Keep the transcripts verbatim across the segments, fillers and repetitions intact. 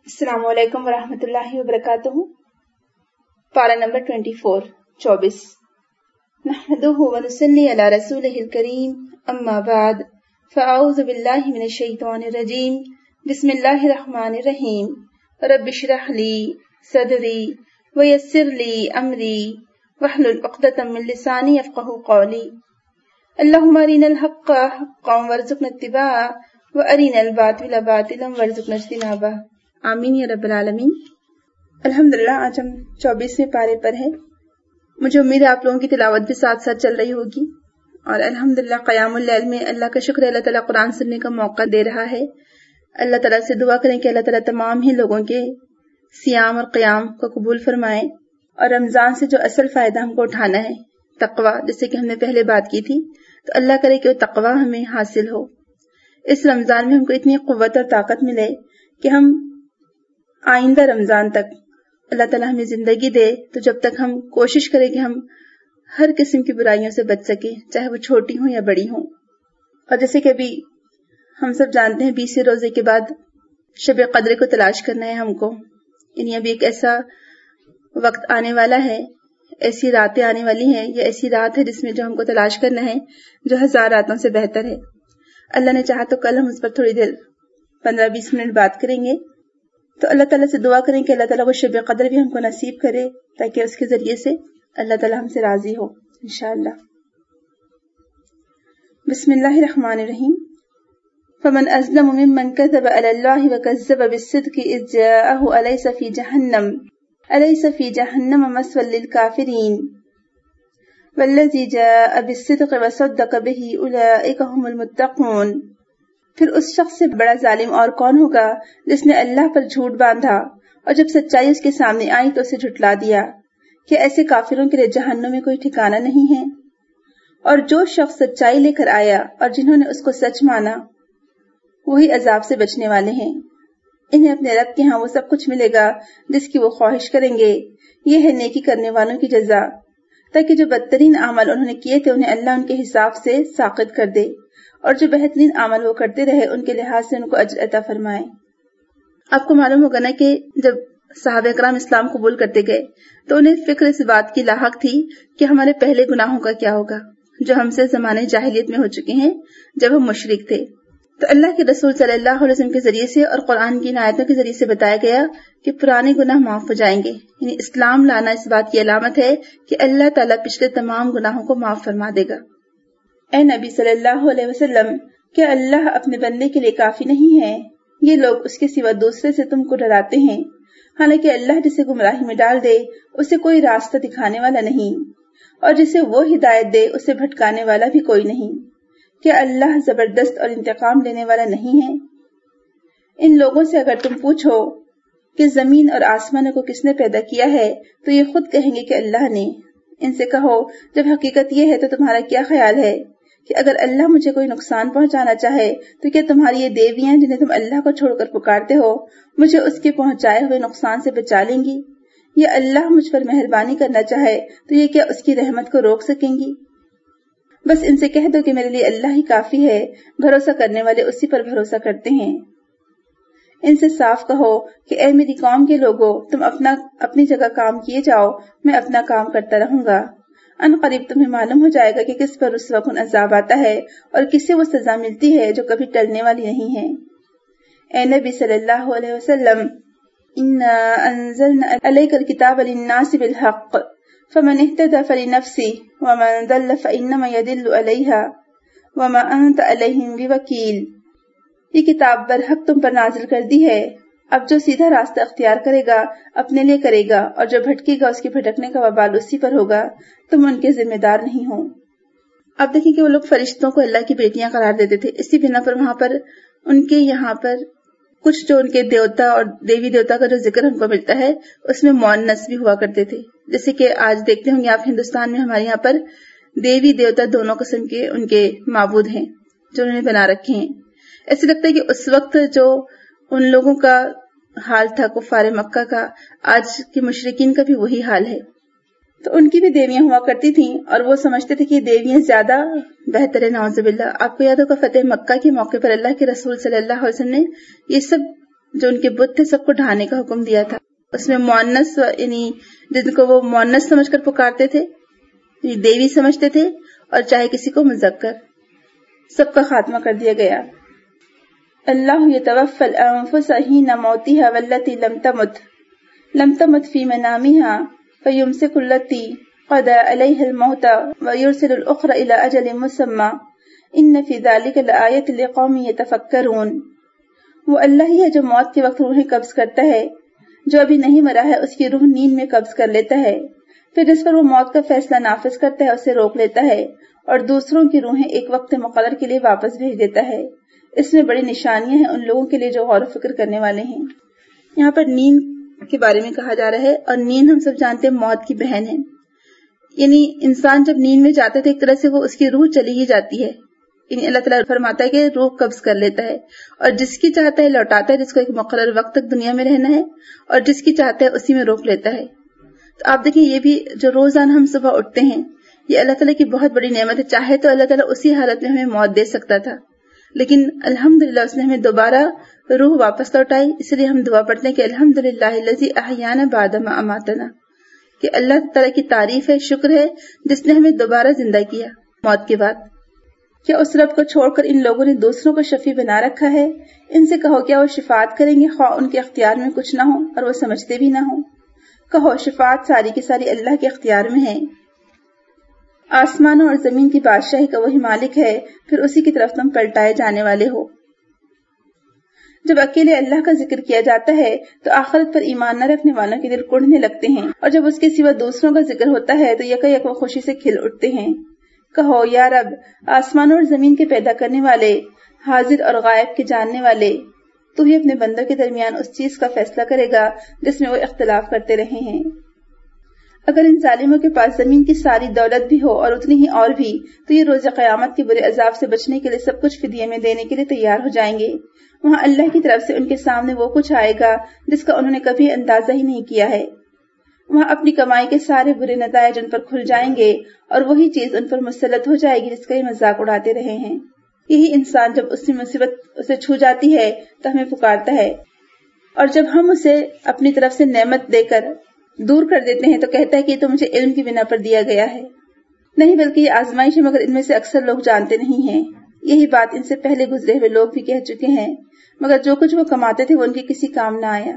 السلام علیکم ورحمۃ اللہ وبرکاتہ۔ پارہ نمبر چوبیس چوبیس نحمده ونصلی علی رسولہ الکریم، اما بعد فاعوذ باللہ من الشیطان الرجیم، بسم اللہ الرحمن الرحیم۔ رب اشرح لی صدری ویسر لی امری واحلل عقدۃ من لسانی یفقہوا قولی۔ اللہم ارنا الحق حقا وارزقنا اتباعہ وارنا الباطل باطلا وارزقنا اجتنابہ، آمین یا رب العالمین۔ الحمدللہ آج ہم چوبیسویں پارے پر ہیں۔ مجھے امید ہے آپ لوگوں کی تلاوت بھی ساتھ ساتھ چل رہی ہوگی، اور الحمدللہ قیام اللیل میں اللہ کا شکر ہے، اللہ تعالیٰ قرآن سننے کا موقع دے رہا ہے۔ اللہ تعالیٰ سے دعا کریں کہ اللہ تعالیٰ تمام ہی لوگوں کے سیام اور قیام کو قبول فرمائے، اور رمضان سے جو اصل فائدہ ہم کو اٹھانا ہے، تقویٰ، جیسے کہ ہم نے پہلے بات کی تھی، تو اللہ کرے کہ وہ تقویٰ ہمیں حاصل ہو۔ اس رمضان میں ہم کو اتنی قوت اور طاقت ملے کہ ہم آئندہ رمضان تک اللہ تعالیٰ ہمیں زندگی دے، تو جب تک ہم کوشش کریں کہ ہم ہر قسم کی برائیوں سے بچ سکیں، چاہے وہ چھوٹی ہوں یا بڑی ہوں۔ اور جیسے کہ ابھی ہم سب جانتے ہیں بیسویں روزے کے بعد شب قدر کو تلاش کرنا ہے ہم کو، یعنی ابھی ایک ایسا وقت آنے والا ہے، ایسی راتیں آنے والی ہیں، یا ایسی رات ہے جس میں جو ہم کو تلاش کرنا ہے، جو ہزار راتوں سے بہتر ہے۔ اللہ نے چاہا تو کل ہم اس پر تھوڑی دیر پندرہ بیس منٹ بات کریں گے، تو اللہ تعالیٰ سے دعا کریں کہ اللہ تعالیٰ وہ شب قدر بھی ہم کو نصیب کرے، تاکہ اس کے ذریعے سے اللہ تعالیٰ ہم سے راضی ہو انشاءاللہ۔ بسم اللہ الرحمن الرحیم۔ فمن ازلم ممن كذب على الله وكذب بالصدق اذ جاءه اليس في جهنم اليس في جهنم مثوى للكافرين والذي جاء بالصدق وصدق به اولئك هم المتقون۔ پھر اس شخص سے بڑا ظالم اور کون ہوگا جس نے اللہ پر جھوٹ باندھا اور جب سچائی اس کے سامنے آئی تو اسے جھٹلا دیا۔ کہ ایسے کافروں کے لیے جہنم میں کوئی ٹھکانہ نہیں ہے۔ اور جو شخص سچائی لے کر آیا اور جنہوں نے اس کو سچ مانا، وہی عذاب سے بچنے والے ہیں۔ انہیں اپنے رب کے ہاں وہ سب کچھ ملے گا جس کی وہ خواہش کریں گے، یہ ہے نیکی کرنے والوں کی جزا، تاکہ جو بدترین اعمال انہوں نے کیے تھے انہیں اللہ ان کے حساب سے ساقط کر دے، اور جو بہترین عمل وہ کرتے رہے ان کے لحاظ سے ان کو اجر عطا فرمائے۔ آپ کو معلوم ہوگا نا کہ جب صحابہ کرام اسلام قبول کرتے گئے تو انہیں فکر اس بات کی لاحق تھی کہ ہمارے پہلے گناہوں کا کیا ہوگا جو ہم سے زمانے جاہلیت میں ہو چکے ہیں جب ہم مشرک تھے۔ تو اللہ کے رسول صلی اللہ علیہ وسلم کے ذریعے سے اور قرآن کی آیتوں کے ذریعے سے بتایا گیا کہ پرانے گناہ معاف ہو جائیں گے، یعنی اسلام لانا اس بات کی علامت ہے کہ اللہ تعالیٰ پچھلے تمام گناہوں کو معاف فرما دے گا۔ اے نبی صلی اللہ علیہ وسلم، کیا اللہ اپنے بندے کے لیے کافی نہیں ہے؟ یہ لوگ اس کے سوا دوسرے سے تم کو ڈراتے ہیں، حالانکہ اللہ جسے گمراہی میں ڈال دے اسے کوئی راستہ دکھانے والا نہیں، اور جسے وہ ہدایت دے اسے بھٹکانے والا بھی کوئی نہیں۔ کیا اللہ زبردست اور انتقام لینے والا نہیں ہے؟ ان لوگوں سے اگر تم پوچھو کہ زمین اور آسمانوں کو کس نے پیدا کیا ہے تو یہ خود کہیں گے کہ اللہ نے۔ ان سے کہو جب حقیقت یہ ہے تو تمہارا کیا خیال ہے کہ اگر اللہ مجھے کوئی نقصان پہنچانا چاہے تو کیا تمہاری یہ دیویاں جنہیں تم اللہ کو چھوڑ کر پکارتے ہو مجھے اس کے پہنچائے ہوئے نقصان سے بچا لیں گی؟ یا اللہ مجھ پر مہربانی کرنا چاہے تو یہ کیا اس کی رحمت کو روک سکیں گی؟ بس ان سے کہہ دو کہ میرے لیے اللہ ہی کافی ہے، بھروسہ کرنے والے اسی پر بھروسہ کرتے ہیں۔ ان سے صاف کہو کہ اے میری قوم کے لوگوں، تم اپنا اپنی جگہ کام کیے جاؤ، میں اپنا کام کرتا رہوں گا۔ ان قریب تمہیں معلوم ہو جائے گا کہ کس پر رسوا کن عذاب آتا ہے اور کسے وہ سزا ملتی ہے جو کبھی ٹلنے والی نہیں ہے۔ اے نبی صلی اللہ علیہ وسلم، انا انزلنا الیک الکتاب للناس بالحق فمن اهتدى فلنفسه ومن ضل فانما يضل عليها وما انت عليهم بوکیل۔ یہ کتاب برحق تم پر نازل کر دی ہے، اب جو سیدھا راستہ اختیار کرے گا اپنے لیے کرے گا، اور جو بھٹکے گا اس کے بھٹکنے کا وبال اسی پر ہوگا، تم ان کے ذمہ دار نہیں ہو۔ اب دیکھیں کہ وہ لوگ فرشتوں کو اللہ کی بیٹیاں قرار دیتے تھے، اسی بنا پر وہاں پر ان کے یہاں پر کچھ جو ان کے دیوتا اور دیوی دیوتا کا جو ذکر ہم کو ملتا ہے اس میں مؤنث بھی ہوا کرتے تھے، جیسے کہ آج دیکھتے ہوں گے آپ ہندوستان میں ہمارے یہاں پر دیوی دیوتا دونوں قسم کے ان کے معبود ہیں جو انہوں نے بنا رکھے ہیں۔ ایسے لگتا ہے کہ اس وقت جو ان لوگوں کا حال تھا کفار مکہ کا، آج کے مشرکین کا بھی وہی حال ہے۔ تو ان کی بھی دیویاں ہوا کرتی تھیں اور وہ سمجھتے تھے کہ دیویاں زیادہ بہتر ہے، نعوذ باللہ۔ آپ کو یاد ہوگا فتح مکہ کے موقع پر اللہ کے رسول صلی اللہ علیہ وسلم نے یہ سب جو ان کے بت تھے سب کو ڈھانے کا حکم دیا تھا. اس میں مؤنث یعنی جن کو وہ مؤنث سمجھ کر پکارتے تھے یعنی دیوی سمجھتے تھے اور چاہے کسی کو مذکر، سب کا خاتمہ کر دیا گیا. اللہ یتوفی الانفس حین موتها والتی لم تمت لم تمت فی منامها فیمسک التی قضى علیہ الموت ویرسل الاخرى الى اجل مسمى ان فی ذلک لآیۃ لقوم یتفکرون. وہ اللہ ہی ہے جو موت کے وقت روحیں قبض کرتا ہے، جو ابھی نہیں مرا ہے اس کی روح نیند میں قبض کر لیتا ہے، پھر جس پر وہ موت کا فیصلہ نافذ کرتا ہے اسے روک لیتا ہے اور دوسروں کی روحیں ایک وقت مقرر کے لیے واپس بھیج دیتا ہے. اس میں بڑی نشانیاں ہیں ان لوگوں کے لیے جو غور و فکر کرنے والے ہیں. یہاں پر نیند کے بارے میں کہا جا رہا ہے، اور نیند ہم سب جانتے ہیں موت کی بہن ہے. یعنی انسان جب نیند میں جاتا ہے تو ایک طرح سے وہ اس کی روح چلی ہی جاتی ہے. یعنی اللہ تعالیٰ فرماتا ہے کہ روح قبض کر لیتا ہے اور جس کی چاہتا ہے لوٹاتا ہے، جس کو ایک مقرر وقت تک دنیا میں رہنا ہے، اور جس کی چاہتا ہے اسی میں روک لیتا ہے. تو آپ دیکھیں یہ بھی جو روزانہ ہم صبح اٹھتے ہیں یہ اللہ تعالیٰ کی بہت بڑی نعمت ہے. چاہے تو اللہ تعالیٰ اسی حالت میں ہمیں موت دے سکتا تھا، لیکن الحمدللہ اس نے ہمیں دوبارہ روح واپس لوٹائی. اس لیے ہم دعا پڑھتے ہیں کہ الحمدللہ الذی احیانا بعد ما اماتنا، کہ اللہ تعالیٰ کی تعریف ہے، شکر ہے جس نے ہمیں دوبارہ زندہ کیا موت کے بعد. کیا اس رب کو چھوڑ کر ان لوگوں نے دوسروں کو شفیع بنا رکھا ہے؟ ان سے کہو کیا وہ شفاعت کریں گے خواہ ان کے اختیار میں کچھ نہ ہو اور وہ سمجھتے بھی نہ ہو. کہو شفاعت ساری کی ساری اللہ کے اختیار میں ہے. آسمانوں اور زمین کی بادشاہی کا وہی مالک ہے، پھر اسی کی طرف تم پلٹائے جانے والے ہو. جب اکیلے اللہ کا ذکر کیا جاتا ہے تو آخرت پر ایمان نہ رکھنے والوں کے دل کڑھنے لگتے ہیں، اور جب اس کے سوا دوسروں کا ذکر ہوتا ہے تو یک یک وہ خوشی سے کھل اٹھتے ہیں. کہو یا رب، آسمانوں اور زمین کے پیدا کرنے والے، حاضر اور غائب کے جاننے والے، تو ہی اپنے بندوں کے درمیان اس چیز کا فیصلہ کرے گا جس میں وہ اختلاف کرتے رہے ہیں. اگر ان ظالموں کے پاس زمین کی ساری دولت بھی ہو اور اتنی ہی اور بھی، تو یہ روز قیامت کے برے عذاب سے بچنے کے لیے سب کچھ فدیے میں دینے کے لیے تیار ہو جائیں گے. وہاں اللہ کی طرف سے ان کے سامنے وہ کچھ آئے گا جس کا انہوں نے کبھی اندازہ ہی نہیں کیا ہے. وہاں اپنی کمائی کے سارے برے نتائج ان پر کھل جائیں گے اور وہی چیز ان پر مسلط ہو جائے گی جس کا یہ مذاق اڑاتے رہے ہیں. یہی انسان جب اس سے مصیبت اسے چھو جاتی ہے تو ہمیں پکارتا ہے، اور جب ہم اسے اپنی طرف سے نعمت دے کر دور کر دیتے ہیں تو کہتا ہے کہ یہ تو مجھے علم کی بنا پر دیا گیا ہے. نہیں بلکہ یہ آزمائش ہے، مگر ان میں سے اکثر لوگ جانتے نہیں ہیں. یہی بات ان سے پہلے گزرے ہوئے لوگ بھی کہہ چکے ہیں، مگر جو کچھ وہ کماتے تھے وہ ان کے کسی کام نہ آیا.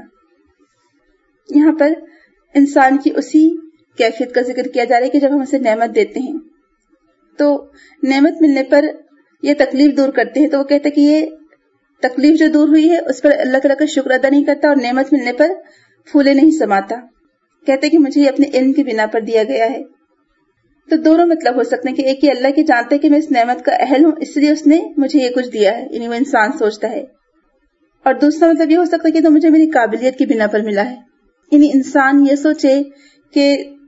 یہاں پر انسان کی اسی کیفیت کا ذکر کیا جا رہا ہے کہ جب ہم اسے نعمت دیتے ہیں تو نعمت ملنے پر یہ تکلیف دور کرتے ہیں، تو وہ کہتے ہیں کہ یہ تکلیف جو دور ہوئی ہے اس پر اللہ تعالیٰ کا شکر ادا نہیں کرتا، اور نعمت ملنے پر پھولے نہیں سماتا. کہتے کہ مجھے یہ اپنے علم کی بنا پر دیا گیا ہے. تو دونوں مطلب ہو سکتے ہیں کہ ایک ہی اللہ کی جانتا ہے کہ میں اس نعمت کا اہل ہوں اس لیے اس نے مجھے یہ کچھ دیا ہے، یعنی وہ انسان سوچتا ہے. اور دوسرا مطلب یہ ہو سکتا ہے کہ تو مجھے میری قابلیت کی بنا پر ملا ہے، یعنی انسان یہ سوچے کہ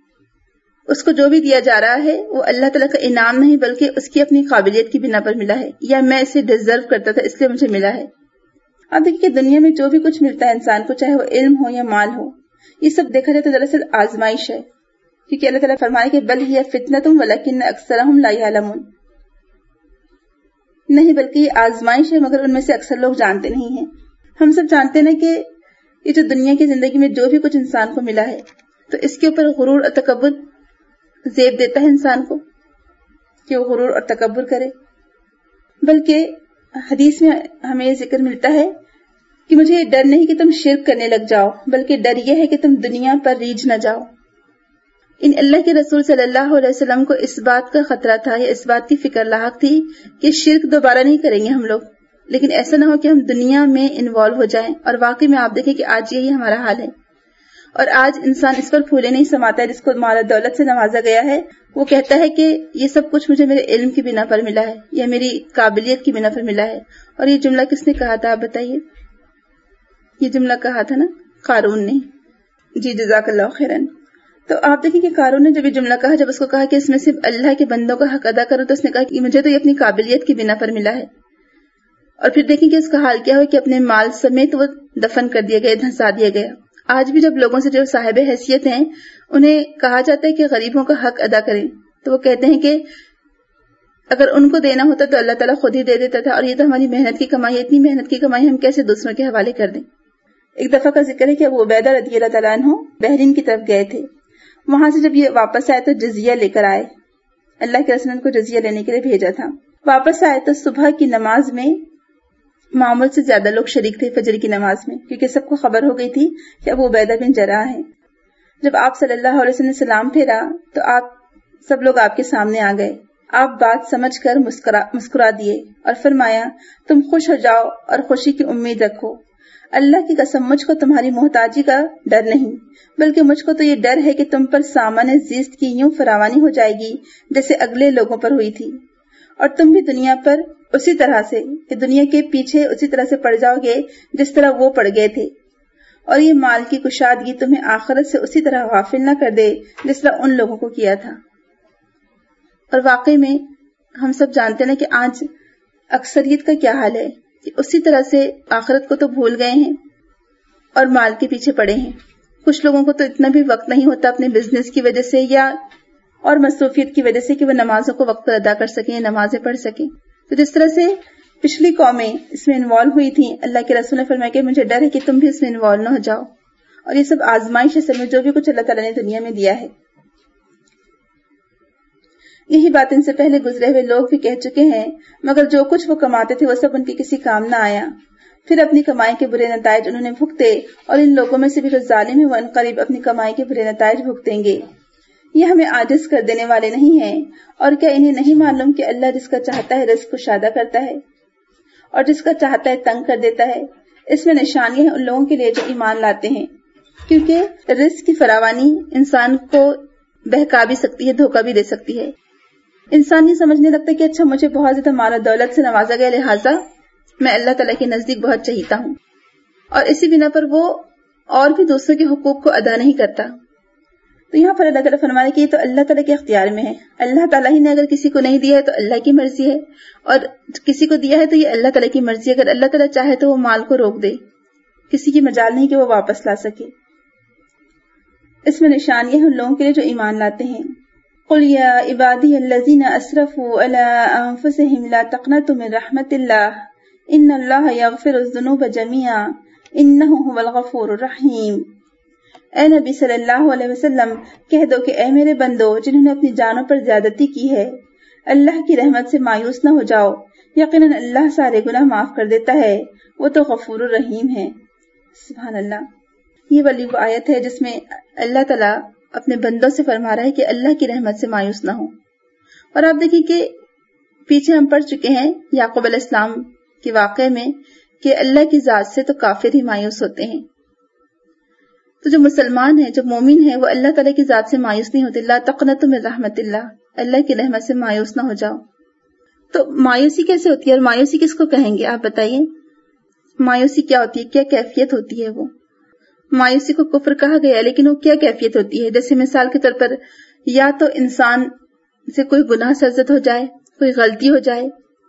اس کو جو بھی دیا جا رہا ہے وہ اللہ تعالیٰ کا انعام نہیں بلکہ اس کی اپنی قابلیت کی بنا پر ملا ہے، یا میں اسے ڈیزرو کرتا تھا اس لیے مجھے ملا ہے. اب دیکھیے کہ دنیا میں جو بھی کچھ ملتا ہے انسان کو، چاہے وہ علم ہو یا مال ہو، یہ سب دیکھا جائے تو دراصل آزمائش ہے، کیونکہ اللہ تعالیٰ فرمائے کہ بل ہی فتنۃ ولکن اکثرہم لا یعلمون. نہیں بلکہ یہ آزمائش ہے مگر ان میں سے اکثر لوگ جانتے نہیں ہیں. ہم سب جانتے ہیں کہ یہ جو دنیا کی زندگی میں جو بھی کچھ انسان کو ملا ہے تو اس کے اوپر غرور اور تکبر زیب دیتا ہے انسان کو کہ وہ غرور اور تکبر کرے. بلکہ حدیث میں ہمیں یہ ذکر ملتا ہے کہ مجھے یہ ڈر نہیں کہ تم شرک کرنے لگ جاؤ، بلکہ ڈر یہ ہے کہ تم دنیا پر ریجھ نہ جاؤ. ان اللہ کے رسول صلی اللہ علیہ وسلم کو اس بات کا خطرہ تھا یا اس بات کی فکر لاحق تھی کہ شرک دوبارہ نہیں کریں گے ہم لوگ، لیکن ایسا نہ ہو کہ ہم دنیا میں انوالو ہو جائیں. اور واقعی میں آپ دیکھیں کہ آج یہی ہمارا حال ہے، اور آج انسان اس پر پھولے نہیں سماتا ہے. جس کو مال دولت سے نوازا گیا ہے وہ کہتا ہے کہ یہ سب کچھ مجھے میرے علم کی بنا پر ملا ہے یا میری قابلیت کی بنا پر ملا ہے. اور یہ جملہ کس نے کہا تھا آپ بتائیے؟ یہ جملہ کہا تھا نا قارون نے. جی جزاک اللہ خیرن. تو آپ دیکھیں کہ قارون نے جب یہ جملہ کہا، جب اس کو کہا کہ اس میں صرف اللہ کے بندوں کا حق ادا کرو، تو اس نے کہا کہ مجھے تو یہ اپنی قابلیت کی بنا پر ملا ہے. اور پھر دیکھیں کہ اس کا حال کیا ہو کہ اپنے مال سمیت وہ دفن کر دیا گیا، دھنسا دیا گیا. آج بھی جب لوگوں سے جو صاحب حیثیت ہیں انہیں کہا جاتا ہے کہ غریبوں کا حق ادا کریں، تو وہ کہتے ہیں کہ اگر ان کو دینا ہوتا تو اللہ تعالیٰ خود ہی دے دیتا تھا، اور یہ تو ہماری محنت کی کمائی ہے، اتنی محنت کی کمائی ہم کیسے دوسروں کے حوالے کر دیں. ایک دفعہ کا ذکر ہے کہ ابو عبیدہ رضی اللہ تعالیٰ عنہ بحرین کی طرف گئے تھے. وہاں سے جب یہ واپس آئے تو جزیہ لے کر آئے. اللہ کے رسول نے ان کو جزیہ لینے کے لیے بھیجا تھا. واپس آئے تو صبح کی نماز میں معمول سے زیادہ لوگ شریک تھے فجر کی نماز میں، کیونکہ سب کو خبر ہو گئی تھی کہ ابو عبیدہ بن جراح ہیں. جب آپ صلی اللہ علیہ وسلم نے سلام پھیرا تو آپ سب لوگ آپ کے سامنے آ گئے. آپ بات سمجھ کر مسکرا مسکرا دیے اور فرمایا تم خوش ہو جاؤ اور خوشی کی امید رکھو. اللہ کی قسم مجھ کو تمہاری محتاجی کا ڈر نہیں، بلکہ مجھ کو تو یہ ڈر ہے کہ تم پر سامان زیست کی یوں فراوانی ہو جائے گی جیسے اگلے لوگوں پر ہوئی تھی، اور تم بھی دنیا پر اسی طرح سے کہ دنیا کے پیچھے اسی طرح سے پڑ جاؤ گے جس طرح وہ پڑ گئے تھے، اور یہ مال کی کشادگی تمہیں آخرت سے اسی طرح غافل نہ کر دے جس طرح ان لوگوں کو کیا تھا. اور واقعی میں ہم سب جانتے ہیں کہ آج اکثریت کا کیا حال ہے کہ اسی طرح سے آخرت کو تو بھول گئے ہیں اور مال کے پیچھے پڑے ہیں. کچھ لوگوں کو تو اتنا بھی وقت نہیں ہوتا اپنے بزنس کی وجہ سے یا اور مصروفیت کی وجہ سے کہ وہ نمازوں کو وقت پر ادا کر سکیں، نمازیں پڑھ سکیں. تو جس طرح سے پچھلی قومیں اس میں انوالو ہوئی تھیں، اللہ کے رسول نے فرمایا کہ مجھے ڈر ہے کہ تم بھی اس میں انوالو نہ ہو جاؤ. اور یہ سب آزمائش ہے، میں جو بھی کچھ اللہ تعالیٰ نے دنیا میں دیا ہے. یہی بات ان سے پہلے گزرے ہوئے لوگ بھی کہہ چکے ہیں، مگر جو کچھ وہ کماتے تھے وہ سب ان کے کسی کام نہ آیا. پھر اپنی کمائی کے برے نتائج انہوں نے بھگتے، اور ان لوگوں میں سے بھی جو ظالم ہیں وہ عنقریب اپنی کمائی کے برے نتائج بھگتیں گے. یہ ہمیں عاجز کر دینے والے نہیں ہیں، اور کیا انہیں نہیں معلوم کہ اللہ جس کا چاہتا ہے رزق کشادہ کرتا ہے اور جس کا چاہتا ہے تنگ کر دیتا ہے. اس میں نشانیاں ہیں ان لوگوں کے لیے جو ایمان لاتے ہیں، کیونکہ رزق کی فراوانی انسان کو بہکا بھی سکتی ہے، دھوکہ بھی دے سکتی ہے. انسان یہ سمجھنے لگتا ہے کہ اچھا مجھے بہت زیادہ مال و دولت سے نوازا گیا، لہٰذا میں اللہ تعالیٰ کے نزدیک بہت چہیتا ہوں، اور اسی بنا پر وہ اور بھی دوسروں کے حقوق کو ادا نہیں کرتا. تو یہاں پر اللہ تعالیٰ فرمانے کہ یہ تو اللہ تعالیٰ کے اختیار میں ہے. اللہ تعالیٰ ہی نے اگر کسی کو نہیں دیا ہے تو اللہ کی مرضی ہے، اور کسی کو دیا ہے تو یہ اللہ تعالیٰ کی مرضی ہے. اگر اللہ تعالیٰ چاہے تو وہ مال کو روک دے، کسی کی مجال نہیں کہ وہ واپس لا سکے. اس میں نشانیاں ان لوگوں کے لیے جو ایمان لاتے ہیں. قل یا عبادی الذین اسرفوا علی انفسہم لا تقنطوا من رحمت اللہ ان اللہ یغفر الذنوب جميعا انہ هو الغفور الرحیم. اے نبی صلی اللہ علیہ وسلم کہہ دو کہ اے میرے بندو جنہوں نے اپنی جانوں پر زیادتی کی ہے، اللہ کی رحمت سے مایوس نہ ہو جاؤ، یقیناً اللہ سارے گناہ معاف کر دیتا ہے، وہ تو غفور الرحیم ہے. سبحان اللہ. یہ والی وہ آیت ہے جس میں اللہ تعالیٰ اپنے بندوں سے فرما رہا ہے کہ اللہ کی رحمت سے مایوس نہ ہو. اور آپ دیکھیں کہ پیچھے ہم پڑھ چکے ہیں یعقوب علیہ السلام کے واقعے میں کہ اللہ کی ذات سے تو کافر ہی مایوس ہوتے ہیں. تو جو مسلمان ہیں، جو مومن ہیں، وہ اللہ تعالیٰ کی ذات سے مایوس نہیں ہوتے. لا تقنطوا من رحمت اللہ، اللہ کی رحمت سے مایوس نہ ہو جاؤ. تو مایوسی کیسے ہوتی ہے اور مایوسی کس کو کہیں گے آپ بتائیے؟ مایوسی کیا ہوتی ہے، کیا کیفیت ہوتی ہے؟ وہ مایوسی کو کفر کہا گیا، لیکن وہ کیا کیفیت ہوتی ہے؟ جیسے مثال کے طور پر یا تو انسان سے کوئی گناہ سرزد ہو جائے، کوئی غلطی ہو جائے،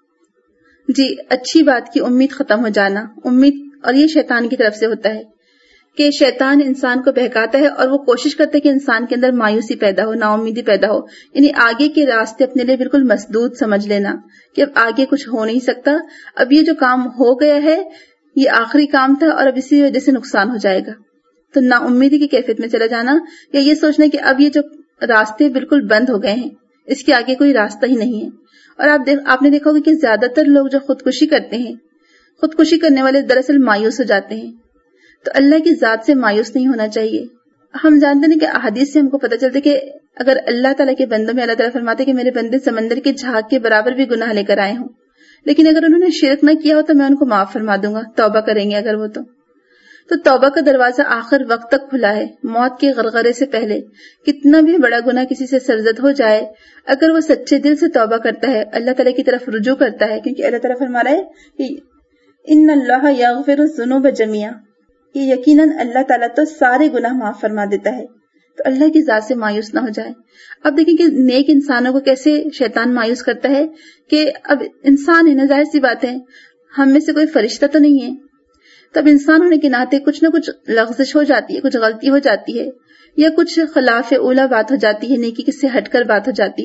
جی اچھی بات کی امید ختم ہو جانا. امید، اور یہ شیطان کی طرف سے ہوتا ہے کہ شیطان انسان کو بہکاتا ہے اور وہ کوشش کرتا ہے کہ انسان کے اندر مایوسی پیدا ہو، نا امیدی پیدا ہو، یعنی آگے کے راستے اپنے لیے بالکل مسدود سمجھ لینا کہ اب آگے کچھ ہو نہیں سکتا، اب یہ جو کام ہو گیا ہے یہ آخری کام تھا اور اب اسی وجہ سے نقصان ہو جائے گا. تو نا امیدی کی کیفیت میں چلا جانا، یا یہ سوچنا کہ اب یہ جو راستے بالکل بند ہو گئے ہیں، اس کے آگے کوئی راستہ ہی نہیں ہے. اور آپ دیکھ آپ نے دیکھا ہوگا کہ زیادہ تر لوگ جو خودکشی کرتے ہیں، خودکشی کرنے والے دراصل مایوس ہو جاتے ہیں. تو اللہ کی ذات سے مایوس نہیں ہونا چاہیے. ہم جانتے ہیں کہ احادیث سے ہم کو پتہ چلتا ہے کہ اگر اللہ تعالیٰ کے بندوں میں اللہ تعالیٰ فرماتے کہ میرے بندے سمندر کے جھاگ کے برابر بھی گناہ لے کر آئے ہوں، لیکن اگر انہوں نے شرک نہ کیا ہو تو میں ان کو معاف فرما دوں گا، توبہ کریں گے اگر وہ تو تو توبہ کا دروازہ آخر وقت تک کھلا ہے، موت کے غرغرے سے پہلے. کتنا بھی بڑا گناہ کسی سے سرزد ہو جائے، اگر وہ سچے دل سے توبہ کرتا ہے، اللہ تعالیٰ کی طرف رجوع کرتا ہے، کیونکہ اللہ تعالیٰ فرما رہا ہے کہ ان اللہ یغفر الذنوب جميعا، یہ یقیناً اللہ تعالیٰ تو سارے گناہ معاف فرما دیتا ہے. تو اللہ کی ذات سے مایوس نہ ہو جائے. اب دیکھیں کہ نیک انسانوں کو کیسے شیطان مایوس کرتا ہے کہ اب انسان ہے نا، ظاہر سی بات ہے ہم میں سے کوئی فرشتہ تو نہیں ہے، تب انسان ہونے کے ناطے کچھ نہ کچھ لغزش ہو جاتی ہے، کچھ غلطی ہو جاتی ہے، یا کچھ خلاف اولا بات ہو جاتی ہے، نیکی سے ہٹ کر بات ہو جاتی ہے.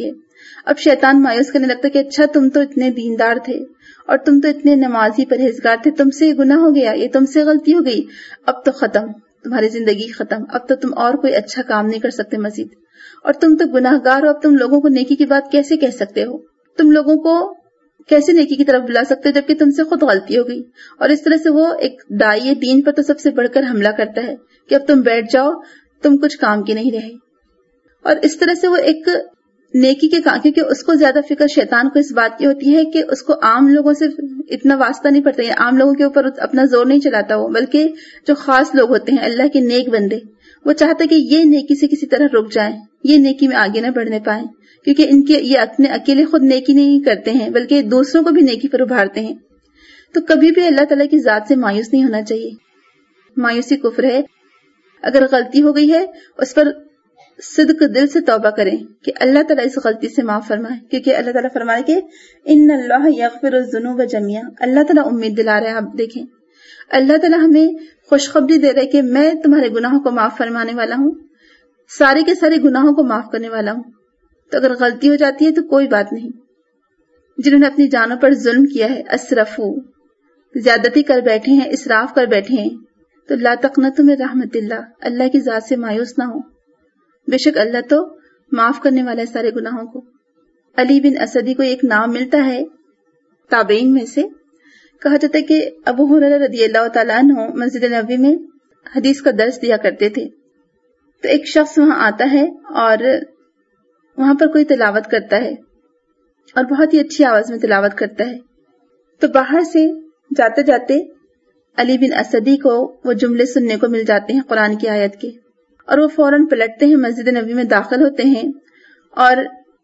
اب شیطان مایوس کرنے لگتا ہے کہ اچھا تم تو اتنے دیندار تھے اور تم تو اتنے نمازی پرہیزگار تھے، تم سے گناہ ہو گیا، یہ تم سے غلطی ہو گئی، اب تو ختم، تمہاری زندگی ختم، اب تو تم اور کوئی اچھا کام نہیں کر سکتے مزید، اور تم تو گناہ گار ہو، اب تم لوگوں کو نیکی کی بات کیسے کہہ سکتے ہو، تم لوگوں کو کیسے نیکی کی طرف بلا سکتے ہو جبکہ تم سے خود غلطی ہو گئی۔ اور اس طرح سے وہ ایک داعی دین پر تو سب سے بڑھ کر حملہ کرتا ہے کہ اب تم بیٹھ جاؤ، تم کچھ کام کی نہیں رہے۔ اور اس طرح سے وہ ایک نیکی کے کام، کیونکہ اس کو زیادہ فکر شیطان کو اس بات کی ہوتی ہے کہ اس کو عام لوگوں سے اتنا واسطہ نہیں پڑتا، عام لوگوں کے اوپر اپنا زور نہیں چلاتا وہ، بلکہ جو خاص لوگ ہوتے ہیں اللہ کے نیک بندے، وہ چاہتا ہے کہ یہ نیکی سے کسی طرح رک جائیں، یہ نیکی میں آگے نہ بڑھنے پائیں، کیونکہ ان کے یہ اپنے اکیلے خود نیکی نہیں کرتے ہیں بلکہ دوسروں کو بھی نیکی پر ابھارتے ہیں۔ تو کبھی بھی اللہ تعالیٰ کی ذات سے مایوس نہیں ہونا چاہیے، مایوسی کفر ہے۔ اگر غلطی ہو گئی ہے اس پر صدق دل سے توبہ کریں کہ اللہ تعالیٰ اس غلطی سے معاف فرمائے، کیونکہ اللہ تعالیٰ فرمائے کہ ان اللہ یغفر الذنوب جميعا، اللہ تعالیٰ امید دلا رہا ہے۔ آپ دیکھیں اللہ تعالیٰ ہمیں خوشخبری دے رہا ہے کہ میں تمہارے گناہوں کو معاف فرمانے والا ہوں، سارے کے سارے گناہوں کو معاف کرنے والا ہوں۔ تو اگر غلطی ہو جاتی ہے تو کوئی بات نہیں۔ جنہوں نے اپنی جانوں پر ظلم کیا ہے، اسرفو، زیادتی کر بیٹھے ہیں، اسراف کر بیٹھے ہیں، تو لا تقنطوا من رحمت اللہ، اللہ کی ذات سے مایوس نہ ہو، بے شک اللہ تو معاف کرنے والا ہے سارے گناہوں کو۔ علی بن اسدی کو ایک نام ملتا ہے تابعین میں سے، کہا جاتا ہے کہ ابو ہریرہ رضی اللہ تعالیٰ عنہ مسجد نبوی میں حدیث کا درس دیا کرتے تھے، تو ایک شخص وہاں آتا ہے اور وہاں پر کوئی تلاوت کرتا ہے اور بہت ہی اچھی آواز میں تلاوت کرتا ہے، تو باہر سے جاتے جاتے علی بن اسدی کو وہ جملے سننے کو مل جاتے ہیں قرآن کی آیت کے، اور وہ فوراً پلٹتے ہیں، مسجد نبی میں داخل ہوتے ہیں اور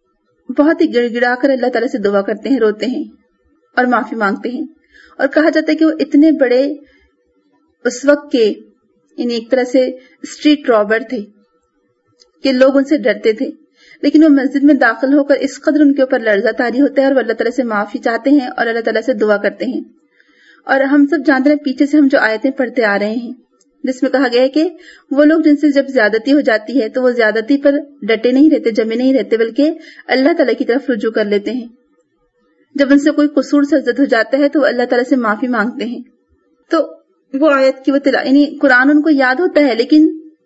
بہت ہی گڑ گڑا کر اللہ تعالیٰ سے دعا کرتے ہیں، روتے ہیں اور معافی مانگتے ہیں۔ اور کہا جاتا ہے کہ وہ اتنے بڑے اس وقت کے یعنی ایک طرح سے اسٹریٹ رابر تھے کہ لوگ ان سے ڈرتے تھے، لیکن وہ مسجد میں داخل ہو کر اس قدر ان کے اوپر لرزہ طاری ہوتا ہے اور وہ اللہ تعالیٰ سے معافی چاہتے ہیں اور اللہ تعالیٰ سے دعا کرتے ہیں۔ اور ہم سب جانتے ہیں پیچھے سے ہم جو آیتیں پڑھتے آ رہے ہیں جس میں کہا گیا ہے کہ وہ لوگ جن سے جب زیادتی ہو جاتی ہے تو وہ زیادتی پر ڈٹے نہیں رہتے، جمے نہیں رہتے، بلکہ اللہ تعالیٰ کی طرف رجوع کر لیتے ہیں۔ جب ان سے کوئی قصور سرزد ہو جاتا ہے تو وہ اللہ تعالیٰ سے معافی مانگتے ہیں۔ تو وہ آیت کی وہ تلا یعنی قرآن ان کو یاد ہوتا ہے لیکن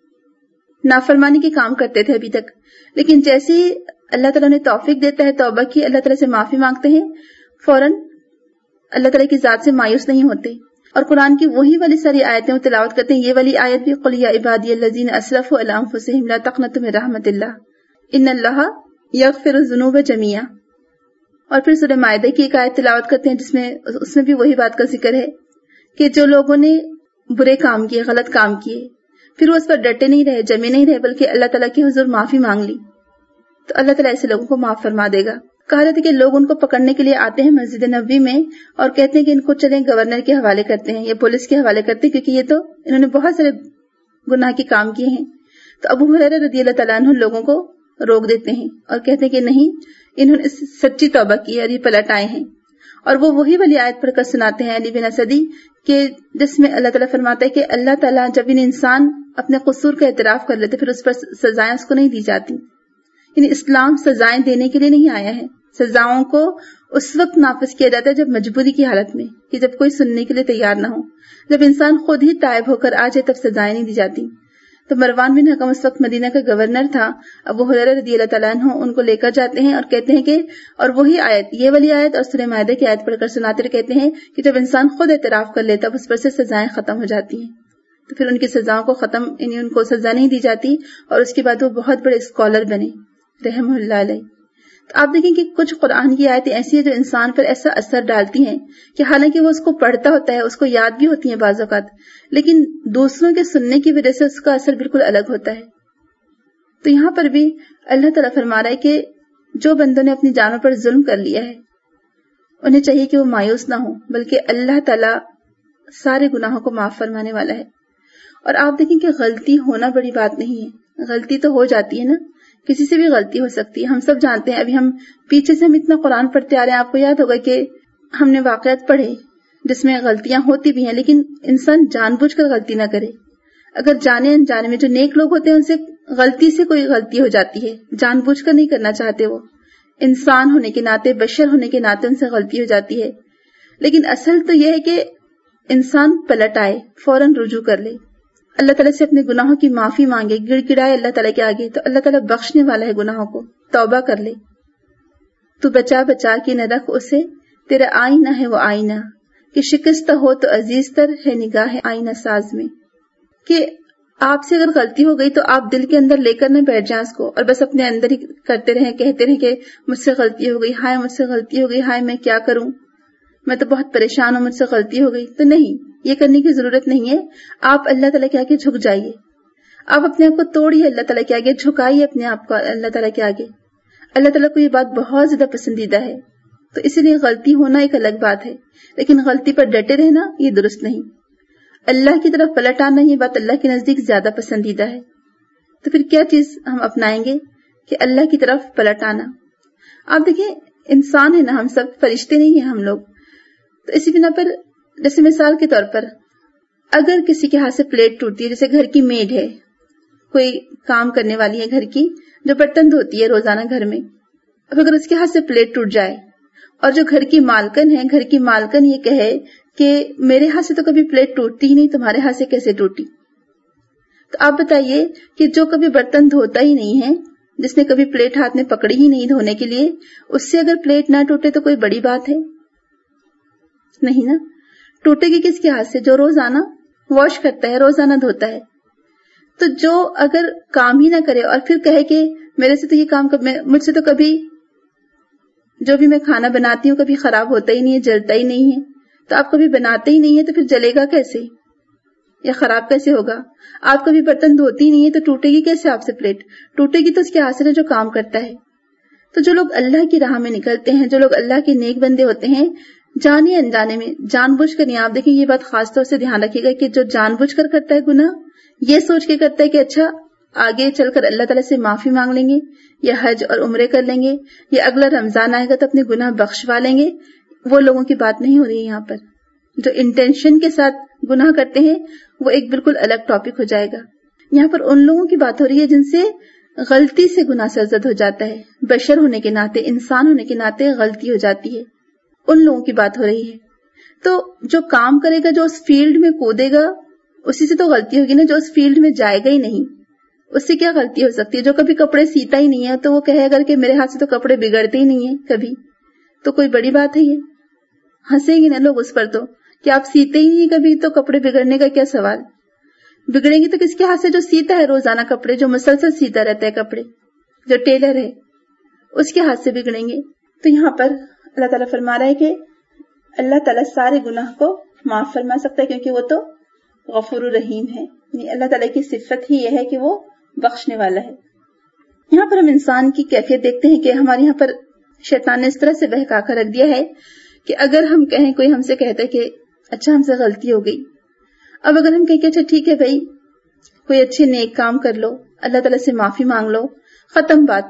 نافرمانی کے کام کرتے تھے ابھی تک، لیکن جیسے ہی اللہ تعالیٰ نے توفیق دیتا ہے توبہ کی، اللہ تعالیٰ سے معافی مانگتے ہیں، فوراً اللہ تعالیٰ کی ذات سے مایوس نہیں ہوتے اور قرآن کی وہی والی ساری آیتیں وہ تلاوت کرتے ہیں۔ یہ والی آیت بھی قل یا عبادی الذین اسرفوا علی انفسہم لا تقنطوا من رحمت اللہ ان اللہ یغفر الذنوب جميعا، اور پھر سورہ مائدہ کی ایک آیت تلاوت کرتے ہیں جس میں اس میں بھی وہی بات کا ذکر ہے کہ جو لوگوں نے برے کام کیے، غلط کام کیے، پھر وہ اس پر ڈٹے نہیں رہے، جمے نہیں رہے، بلکہ اللہ تعالیٰ کے حضور معافی مانگ لی، تو اللہ تعالیٰ ایسے لوگوں کو معاف فرما دے گا۔ کہا جاتا ہے کہ لوگ ان کو پکڑنے کے لیے آتے ہیں مسجد نبوی میں اور کہتے ہیں کہ ان کو چلیں گورنر کے حوالے کرتے ہیں یا پولیس کے حوالے کرتے ہیں، کیونکہ یہ تو انہوں نے بہت سارے گناہ کے کام کیے ہیں۔ تو ابو ہریرہ رضی اللہ تعالیٰ عنہ لوگوں کو روک دیتے ہیں اور کہتے ہیں کہ نہیں، انہوں نے سچی توبہ کی اور یہ پلٹ آئے ہیں، اور وہ وہی والی آیت پڑھ کر سناتے ہیں علی بن اسدی کہ جس میں اللہ تعالیٰ فرماتا ہے کہ اللہ تعالیٰ جب ان انسان اپنے قصور کا اعتراف کر لیتے پھر اس پر سزائیں اس کو نہیں دی جاتی، یعنی اسلام سزائیں دینے کے لیے نہیں آیا ہے، سزاؤں کو اس وقت نافذ کیا جاتا ہے جب مجبوری کی حالت میں، کہ جب کوئی سننے کے لیے تیار نہ ہو، جب انسان خود ہی تائب ہو کر آ جائے تب سزائیں نہیں دی جاتی۔ تو مروان بن حکم اس وقت مدینہ کا گورنر تھا، ابو ہریرہ رضی اللہ تعالیٰ عنہ ان کو لے کر جاتے ہیں اور کہتے ہیں کہ اور وہی آیت، یہ والی آیت اور سورہ مائدہ کی آیت پڑھ کر سناتے ہوئے کہتے ہیں کہ جب انسان خود اعتراف کر لیتا اس پر سے سزائیں ختم ہو جاتی ہیں، تو پھر ان کی سزاؤں کو ختم یعنی ان کو سزا نہیں دی جاتی، اور اس کے بعد وہ بہت بڑے اسکالر بنے رحمہ اللہ علیہ۔ تو آپ دیکھیں کہ کچھ قرآن کی آیتیں ایسی ہیں جو انسان پر ایسا اثر ڈالتی ہیں کہ حالانکہ وہ اس کو پڑھتا ہوتا ہے، اس کو یاد بھی ہوتی ہیں بعض اوقات، لیکن دوسروں کے سننے کی وجہ سے اس کا اثر بالکل الگ ہوتا ہے۔ تو یہاں پر بھی اللہ تعالیٰ فرما رہا ہے کہ جو بندوں نے اپنی جانوں پر ظلم کر لیا ہے انہیں چاہیے کہ وہ مایوس نہ ہو، بلکہ اللہ تعالیٰ سارے گناہوں کو معاف فرمانے والا ہے۔ اور آپ دیکھیں کہ غلطی ہونا بڑی بات نہیں ہے، غلطی تو ہو جاتی ہے نا، کسی سے بھی غلطی ہو سکتی ہے، ہم سب جانتے ہیں۔ ابھی ہم پیچھے سے ہم اتنا قرآن پڑھتے آ رہے ہیں، آپ کو یاد ہوگا کہ ہم نے واقعات پڑھے جس میں غلطیاں ہوتی بھی ہیں، لیکن انسان جان بوجھ کر غلطی نہ کرے۔ اگر جانے انجانے میں جو نیک لوگ ہوتے ہیں ان سے غلطی سے کوئی غلطی ہو جاتی ہے، جان بوجھ کر نہیں کرنا چاہتے وہ، انسان ہونے کے ناطے، بشر ہونے کے ناطے ان سے غلطی ہو جاتی ہے، لیکن اصل تو یہ ہے کہ انسان پلٹ آئے، فوراً رجوع کر لے، اللہ تعالیٰ سے اپنے گناہوں کی معافی مانگے، گڑ گڑائے اللہ تعالیٰ کے آگے، تو اللہ تعالیٰ بخشنے والا ہے گناہوں کو، توبہ کر لے۔ تو بچا بچا کے نہ رکھ اسے، تیرا آئینہ ہے وہ آئینہ، کہ شکستہ ہو تو عزیز تر ہے نگاہ آئینہ ساز میں، کہ آپ سے اگر غلطی ہو گئی تو آپ دل کے اندر لے کر نہ بیٹھ جائیں اس کو، اور بس اپنے اندر ہی کرتے رہیں، کہتے رہیں کہ مجھ سے غلطی ہو گئی، ہائے مجھ سے غلطی ہو گئی، ہائے میں کیا کروں، میں تو بہت پریشان ہوں، مجھ سے غلطی ہو گئی۔ تو نہیں، یہ کرنے کی ضرورت نہیں ہے۔ آپ اللہ تعالیٰ کے آگے جھک جائیے، آپ اپنے آپ کو توڑیے، اللہ تعالیٰ کے آگے جھکائیے اپنے آپ کو اللہ تعالیٰ کے آگے۔ اللہ تعالیٰ کو یہ بات بہت زیادہ پسندیدہ ہے، تو اسی لیے غلطی ہونا ایک الگ بات ہے، لیکن غلطی پر ڈٹے رہنا یہ درست نہیں۔ اللہ کی طرف پلٹ آنا یہ بات اللہ کے نزدیک زیادہ پسندیدہ ہے۔ تو پھر کیا چیز ہم اپنائیں گے کہ اللہ کی طرف پلٹ آنا؟ آپ دیکھیں، انسان ہے نا، ہم سب فرشتے نہیں ہیں ہم لوگ، تو اسی بنا پر جیسے مثال کے طور پر اگر کسی کے ہاتھ سے پلیٹ ٹوٹتی ہے، جیسے گھر کی میڈ ہے، کوئی کام کرنے والی ہے گھر کی جو برتن دھوتی ہے روزانہ گھر میں، اب اگر اس کے ہاتھ سے پلیٹ ٹوٹ جائے اور جو گھر کی مالکن ہے، گھر کی مالکن یہ کہے کہ میرے ہاتھ سے تو کبھی پلیٹ ٹوٹتی ہی نہیں، تمہارے ہاتھ سے کیسے ٹوٹی؟ تو آپ بتائیے کہ جو کبھی برتن دھوتا ہی نہیں ہے، جس نے کبھی پلیٹ ہاتھ میں پکڑی ہی نہیں دھونے کے لیے، اس سے اگر پلیٹ نہ ٹوٹے تو کوئی بڑی بات ہے؟ نہیں نا، ٹوٹے گی کس کے ہاتھ سے؟ جو روزانہ واش کرتا ہے، روزانہ دھوتا ہے۔ تو جو اگر کام ہی نہ کرے اور پھر کہے کہ میرے سے تو یہ کام کب، مجھ سے تو کبھی جو بھی میں کھانا بناتی ہوں کبھی خراب ہوتا ہی نہیں ہے، جلتا ہی نہیں ہے، تو آپ کبھی بناتے ہی نہیں ہے تو پھر جلے گا کیسے یا خراب کیسے ہوگا؟ آپ کبھی برتن دھوتی ہی نہیں ہے تو ٹوٹے گی کیسے آپ سے پلیٹ؟ ٹوٹے گی تو اس کے ہاتھ سے جو کام کرتا ہے۔ تو جو لوگ اللہ کی راہ میں نکلتے ہیں، جو لوگ اللہ کے نیک بندے ہوتے ہیں، جانے انجانے میں جان بوجھ کر نہیں، آپ دیکھیں یہ بات خاص طور سے دھیان رکھیے گا کہ جو جان بوجھ کر کرتا ہے گناہ، یہ سوچ کے کرتا ہے کہ اچھا آگے چل کر اللہ تعالیٰ سے معافی مانگ لیں گے یا حج اور عمرے کر لیں گے یا اگلا رمضان آئے گا تو اپنے گناہ بخشوا لیں گے، وہ لوگوں کی بات نہیں ہو رہی ہے یہاں پر۔ جو انٹینشن کے ساتھ گناہ کرتے ہیں وہ ایک بالکل الگ ٹاپک ہو جائے گا۔ یہاں پر ان لوگوں کی بات ہو رہی ہے جن سے غلطی سے گناہ سرزد ہو جاتا ہے، بشر ہونے کے ناطے، انسان ہونے کے ناطے غلطی ہو جاتی ہے، ان لوگوں کی بات ہو رہی ہے۔ تو جو کام کرے گا، جو اس فیلڈ میں کودے گا، اسی سے تو غلطی ہوگی نا۔ جو اس فیلڈ میں جائے گا ہی نہیں، اس سے کیا غلطی ہو سکتی ہے؟ جو کبھی کپڑے سیتا ہی نہیں ہے تو وہ کہے اگر کہ میرے ہاتھ سے تو کپڑے بگڑتے ہی نہیں ہیں کبھی، تو کوئی بڑی بات ہے یہ؟ ہنسیں گے نا لوگ اس پر تو کہ آپ سیتے ہی نہیں کبھی، تو کپڑے بگڑنے کا کیا سوال؟ بگڑیں گے تو کس کے ہاتھ سے؟ جو سیتا ہے روزانہ کپڑے، جو مسلسل سیتا رہتا ہے کپڑے، جو ٹیلر ہے، اس کے ہاتھ سے بگڑیں گے۔ تو یہاں پر اللہ تعالیٰ فرما رہا ہے کہ اللہ تعالیٰ سارے گناہ کو معاف فرما سکتا ہے کیونکہ وہ تو غفور الرحیم ہے، یعنی اللہ تعالیٰ کی صفت ہی یہ ہے کہ وہ بخشنے والا ہے۔ یہاں پر ہم انسان کی کیفیت دیکھتے ہیں کہ ہمارے یہاں پر شیطان نے اس طرح سے بہکا کر رکھ دیا ہے کہ اگر ہم کہیں، کوئی ہم سے کہتا ہے کہ اچھا ہم سے غلطی ہو گئی، اب اگر ہم کہیں کہ اچھا ٹھیک ہے بھائی کوئی اچھے نیک کام کر لو، اللہ تعالیٰ سے معافی مانگ لو، ختم بات۔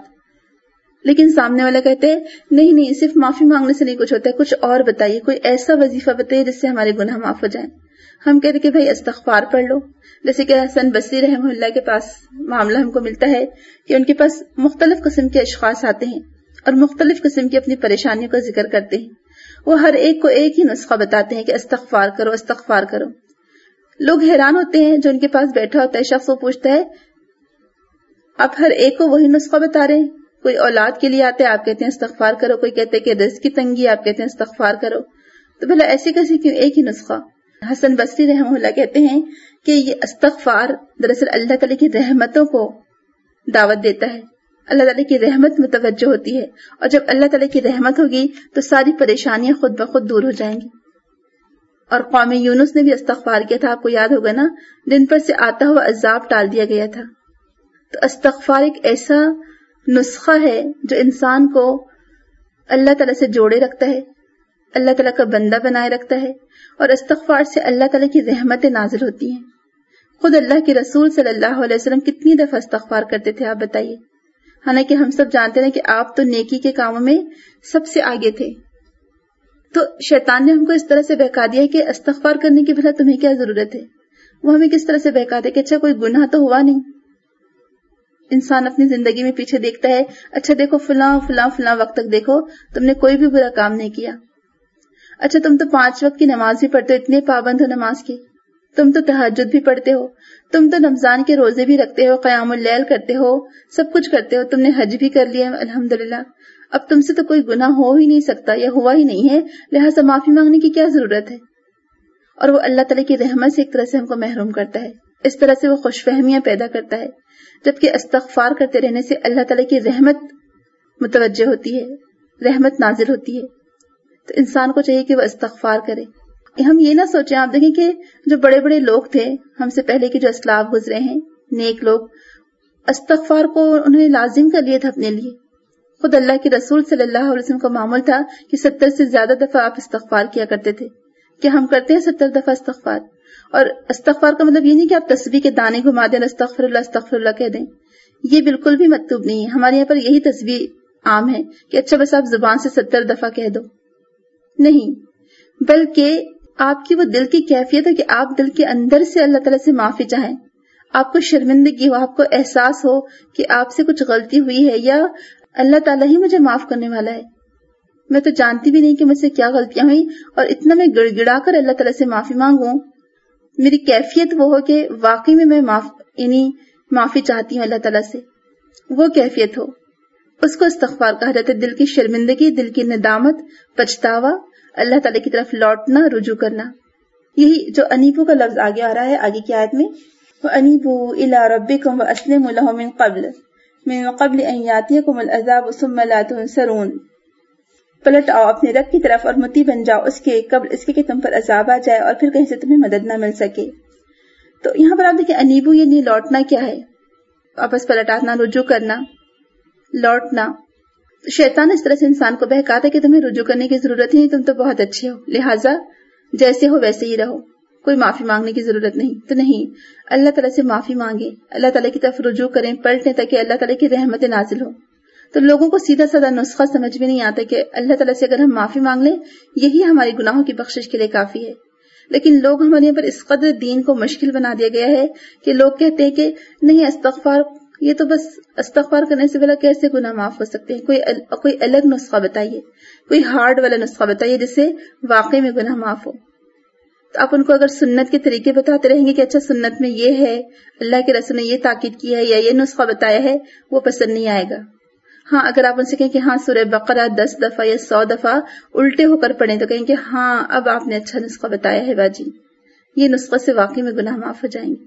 لیکن سامنے والا کہتے ہیں نہیں نہیں، صرف معافی مانگنے سے نہیں کچھ ہوتا ہے، کچھ اور بتائیے، کوئی ایسا وظیفہ بتائیے جس سے ہمارے گناہ معاف ہو جائیں۔ ہم کہتے کہ بھائی استغفار پڑھ لو، جیسے کہ حسن بصری رحمہ اللہ کے پاس معاملہ ہم کو ملتا ہے کہ ان کے پاس مختلف قسم کے اشخاص آتے ہیں اور مختلف قسم کی اپنی پریشانیوں کا ذکر کرتے ہیں، وہ ہر ایک کو ایک ہی نسخہ بتاتے ہیں کہ استغفار کرو استغفار کرو۔ لوگ حیران ہوتے ہیں، جو ان کے پاس بیٹھا ہوتا ہے شخص، وہ پوچھتا ہے آپ ہر ایک کو وہی نسخہ بتا رہے ہیں؟ کوئی اولاد کے لیے آتے ہیں، آپ کہتے ہیں استغفار کرو، کوئی کہتے ہیں کہ رزق کی تنگی، آپ کہتے ہیں استغفار کرو، تو بھلا ایسے کیسے کیوں ایک ہی نسخہ؟ حسن بصری رحمہ اللہ کہتے ہیں کہ یہ استغفار دراصل اللہ تعالیٰ کی رحمتوں کو دعوت دیتا ہے، اللہ تعالیٰ کی رحمت متوجہ ہوتی ہے، اور جب اللہ تعالیٰ کی رحمت ہوگی تو ساری پریشانیاں خود بخود دور ہو جائیں گی۔ اور قوم یونس نے بھی استغفار کیا تھا، آپ کو یاد ہوگا نا، جن پر سے آتا ہوا عذاب ٹال دیا گیا تھا۔ تو استغفار ایک ایسا نسخہ ہے جو انسان کو اللہ تعالیٰ سے جوڑے رکھتا ہے، اللہ تعالیٰ کا بندہ بنائے رکھتا ہے، اور استغفار سے اللہ تعالیٰ کی رحمتیں نازل ہوتی ہیں۔ خود اللہ کے رسول صلی اللہ علیہ وسلم کتنی دفعہ استغفار کرتے تھے آپ بتائیے، حالانکہ ہم سب جانتے ہیں کہ آپ تو نیکی کے کاموں میں سب سے آگے تھے۔ تو شیطان نے ہم کو اس طرح سے بہکا دیا کہ استغفار کرنے کی بھلا تمہیں کیا ضرورت ہے؟ وہ ہمیں کس طرح سے بہکا دے کہ اچھا کوئی گناہ تو ہوا نہیں، انسان اپنی زندگی میں پیچھے دیکھتا ہے، اچھا دیکھو فلاں فلاں فلاں وقت تک دیکھو تم نے کوئی بھی برا کام نہیں کیا، اچھا تم تو پانچ وقت کی نماز بھی پڑھتے ہو، اتنے پابند ہو نماز کے، تم تو تہجد بھی پڑھتے ہو، تم تو رمضان کے روزے بھی رکھتے ہو، قیام اللیل کرتے ہو، سب کچھ کرتے ہو، تم نے حج بھی کر لیا الحمدللہ، اب تم سے تو کوئی گناہ ہو ہی نہیں سکتا یا ہوا ہی نہیں ہے، لہٰذا معافی مانگنے کی کیا ضرورت ہے؟ اور وہ اللہ تعالیٰ کی رحمت سے ایک طرح سے ہم کو محروم کرتا ہے، اس طرح سے وہ خوش فہمیاں پیدا کرتا ہے، جبکہ استغفار کرتے رہنے سے اللہ تعالیٰ کی رحمت متوجہ ہوتی ہے، رحمت نازل ہوتی ہے۔ تو انسان کو چاہیے کہ وہ استغفار کرے۔ ہم یہ نہ سوچیں، آپ دیکھیں کہ جو بڑے بڑے لوگ تھے ہم سے پہلے کے جو اسلاف گزرے ہیں، نیک لوگ، استغفار کو انہوں نے لازم کر لیا تھا اپنے لیے۔ خود اللہ کے رسول صلی اللہ علیہ وسلم کا معمول تھا کہ ستر سے زیادہ دفعہ آپ استغفار کیا کرتے تھے۔ کہ ہم کرتے ہیں ستر دفعہ استغفار؟ اور استغفار کا مطلب یہ نہیں کہ آپ تسبیح کے دانے گھما دیں، استغفر اللہ استغفر اللہ کہہ دیں، یہ بالکل بھی مطلوب نہیں ہے۔ ہمارے یہاں پر یہی تسبیح عام ہے کہ اچھا بس آپ زبان سے ستر دفعہ کہہ دو، نہیں، بلکہ آپ کی وہ دل کی کیفیت ہے کہ آپ دل کے اندر سے اللہ تعالیٰ سے معافی چاہیں، آپ کو شرمندگی ہو، آپ کو احساس ہو کہ آپ سے کچھ غلطی ہوئی ہے یا اللہ تعالیٰ ہی مجھے معاف کرنے والا ہے، میں تو جانتی بھی نہیں کہ مجھ سے کیا غلطیاں ہوئی، اور اتنا میں گڑ گڑا کر اللہ تعالیٰ سے معافی مانگوں، میری کیفیت وہ ہو کہ واقعی میں میں معاف یعنی معافی چاہتی ہوں اللہ تعالیٰ سے، وہ کیفیت ہو، اس کو استغفار کہا جاتا ہے۔ دل کی شرمندگی، دل کی ندامت، پچھتاوا، اللہ تعالیٰ کی طرف لوٹنا، رجوع کرنا۔ یہی جو انیبو کا لفظ آگے آ رہا ہے آگے کی آیت میں، وَأَنِيبُوا إِلَىٰ رَبِّكُمْ وَأَسْلِمُوا لَهُ مِن قَبْلِ مِن قَبْلِ أَن يَأْتِيَكُمُ الْعَذَابُ ثُمَّ لَا تُنصَرُونَ، پلٹ آؤ اپنے رب کی طرف اور متی بن جاؤ اس کے قبل اس کے کہ تم پر عذاب آ جائے اور پھر کہیں سے تمہیں مدد نہ مل سکے۔ تو یہاں پر آپ دیکھیں انیبو یعنی لوٹنا کیا ہے؟ واپس پلٹانا، رجوع کرنا، لوٹنا۔ شیطان اس طرح سے انسان کو بہکاتا ہے کہ تمہیں رجوع کرنے کی ضرورت نہیں، تم تو بہت اچھے ہو، لہٰذا جیسے ہو ویسے ہی رہو، کوئی معافی مانگنے کی ضرورت نہیں۔ تو نہیں، اللہ تعالیٰ سے معافی مانگے، اللہ تعالیٰ کی طرف رجوع کریں، پلٹیں تاکہ اللہ تعالیٰ کی رحمت نازل ہو۔ تو لوگوں کو سیدھا سادہ نسخہ سمجھ میں نہیں آتا کہ اللہ تعالیٰ سے اگر ہم معافی مانگ لیں یہی ہمارے گناہوں کی بخشش کے لیے کافی ہے، لیکن لوگ ہمارے یہاں پر اس قدر دین کو مشکل بنا دیا گیا ہے کہ لوگ کہتے ہیں کہ نہیں استغفار، یہ تو بس استغفار کرنے سے بلا کیسے گناہ معاف ہو سکتے ہیں، کوئی ال... کوئی الگ نسخہ بتائیے، کوئی ہارڈ والا نسخہ بتائیے جس سے واقعی میں گناہ معاف ہو۔ تو آپ ان کو اگر سنت کے طریقے بتاتے رہیں گے کہ اچھا سنت میں یہ ہے، اللہ کے رسول نے یہ تاکید کی ہے یا یہ نسخہ بتایا ہے، وہ پسند نہیں آئے گا۔ ہاں اگر آپ ان سے کہیں کہ ہاں سورہ بقرہ دس دفعہ یا سو دفعہ الٹے ہو کر پڑھیں تو کہیں کہ ہاں اب آپ نے اچھا نسخہ بتایا ہے باجی، یہ نسخہ سے واقعی میں گناہ معاف ہو جائیں گے۔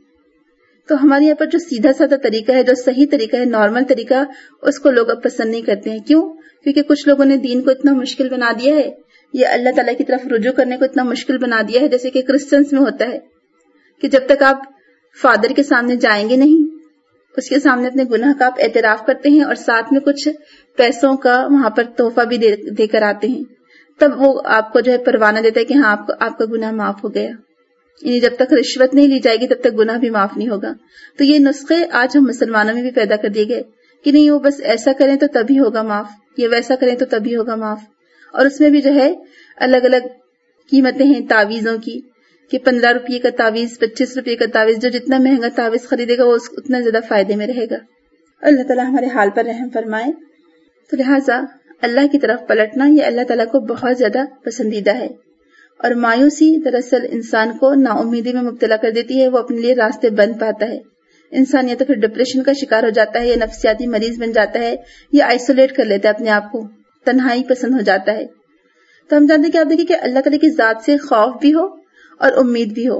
تو ہمارے یہاں پر جو سیدھا سادہ طریقہ ہے، جو صحیح طریقہ ہے، نارمل طریقہ، اس کو لوگ اب پسند نہیں کرتے ہیں۔ کیوں؟ کیونکہ کچھ لوگوں نے دین کو اتنا مشکل بنا دیا ہے، یہ اللہ تعالیٰ کی طرف رجوع کرنے کو اتنا مشکل بنا دیا ہے، جیسے کہ کرسچنس میں ہوتا ہے کہ جب تک آپ فادر کے سامنے جائیں گے نہیں، اس کے سامنے اپنے گناہ کا آپ اعتراف کرتے ہیں اور ساتھ میں کچھ پیسوں کا وہاں پر تحفہ بھی دے, دے کر آتے ہیں، تب وہ آپ کو جو ہے پروانہ دیتا ہے کہ ہاں آپ کو آپ کا گناہ معاف ہو گیا۔ یعنی جب تک رشوت نہیں لی جائے گی تب تک گناہ بھی معاف نہیں ہوگا۔ تو یہ نسخے آج ہم مسلمانوں میں بھی پیدا کر دیے گئے کہ نہیں وہ بس ایسا کریں تو تبھی ہوگا معاف، یا ویسا کریں تو تبھی ہوگا معاف، اور اس میں بھی جو ہے الگ الگ قیمتیں ہیں تعویذوں کی کہ پندرہ روپے کا تعویذ، پچیس روپے کا تعویذ، جو جتنا مہنگا تعویذ خریدے گا وہ اتنا زیادہ فائدے میں رہے گا۔ اللہ تعالیٰ ہمارے حال پر رحم فرمائے۔ تو لہٰذا اللہ کی طرف پلٹنا یہ اللہ تعالیٰ کو بہت زیادہ پسندیدہ ہے، اور مایوسی دراصل انسان کو نا امیدی میں مبتلا کر دیتی ہے، وہ اپنے لیے راستے بند پاتا ہے، انسان یا تو پھر ڈپریشن کا شکار ہو جاتا ہے، یا نفسیاتی مریض بن جاتا ہے، یا آئسولیٹ کر لیتا ہے اپنے آپ کو، تنہائی پسند ہو جاتا ہے۔ تو ہم جانتے ہیں کہ آپ دیکھیں کہ اللہ تعالیٰ کی ذات سے خوف بھی ہو اور امید بھی ہو،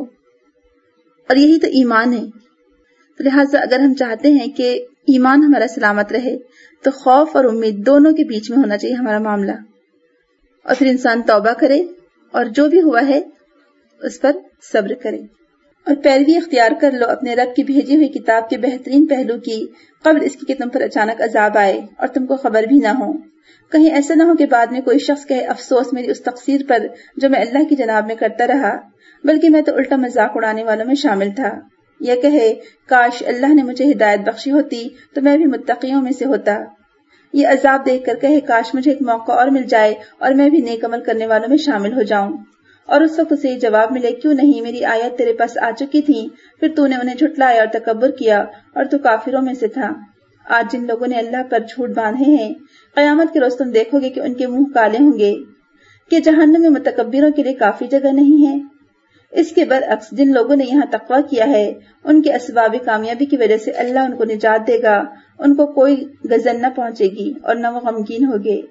اور یہی تو ایمان ہے۔ تو لہٰذا اگر ہم چاہتے ہیں کہ ایمان ہمارا سلامت رہے تو خوف اور امید دونوں کے بیچ میں ہونا چاہیے ہمارا معاملہ، اور پھر انسان توبہ کرے اور جو بھی ہوا ہے اس پر صبر کرے، اور پیروی اختیار کر لو اپنے رب کی بھیجی ہوئی کتاب کے بہترین پہلو کی قبل اس کی کہ تم پر اچانک عذاب آئے اور تم کو خبر بھی نہ ہو، کہیں ایسا نہ ہو کہ بعد میں کوئی شخص کہے افسوس میری اس تقصیر پر جو میں اللہ کی جناب میں کرتا رہا، بلکہ میں تو الٹا مذاق اڑانے والوں میں شامل تھا، یا کہے کاش اللہ نے مجھے ہدایت بخشی ہوتی تو میں بھی متقیوں میں سے ہوتا، یہ عذاب دیکھ کر کہے کاش مجھے ایک موقع اور مل جائے اور میں بھی نیک عمل کرنے والوں میں شامل ہو جاؤں، اور اس وقت اسے یہ جواب ملے کیوں نہیں میری آیت تیرے پاس آ چکی تھی، پھر تو نے انہیں جھٹلایا اور تکبر کیا اور تو کافروں میں سے تھا۔ آج جن لوگوں نے اللہ پر جھوٹ باندھے ہیں قیامت کے روز تم دیکھو گے کہ ان کے منہ کالے ہوں گے کہ جہنم میں متکبروں کے لیے کافی جگہ نہیں ہے۔ اس کے برعکس جن لوگوں نے یہاں تقویٰ کیا ہے ان کے اسباب کامیابی کی وجہ سے اللہ ان کو نجات دے گا، ان کو کوئی غضن نہ پہنچے گی اور نہ وہ غمگین ہوگے۔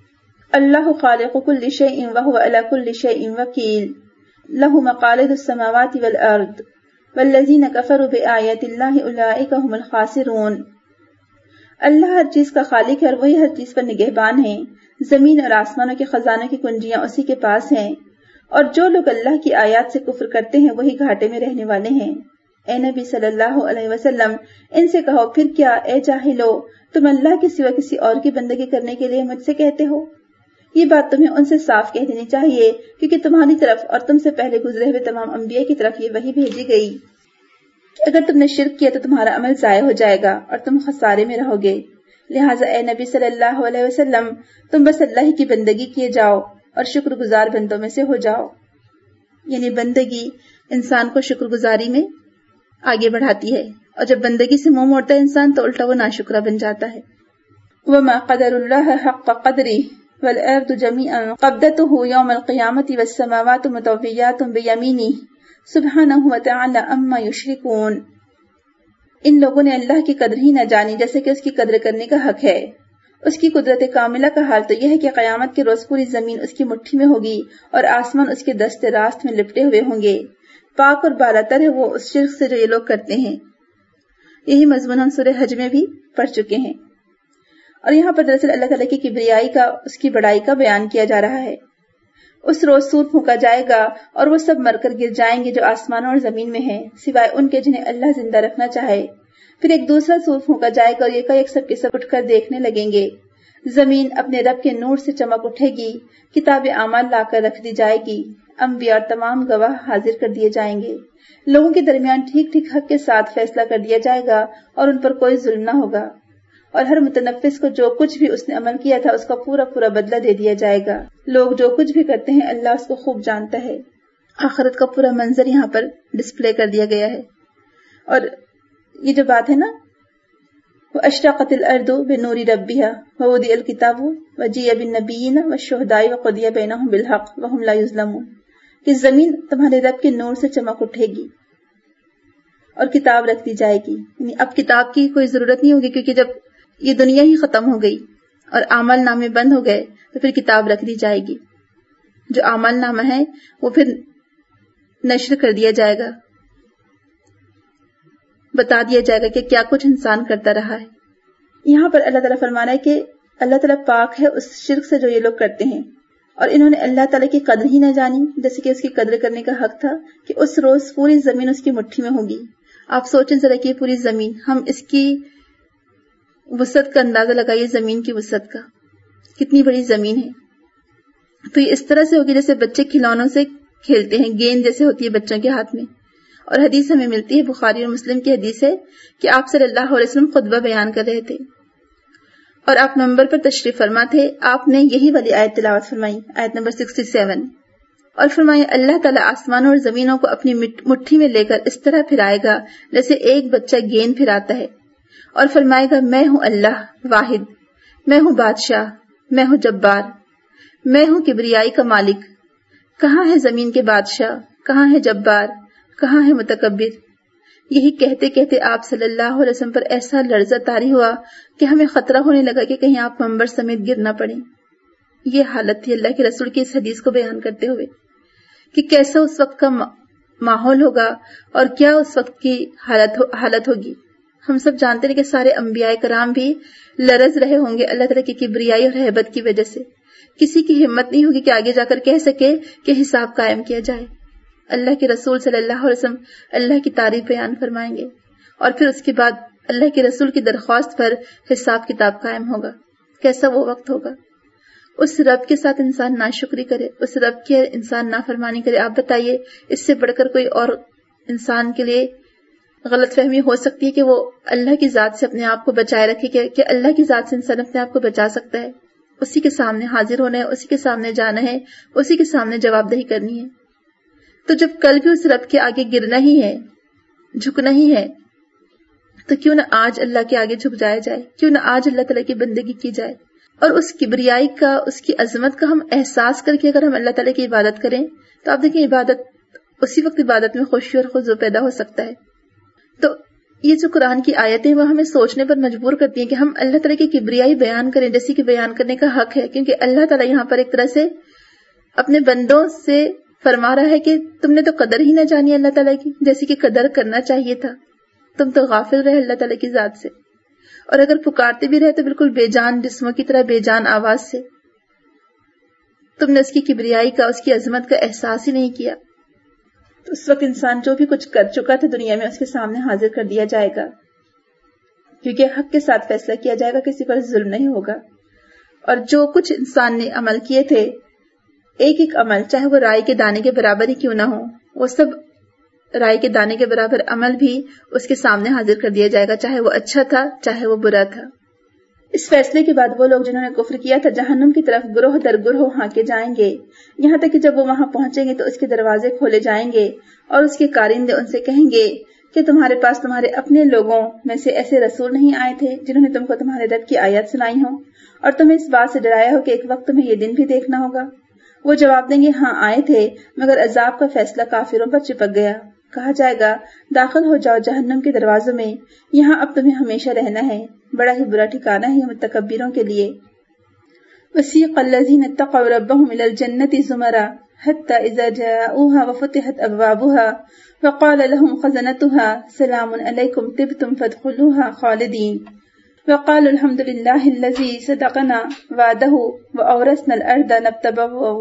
اللہ خالق کل شیء وہو علی کل شیء وکیل لہ مقالید السماوات والارض والذین کفروا بآیات اللہ اولئک هم الخاسرون۔ اللہ ہر چیز کا خالق ہے اور وہی ہر چیز پر نگہبان ہے۔ زمین اور آسمانوں کے خزانوں کی کنجیاں اسی کے پاس ہیں، اور جو لوگ اللہ کی آیات سے کفر کرتے ہیں وہی گھاٹے میں رہنے والے ہیں۔ اے نبی صلی اللہ علیہ وسلم ان سے کہو پھر کیا اے جاہلو تم اللہ کے سوا کسی اور کی بندگی کرنے کے لیے مجھ سے کہتے ہو؟ یہ بات تمہیں ان سے صاف کہہ دینی چاہیے کیونکہ تمہاری طرف اور تم سے پہلے گزرے ہوئے تمام انبیاء کی طرف یہ وحی بھیجی گئی کہ اگر تم نے شرک کیا تو تمہارا عمل ضائع ہو جائے گا اور تم خسارے میں رہو گے۔ لہٰذا اے نبی صلی اللہ علیہ وسلم تم بس اللہ کی بندگی کیے جاؤ اور شکر گزار بندوں میں سے ہو جاؤ۔ یعنی بندگی انسان کو شکر گزاری میں آگے بڑھاتی ہے، اور جب بندگی سے منہ موڑتا ہے انسان تو الٹا وہ ناشکرا بن جاتا ہے۔ وما قدر اللہ حق قدرہ والارض جميعا قبضته يوم القیامة والسماوات مطویات بیمینہ سبحانہ وتعالی عما یشرکون۔ ان لوگوں نے اللہ کی قدر ہی نہ جانی جیسے کہ اس کی قدر کرنے کا حق ہے۔ اس کی قدرت کاملہ کا حال تو یہ ہے کہ قیامت کے روز پوری زمین اس کی مٹھی میں ہوگی اور آسمان اس کے دست راست میں لپٹے ہوئے ہوں گے۔ پاک اور بالاتر ہے وہ اس شرک سے جو یہ لوگ کرتے ہیں۔ یہی مضمون ہم سورہ حج میں بھی پڑھ چکے ہیں، اور یہاں پر دراصل اللہ تعالیٰ کی کبریائی کا، اس کی بڑائی کا بیان کیا جا رہا ہے۔ اس روز سور پھونکا جائے گا اور وہ سب مر کر گر جائیں گے جو آسمانوں اور زمین میں ہیں سوائے ان کے جنہیں اللہ زندہ رکھنا چاہے۔ پھر ایک دوسرا سور پھونکا جائے گا اور یہ ایک سب کے سب اٹھ کر دیکھنے لگیں گے۔ زمین اپنے رب کے نور سے چمک اٹھے گی، کتاب اعمال لا کر رکھ دی جائے گی، انبیاء اور تمام گواہ حاضر کر دیے جائیں گے، لوگوں کے درمیان ٹھیک ٹھیک حق کے ساتھ فیصلہ کر دیا جائے گا اور ان پر کوئی ظلم نہ ہوگا، اور ہر متنفس کو جو کچھ بھی اس نے عمل کیا تھا اس کا پورا پورا بدلہ دے دیا جائے گا۔ لوگ جو کچھ بھی کرتے ہیں اللہ اس کو خوب جانتا ہے۔ آخرت کا پورا منظر یہاں پر ڈسپلے کر دیا گیا ہے، اور یہ جو بات ہے نا وَأَشْرَقَتِ الْأَرْضُ بِنُورِ رَبِّهَا وَوُضِعَ الْكِتَابُ وَجِيءَ بِالنَّبِيِّينَ وَالشُّهَدَاءِ وَقُضِيَ بَيْنَهُم بِالْحَقِّ وَهُمْ لَا يُظْلَمُونَ کہ زمین تمہارے رب کے نور سے چمک اٹھے گی اور کتاب رکھ دی جائے گی۔ یعنی اب کتاب کی کوئی ضرورت نہیں ہوگی، کیونکہ جب یہ دنیا ہی ختم ہو گئی اور اعمال نامے بند ہو گئے تو پھر کتاب رکھ دی جائے گی۔ جو اعمال نامہ ہے وہ پھر نشر کر دیا جائے گا، بتا دیا جائے گا کہ کیا کچھ انسان کرتا رہا ہے۔ یہاں پر اللہ تعالیٰ فرمانا ہے کہ اللہ تعالیٰ پاک ہے اس شرک سے جو یہ لوگ کرتے ہیں، اور انہوں نے اللہ تعالیٰ کی قدر ہی نہ جانی جیسے کہ اس کی قدر کرنے کا حق تھا کہ اس روز پوری زمین اس کی مٹھی میں ہوگی۔ آپ سوچیں ذرا کہ پوری زمین، ہم اس کی وسعت کا اندازہ لگائیے، زمین کی وسعت کا، کتنی بڑی زمین ہے۔ تو یہ اس طرح سے ہوگی جیسے بچے کھلونوں سے کھیلتے ہیں، گیند جیسے ہوتی ہے بچوں کے ہاتھ میں۔ اور حدیث ہمیں ملتی ہے، بخاری اور مسلم کی حدیث ہے کہ آپ صلی اللہ علیہ وسلم خطبہ بیان کر رہے تھے اور آپ منبر پر تشریف فرما تھے۔ آپ نے یہی والی آیت تلاوت فرمائی، آیت نمبر سکسٹی سیون، اور فرمایا اللہ تعالیٰ آسمانوں اور زمینوں کو اپنی مٹھی میں لے کر اس طرح پھرائے گا جیسے ایک بچہ گیند پھراتا ہے، اور فرمائے گا میں ہوں اللہ واحد، میں ہوں بادشاہ، میں ہوں جبار، میں ہوں کبریائی کا مالک، کہاں ہے زمین کے بادشاہ، کہاں ہے جبار، کہاں ہے متکبر۔ یہی کہتے کہتے آپ صلی اللہ علیہ وسلم پر ایسا لرزہ طاری ہوا کہ ہمیں خطرہ ہونے لگا کہ کہیں آپ منبر سمیت گر نہ پڑیں۔ یہ حالت تھی اللہ کے رسول کی اس حدیث کو بیان کرتے ہوئے کہ کیسا اس وقت کا ماحول ہوگا اور کیا اس وقت کی حالت ہو حالت ہوگی۔ ہم سب جانتے ہیں کہ سارے انبیاء کرام بھی لرز رہے ہوں گے اللہ تعالیٰ کی کبریائی اور ہیبت کی وجہ سے۔ کسی کی ہمت نہیں ہوگی کہ آگے جا کر کہہ سکے کہ حساب قائم کیا جائے۔ اللہ کے رسول صلی اللہ علیہ وسلم اللہ کی تعریف بیان فرمائیں گے اور پھر اس کے بعد اللہ کے رسول کی درخواست پر حساب کتاب قائم ہوگا۔ کیسا وہ وقت ہوگا؟ اس رب کے ساتھ انسان ناشکری کرے، اس رب کے انسان نافرمانی کرے۔ آپ بتائیے اس سے بڑھ کر کوئی اور انسان کے لیے غلط فہمی ہو سکتی ہے کہ وہ اللہ کی ذات سے اپنے آپ کو بچائے رکھے کہ, کہ اللہ کی ذات سے انسان اپنے آپ کو بچا سکتا ہے؟ اسی کے سامنے حاضر ہونا ہے، اسی کے سامنے جانا ہے، اسی کے سامنے جواب دہی کرنی ہے۔ تو جب کل بھی اس رب کے آگے گرنا ہی ہے، جھکنا ہی ہے، تو کیوں نہ آج اللہ کے آگے جھک جایا جائے، کیوں نہ آج اللہ تعالیٰ کی بندگی کی جائے، اور اس کبریائی کا، اس کی عظمت کا ہم احساس کر کے اگر ہم اللہ تعالیٰ کی عبادت کریں تو آپ دیکھیں عبادت اسی وقت عبادت میں خوشی اور خضوع پیدا ہو سکتا ہے. تو یہ جو قرآن کی آیتیں وہ ہمیں سوچنے پر مجبور کرتی ہیں کہ ہم اللہ تعالیٰ کی کبریائی بیان کریں، جیسی کہ بیان کرنے کا حق ہے، کیونکہ اللہ تعالیٰ یہاں پر ایک طرح سے اپنے بندوں سے فرما رہا ہے کہ تم نے تو قدر ہی نہ جانی اللہ تعالیٰ کی، جیسی کہ قدر کرنا چاہیے تھا، تم تو غافل رہے اللہ تعالیٰ کی ذات سے، اور اگر پکارتے بھی رہے تو بالکل بے جان جسموں کی طرح بے جان آواز سے. تم نے اس کی کبریائی کا، اس کی عظمت کا احساس ہی نہیں کیا. تو اس وقت انسان جو بھی کچھ کر چکا تھا دنیا میں اس کے سامنے حاضر کر دیا جائے گا، کیونکہ حق کے ساتھ فیصلہ کیا جائے گا، کسی پر ظلم نہیں ہوگا. اور جو کچھ انسان نے عمل کیے تھے، ایک ایک عمل چاہے وہ رائے کے دانے کے برابر ہی کیوں نہ ہو، وہ سب رائے کے دانے کے برابر عمل بھی اس کے سامنے حاضر کر دیا جائے گا، چاہے وہ اچھا تھا چاہے وہ برا تھا. اس فیصلے کے بعد وہ لوگ جنہوں نے کفر کیا تھا جہنم کی طرف گروہ در گروہ ہانکے جائیں گے، یہاں تک کہ جب وہ وہاں پہنچیں گے تو اس کے دروازے کھولے جائیں گے اور اس کے کارندے ان سے کہیں گے کہ تمہارے پاس تمہارے اپنے لوگوں میں سے ایسے رسول نہیں آئے تھے جنہوں نے تم کو تمہارے رب کی آیات سنائی ہوں اور تمہیں اس بات سے ڈرایا ہو کہ ایک وقت تمہیں یہ دن بھی دیکھنا ہوگا؟ وہ جواب دیں گے ہاں آئے تھے، مگر عذاب کا فیصلہ کافروں پر چپک گیا. کہا جائے گا داخل ہو جاؤ جہنم کے دروازوں میں، یہاں اب تمہیں ہمیشہ رہنا ہے، بڑا ہی برا ٹھکانہ ہے متکبروں کے لیے. وسیق الذین اتقوا ربهم الى الجنة زمرا حتى اذا جاءوها وفتحت ابوابها وقال لهم خزنتها سلام علیکم طبتم فادخلوها خالدین وقالوا الحمد لله الذي صدقنا وعده واورثنا الارض نتبوأ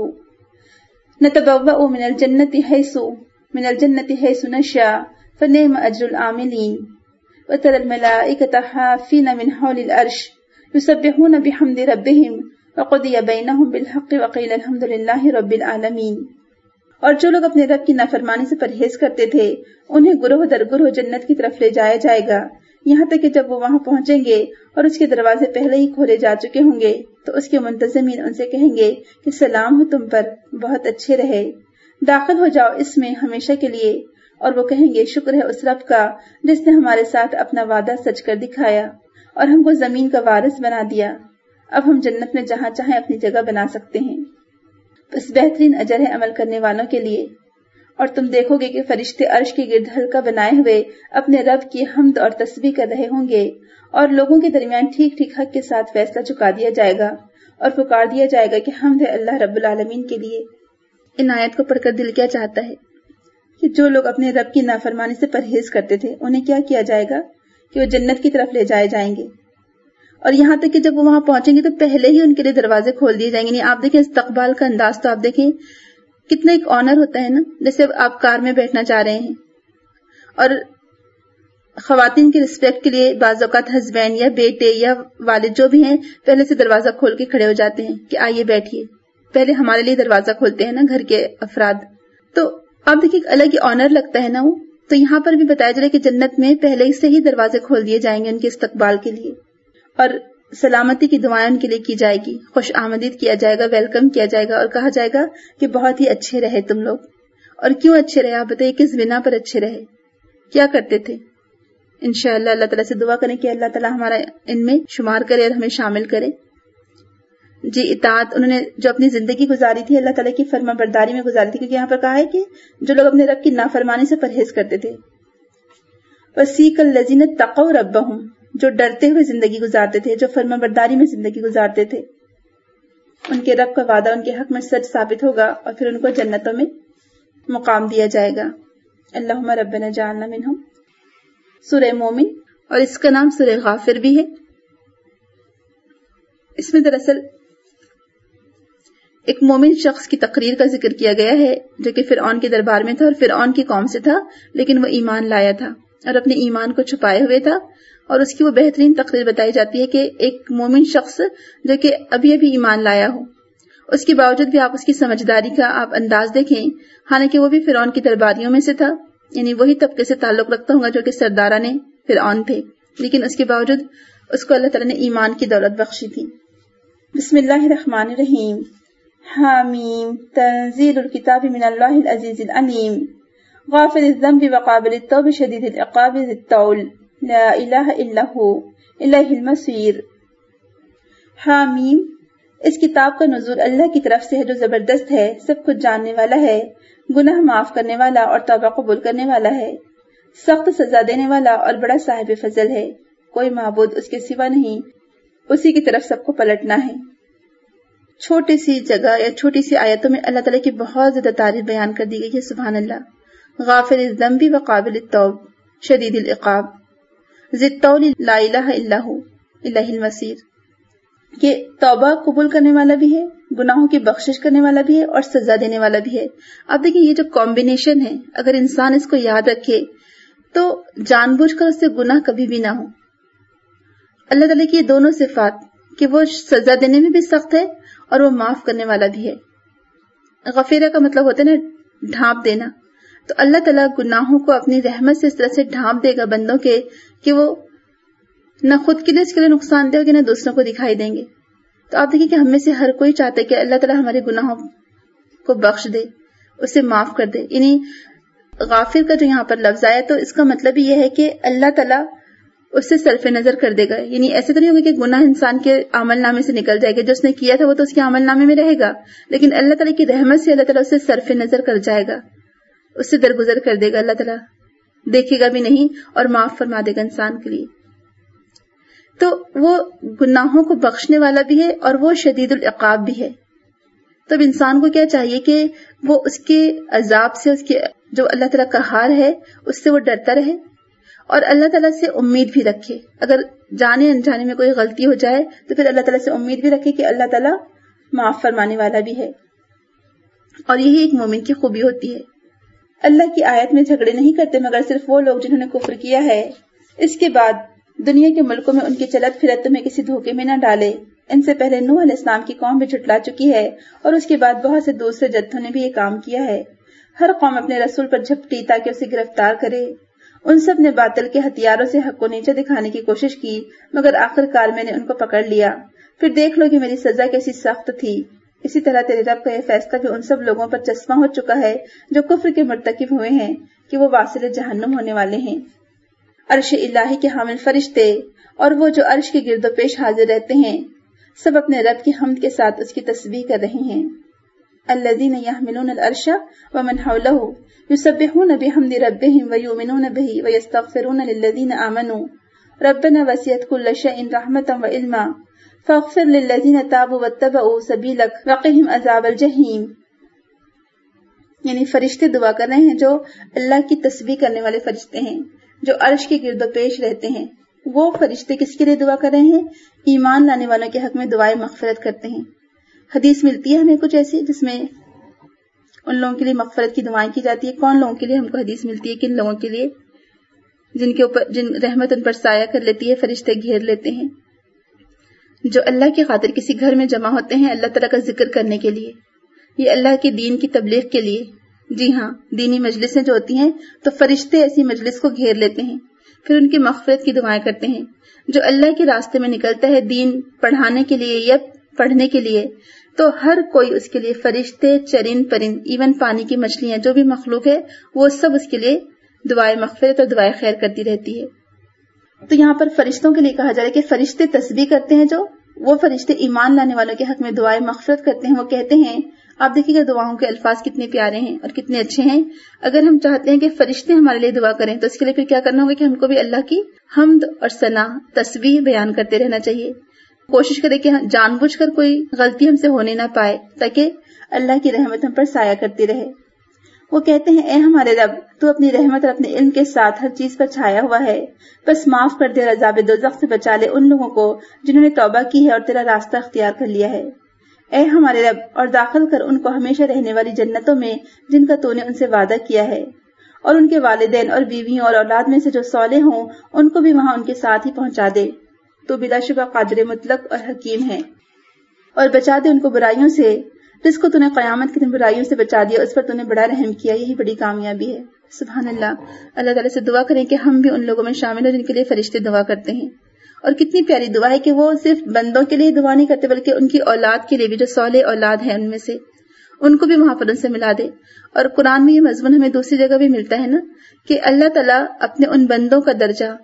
نتبوأ من الجنة حيث من الجنة حيث نشاء فنعم اجر العاملین. وترى الملائكة حافين من حول العرش يسبحون بحمد ربهم وقضي بينهم بالحق وقيل الحمد لله رب العالمين. اور جو لوگ اپنے رب کی نافرمانی سے پرہیز کرتے تھے انہیں گروہ در گروہ جنت کی طرف لے جایا جائے گا، یہاں تک کہ جب وہ وہاں پہنچیں گے اور اس کے دروازے پہلے ہی کھولے جا چکے ہوں گے تو اس کے منتظمین ان سے کہیں گے کہ سلام ہو تم پر، بہت اچھے رہے، داخل ہو جاؤ اس میں ہمیشہ کے لیے. اور وہ کہیں گے شکر ہے اس رب کا جس نے ہمارے ساتھ اپنا وعدہ سچ کر دکھایا اور ہم کو زمین کا وارث بنا دیا، اب ہم جنت میں جہاں چاہیں اپنی جگہ بنا سکتے ہیں. بس بہترین اجر ہے عمل کرنے والوں کے لیے. اور تم دیکھو گے کہ فرشتے عرش کے گرد حلقہ بنائے ہوئے اپنے رب کی حمد اور تسبیح کر رہے ہوں گے، اور لوگوں کے درمیان ٹھیک ٹھیک حق کے ساتھ فیصلہ چکا دیا جائے گا اور پکار دیا جائے گا کہ حمد ہے اللہ رب العالمین کے لیے. ان آیت کو پڑھ کر دل کیا چاہتا ہے کہ جو لوگ اپنے رب کی نافرمانی سے پرہیز کرتے تھے انہیں کیا کیا جائے گا کہ وہ جنت کی طرف لے جائے جائیں گے، اور یہاں تک کہ جب وہ وہاں پہنچیں گے تو پہلے ہی ان کے لیے دروازے کھول دیے جائیں گے. نہیں آپ دیکھیں استقبال کا انداز تو آپ دیکھیں کتنا ایک آنر ہوتا ہے نا، جیسے آپ کار میں بیٹھنا چاہ رہے ہیں اور خواتین کی رسپیکٹ کے لیے بعض اوقات ہسبینڈ یا بیٹے یا والد جو بھی ہیں پہلے سے دروازہ کھول کے کھڑے ہو جاتے ہیں کہ آئیے بیٹھیے، پہلے ہمارے لیے دروازہ کھولتے ہیں نا گھر کے افراد. تو آپ دیکھیں ایک الگ ہی آنر لگتا ہے نا وہ. تو یہاں پر بھی بتایا جا رہا ہے کہ جنت میں پہلے سے ہی دروازے کھول دیے جائیں گے ان کے استقبال کے لیے، اور سلامتی کی دعائیں ان کے لیے کی جائے گی، خوش آمدید کیا جائے گا، ویلکم کیا جائے گا، اور کہا جائے گا کہ بہت ہی اچھے رہے تم لوگ. اور کیوں اچھے رہے آپ بتائیے، کس بنا پر اچھے رہے، کیا کرتے تھے؟ انشاءاللہ اللہ تعالیٰ سے دعا کریں کہ اللہ تعالیٰ ہمارا ان میں شمار کرے اور ہمیں شامل کرے. جی اطاعت، انہوں نے جو اپنی زندگی گزاری تھی اللہ تعالیٰ کی فرما برداری میں گزاری تھی، کیونکہ یہاں پر کہا ہے کہ جو لوگ اپنے رب کی نافرمانی سے پرہیز کرتے تھے. وسیق الذین اتقوا ربهم، جو ڈرتے ہوئے زندگی گزارتے تھے، جو فرما برداری میں زندگی گزارتے تھے، ان کے رب کا وعدہ ان کے حق میں سچ ثابت ہوگا اور پھر ان کو جنتوں میں مقام دیا جائے گا. اللہم ربنا جعلنا منہم. سورہ مومن، اور اس کا نام سورہ غافر بھی ہے. اس میں دراصل ایک مومن شخص کی تقریر کا ذکر کیا گیا ہے جو کہ فرعون کے دربار میں تھا اور فرعون کی قوم سے تھا، لیکن وہ ایمان لایا تھا اور اپنے ایمان کو چھپائے ہوئے تھا. اور اس کی وہ بہترین تقریر بتائی جاتی ہے کہ ایک مومن شخص جو کہ ابھی ابھی ایمان لایا ہو، اس کے باوجود بھی آپ اس کی سمجھداری کا آپ انداز دیکھیں، حالانکہ وہ بھی فرعون کی درباریوں میں سے تھا، یعنی وہی طبقے سے تعلق رکھتا ہوگا جو کہ سرداران فرعون تھے، لیکن اس کے باوجود اس کو اللہ تعالیٰ نے ایمان کی دولت بخشی تھی. بسم اللہ الرحمن الرحیم. حامیم. تنزیل الکتاب من اللہ العزیز العلیم. غافر الذنب وقابل التوب شدید العقاب ذی الطول. لا الہ الا ہو الیہ المصیر۔ حامیم، اس کتاب کا نزول اللہ کی طرف سے ہے جو زبردست ہے، سب کچھ جاننے والا ہے، گناہ معاف کرنے والا اور توبہ قبول کرنے والا ہے، سخت سزا دینے والا اور بڑا صاحب فضل ہے، کوئی معبود اس کے سوا نہیں، اسی کی طرف سب کو پلٹنا ہے۔ چھوٹی سی جگہ یا چھوٹی سی آیتوں میں اللہ تعالیٰ کی بہت زیادہ تعریف بیان کر دی گئی ہے، سبحان اللہ۔ غافر الذنب وقابل التوب شدید العقاب ذی الطول لا الہ الا ہو الیہ المصیر، کہ توبہ قبول کرنے والا بھی ہے، گناہوں کی بخشش کرنے والا بھی ہے اور سزا دینے والا بھی ہے۔ اب دیکھیں یہ جو کمبینیشن ہے، اگر انسان اس کو یاد رکھے تو جان بوجھ کر اس سے گناہ کبھی بھی نہ ہو۔ اللہ تعالیٰ کی یہ دونوں صفات کہ وہ سزا دینے میں بھی سخت ہے اور وہ معاف کرنے والا بھی ہے۔ غفیرہ کا مطلب ہوتا ہے نا ڈھانپ دینا، تو اللہ تعالیٰ گناہوں کو اپنی رحمت سے اس طرح سے ڈھانپ دے گا بندوں کے کہ وہ نہ خود کے لیے اس کے لیے نقصان دہ ہوگی نہ دوسروں کو دکھائی دیں گے۔ تو آپ دیکھیں کہ ہم میں سے ہر کوئی چاہتا ہے کہ اللہ تعالیٰ ہمارے گناہوں کو بخش دے، اسے معاف کر دے۔ یعنی غافر کا جو یہاں پر لفظ آیا تو اس کا مطلب یہ ہے کہ اللہ تعالیٰ اس سے صرف نظر کر دے گا، یعنی ایسے تو نہیں ہوگا کہ گناہ انسان کے عمل نامے سے نکل جائے گا، جو اس نے کیا تھا وہ تو اس کے عمل نامے میں رہے گا، لیکن اللہ تعالیٰ کی رحمت سے اللہ تعالیٰ اسے صرف نظر کر جائے گا، اس سے درگزر کر دے گا، اللہ تعالیٰ دیکھے گا بھی نہیں اور معاف فرما دے گا انسان کے لیے۔ تو وہ گناہوں کو بخشنے والا بھی ہے اور وہ شدید العقاب بھی ہے۔ تو اب انسان کو کیا چاہیے کہ وہ اس کے عذاب سے، اس کے جو اللہ تعالیٰ قہار ہے اس سے وہ ڈرتا رہے اور اللہ تعالیٰ سے امید بھی رکھے۔ اگر جانے انجانے میں کوئی غلطی ہو جائے تو پھر اللہ تعالیٰ سے امید بھی رکھے کہ اللہ تعالیٰ معاف فرمانے والا بھی ہے، اور یہی ایک مومن کی خوبی ہوتی ہے۔ اللہ کی آیت میں جھگڑے نہیں کرتے مگر صرف وہ لوگ جنہوں نے کفر کیا ہے، اس کے بعد دنیا کے ملکوں میں ان کی چلت پھرت تمہیں کسی دھوکے میں نہ ڈالے۔ ان سے پہلے نوح علیہ السلام کی قوم بھی جھٹلا چکی ہے اور اس کے بعد بہت سے دوسرے جدوں نے بھی یہ کام کیا ہے۔ ہر قوم اپنے رسول پر جھپٹی تاکہ اسے گرفتار کرے۔ ان سب نے باطل کے ہتھیاروں سے حق کو نیچے دکھانے کی کوشش کی مگر آخر کار میں نے ان کو پکڑ لیا۔ پھر دیکھ لو کہ میری سزا کیسی سخت تھی۔ اسی طرح تیرے رب کا یہ فیصلہ بھی ان سب لوگوں پر چشمہ ہو چکا ہے جو کفر کے مرتکب ہوئے ہیں کہ وہ واصل جہنم ہونے والے ہیں۔ عرش الہی کے حامل فرشتے اور وہ جو عرش کے گرد و پیش حاضر رہتے ہیں سب اپنے رب کی حمد کے ساتھ اس کی تسبیح کر رہے ہیں۔ الذین یحملون العرش ومن حولہ یسبحون بحمد ربهم ویؤمنون به ویستغفرون للذین آمنوا ربنا وسعت کل شیء رحمتا وعلما فاغفر للذین تابوا واتبعوا سبیلک وقهم عذاب الجحیم۔ یعنی فرشتے دعا کر رہے ہیں جو اللہ کی تسبیح کرنے والے فرشتے ہیں، جو عرش کے گرد و پیش رہتے ہیں۔ وہ فرشتے کس کے لیے دعا کر رہے ہیں؟ ایمان لانے والوں کے حق میں دعائیں مغفرت کرتے ہیں۔ حدیث ملتی ہے ہمیں کچھ ایسی جس میں ان لوگوں کے لیے مغفرت کی دعائیں کی جاتی ہے۔ کون لوگوں کے لیے ہم کو حدیث ملتی ہے؟ کن لوگوں کے لیے؟ جن کے اوپر جن رحمت ان پر سایہ کر لیتی ہے، فرشتے گھیر لیتے ہیں، جو اللہ کی خاطر کسی گھر میں جمع ہوتے ہیں اللہ تعالیٰ کا ذکر کرنے کے لیے، یہ اللہ کے دین کی تبلیغ کے لیے۔ جی ہاں، دینی مجلسیں جو ہوتی ہیں تو فرشتے ایسی مجلس کو گھیر لیتے ہیں، پھر ان کی مغفرت کی دعائیں کرتے ہیں۔ جو اللہ کے راستے میں نکلتا ہے دین پڑھانے کے لیے یا پڑھنے کے لیے تو ہر کوئی اس کے لیے، فرشتے، چرند پرند، ایون پانی کی مچھلیاں، جو بھی مخلوق ہے وہ سب اس کے لیے دعائیں مغفرت اور دعائیں خیر کرتی رہتی ہے۔ تو یہاں پر فرشتوں کے لیے کہا جا رہا ہے کہ فرشتے تسبیح کرتے ہیں، جو وہ فرشتے ایمان لانے والوں کے حق میں دعائیں مغفرت کرتے ہیں۔ وہ کہتے ہیں، آپ دیکھیے گا دعاؤں کے الفاظ کتنے پیارے ہیں اور کتنے اچھے ہیں۔ اگر ہم چاہتے ہیں کہ فرشتے ہمارے لیے دعا کریں تو اس کے لیے پھر کیا کرنا ہوگا کہ ہم کو بھی اللہ کی حمد اور ثنا، تسبیح بیان کرتے رہنا چاہیے۔ کوشش کریں کہ جان بوجھ کر کوئی غلطی ہم سے ہونے نہ پائے تاکہ اللہ کی رحمت ہم پر سایہ کرتی رہے۔ وہ کہتے ہیں، اے ہمارے رب، تو اپنی رحمت اور اپنے علم کے ساتھ ہر چیز پر چھایا ہوا ہے، بس معاف کر دے اور عذاب دوزخ سے بچا لے ان لوگوں کو جنہوں نے توبہ کی ہے اور تیرا راستہ اختیار کر لیا ہے۔ اے ہمارے رب، اور داخل کر ان کو ہمیشہ رہنے والی جنتوں میں جن کا تو نے ان سے وعدہ کیا ہے، اور ان کے والدین اور بیویوں اور اولاد میں سے جو صالح ہوں ان کو بھی وہاں ان کے ساتھ ہی پہنچا دے۔ تو بلا شبہ قادر مطلق اور حکیم ہے، اور بچا دے ان کو برائیوں سے، جس کو تو نے قیامت کے دن برائیوں سے بچا دیا، اس پر تو نے بڑا رحم کیا، یہی بڑی کامیابی ہے۔ سبحان اللہ۔ اللہ تعالیٰ سے دعا کریں کہ ہم بھی ان لوگوں میں شامل ہوں جن کے لیے فرشتے دعا کرتے ہیں۔ اور کتنی پیاری دعا ہے کہ وہ صرف بندوں کے لیے دعا نہیں کرتے بلکہ ان کی اولاد کے لیے بھی، جو صالح اولاد ہیں ان میں سے، ان کو بھی وہاں پر ان سے ملا دے۔ اور قرآن میں یہ مضمون ہمیں دوسری جگہ بھی ملتا ہے نا کہ اللہ تعالیٰ اپنے ان بندوں کا درجہ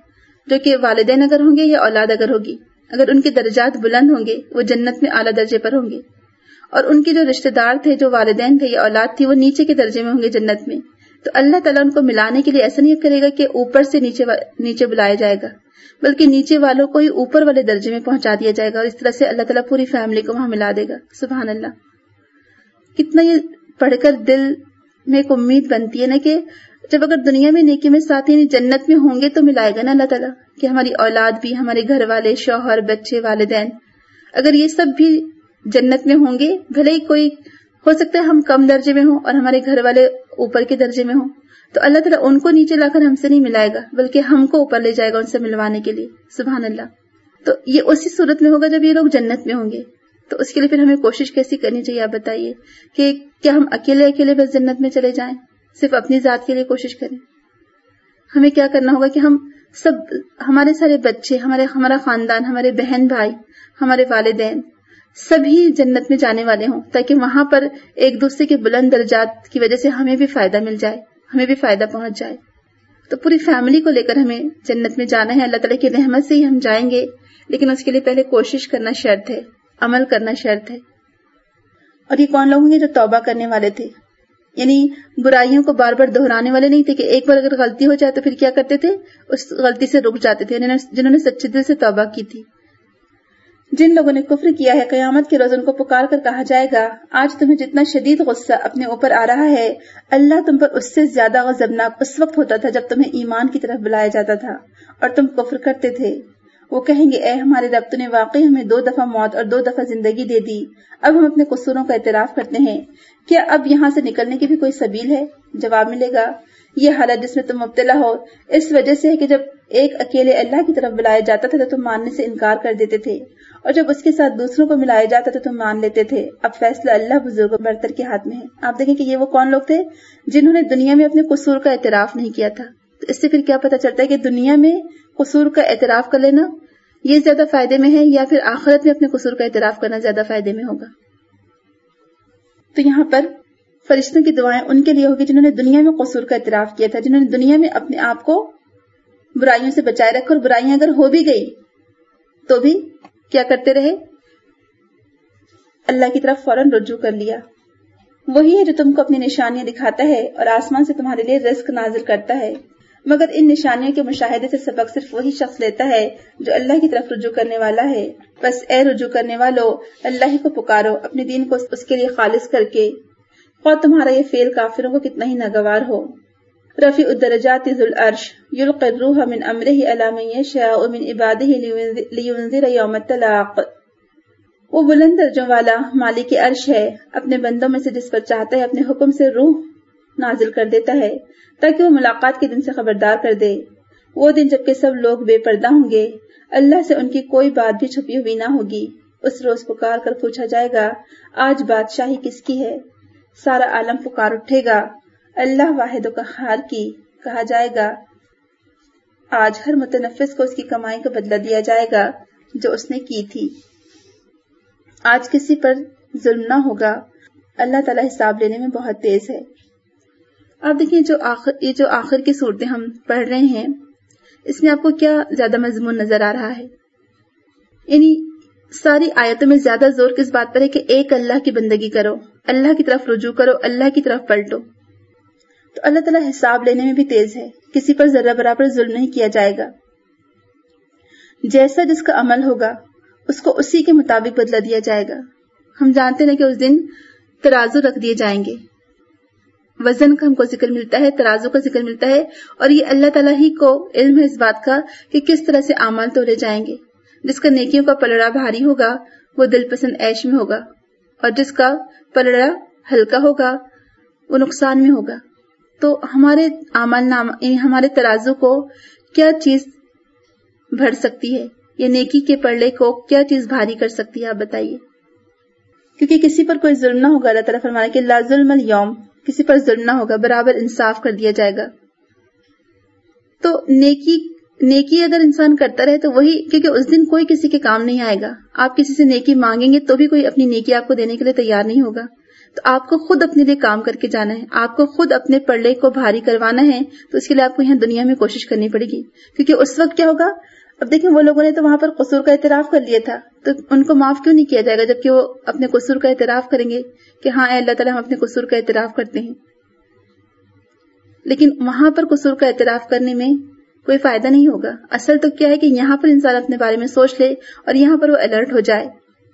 جو کہ والدین اگر ہوں گے یا اولاد اگر ہوگی، اگر ان کے درجات بلند ہوں گے وہ جنت میں اعلیٰ درجے پر ہوں گے، اور ان کے جو رشتہ دار تھے، جو والدین تھے یا اولاد تھی، وہ نیچے کے درجے میں ہوں گے جنت میں، تو اللہ تعالیٰ ان کو ملانے کے لیے ایسا نہیں کرے گا کہ اوپر سے نیچے نیچے بلایا جائے گا، بلکہ نیچے والوں کو ہی اوپر والے درجے میں پہنچا دیا جائے گا، اور اس طرح سے اللہ تعالیٰ پوری فیملی کو وہاں ملا دے گا۔ سبحان اللہ، کتنا یہ پڑھ کر دل میں ایک امید بنتی ہے نا کہ جب اگر دنیا میں نیکی میں ساتھ یعنی جنت میں ہوں گے تو ملائے گا نا اللہ تعالیٰ، کہ ہماری اولاد بھی، ہمارے گھر والے، شوہر، بچے، والدین، اگر یہ سب بھی جنت میں ہوں گے، بھلے ہی کوئی ہو سکتا ہے ہم کم درجے میں ہوں اور ہمارے گھر والے اوپر کے درجے میں ہوں، تو اللہ تعالیٰ ان کو نیچے لا کر ہم سے نہیں ملائے گا بلکہ ہم کو اوپر لے جائے گا ان سے ملوانے کے لیے۔ سبحان اللہ، تو یہ اسی صورت میں ہوگا جب یہ لوگ جنت میں ہوں گے۔ تو اس کے لیے پھر ہمیں کوشش کیسی کرنی چاہیے آپ بتائیے، کہ کیا ہم اکیلے اکیلے بس جنت میں چلے جائیں، صرف اپنی ذات کے لیے کوشش کریں؟ ہمیں کیا کرنا ہوگا کہ ہم سب، ہمارے سارے بچے، ہمارے ہمارا خاندان، ہمارے بہن بھائی، ہمارے والدین سبھی جنت میں جانے والے ہوں، تاکہ وہاں پر ایک دوسرے کے بلند درجات کی وجہ سے ہمیں بھی فائدہ مل جائے، ہمیں بھی فائدہ پہنچ جائے۔ تو پوری فیملی کو لے کر ہمیں جنت میں جانا ہے، اللہ تعالیٰ کی رحمت سے ہی ہم جائیں گے، لیکن اس کے لیے پہلے کوشش کرنا شرط ہے، عمل کرنا شرط ہے۔ اور یہ کون لوگ ہوں گے؟ جو توبہ کرنے والے تھے، یعنی برائیوں کو بار بار دہرانے والے نہیں تھے کہ ایک بار اگر غلطی ہو جائے تو پھر کیا کرتے تھے، اس غلطی سے رک جاتے تھے، جنہوں نے سچے دل سے توبہ کی تھی۔ جن لوگوں نے کفر کیا ہے، قیامت کے روز ان کو پکار کر کہا جائے گا، آج تمہیں جتنا شدید غصہ اپنے اوپر آ رہا ہے، اللہ تم پر اس سے زیادہ غضبناک اس وقت ہوتا تھا جب تمہیں ایمان کی طرف بلایا جاتا تھا اور تم کفر کرتے تھے۔ وہ کہیں گے، اے ہمارے رب، تو نے واقعی ہمیں دو دفعہ موت اور دو دفعہ زندگی دے دی، اب ہم اپنے قصوروں کا اعتراف کرتے ہیں، کیا اب یہاں سے نکلنے کی بھی کوئی سبیل ہے؟ جواب ملے گا، یہ حالت جس میں تم مبتلا ہو اس وجہ سے ہے کہ جب ایک اکیلے اللہ کی طرف بلایا جاتا تھا تو تم ماننے سے انکار کر دیتے تھے، اور جب اس کے ساتھ دوسروں کو ملایا جاتا تو تم مان لیتے تھے۔ اب فیصلہ اللہ بزرگ و برتر کے ہاتھ میں ہے۔ آپ دیکھیں کہ یہ وہ کون لوگ تھے جنہوں نے دنیا میں اپنے قصور کا اعتراف نہیں کیا تھا۔ تو اس سے پھر کیا پتہ چلتا ہے کہ دنیا میں قصور کا اعتراف کر لینا یہ زیادہ فائدے میں ہے، یا پھر آخرت میں اپنے قصور کا اعتراف کرنا زیادہ فائدے میں ہوگا؟ تو یہاں پر فرشتوں کی دعائیں ان کے لیے ہوگی جنہوں نے دنیا میں قصور کا اعتراف کیا تھا، جنہوں نے دنیا میں اپنے آپ کو برائیوں سے بچائے رکھا، اور برائیاں اگر ہو بھی گئی تو بھی کیا کرتے رہے؟ اللہ کی طرف فوراً رجوع کر لیا۔ وہی ہے جو تم کو اپنی نشانیاں دکھاتا ہے اور آسمان سے تمہارے لیے رزق نازل کرتا ہے، مگر ان نشانیوں کے مشاہدے سے سبق صرف وہی شخص لیتا ہے جو اللہ کی طرف رجوع کرنے والا ہے۔ بس اے رجوع کرنے والو، اللہ ہی کو پکارو اپنے دین کو اس کے لیے خالص کر کے، خواہ تمہارا یہ فعل کافروں کو کتنا ہی ناگوار ہو۔ رفیع الدرجات ذو العرش یلقی الروح من امرہ الی من یشاء من عبادہ لینذر یوم التلاق۔ وہ بلند درجوں والا مالک عرش ہے، اپنے بندوں میں سے جس پر چاہتا ہے اپنے حکم سے روح نازل کر دیتا ہے تاکہ وہ ملاقات کے دن سے خبردار کر دے۔ وہ دن جبکہ سب لوگ بے پردہ ہوں گے، اللہ سے ان کی کوئی بات بھی چھپی ہوئی نہ ہوگی۔ اس روز پکار کر پوچھا جائے گا، آج بادشاہی کس کی ہے؟ سارا عالم پکار اٹھے گا، اللہ واحد و قہار کی۔ کہا جائے گا، آج ہر متنفس کو اس کی کمائی کا بدلہ دیا جائے گا جو اس نے کی تھی۔ آج کسی پر ظلم نہ ہوگا، اللہ تعالیٰ حساب لینے میں بہت تیز ہے۔ آپ دیکھیں جو آخر یہ جو آخر کی صورتیں ہم پڑھ رہے ہیں، اس میں آپ کو کیا زیادہ مضمون نظر آ رہا ہے؟ یعنی ساری آیتوں میں زیادہ زور کس بات پر ہے کہ ایک اللہ کی بندگی کرو، اللہ کی طرف رجوع کرو، اللہ کی طرف پلٹو۔ تو اللہ تعالیٰ حساب لینے میں بھی تیز ہے، کسی پر ذرہ برابر ظلم نہیں کیا جائے گا۔ جیسا جس کا عمل ہوگا اس کو اسی کے مطابق بدلہ دیا جائے گا۔ ہم جانتے ہیں کہ اس دن ترازو رکھ دیے جائیں گے، وزن کا ہم کو ذکر ملتا ہے، ترازو کا ذکر ملتا ہے، اور یہ اللہ تعالیٰ ہی کو علم ہے اس بات کا کہ کس طرح سے اعمال تولے جائیں گے۔ جس کا نیکیوں کا پلڑا بھاری ہوگا وہ دل پسند عیش میں ہوگا، اور جس کا پلڑا ہلکا ہوگا وہ نقصان میں ہوگا۔ تو ہمارے اعمال نامہ یعنی ہمارے ترازو کو کیا چیز بھر سکتی ہے، یا نیکی کے پلڑے کو کیا چیز بھاری کر سکتی ہے؟ آپ بتائیے۔ کیونکہ کسی پر کوئی ظلم نہ ہوگا، اللہ تعالیٰ فرمانے کہ لا ظلم اليوم، کسی پر ظلم نہ ہوگا، برابر انصاف کر دیا جائے گا۔ تو نیکی نیکی اگر انسان کرتا رہے تو وہی، کیونکہ اس دن کوئی کسی کے کام نہیں آئے گا۔ آپ کسی سے نیکی مانگیں گے تو بھی کوئی اپنی نیکی آپ کو دینے کے لیے تیار نہیں ہوگا۔ تو آپ کو خود اپنے لیے کام کر کے جانا ہے، آپ کو خود اپنے پلڑے کو بھاری کروانا ہے، تو اس کے لیے آپ کو یہاں دنیا میں کوشش کرنی پڑے گی. کیونکہ اس وقت کیا ہوگا، اب دیکھیں وہ لوگوں نے تو وہاں پر قصور کا اعتراف کر لیا تھا، تو ان کو معاف کیوں نہیں کیا جائے گا جبکہ وہ اپنے قصور کا اعتراف کریں گے کہ ہاں اے اللہ تعالیٰ ہم اپنے قصور کا اعتراف کرتے ہیں. لیکن وہاں پر قصور کا اعتراف کرنے میں کوئی فائدہ نہیں ہوگا. اصل تو کیا ہے کہ یہاں پر انسان اپنے بارے میں سوچ لے اور یہاں پر وہ الرٹ ہو جائے.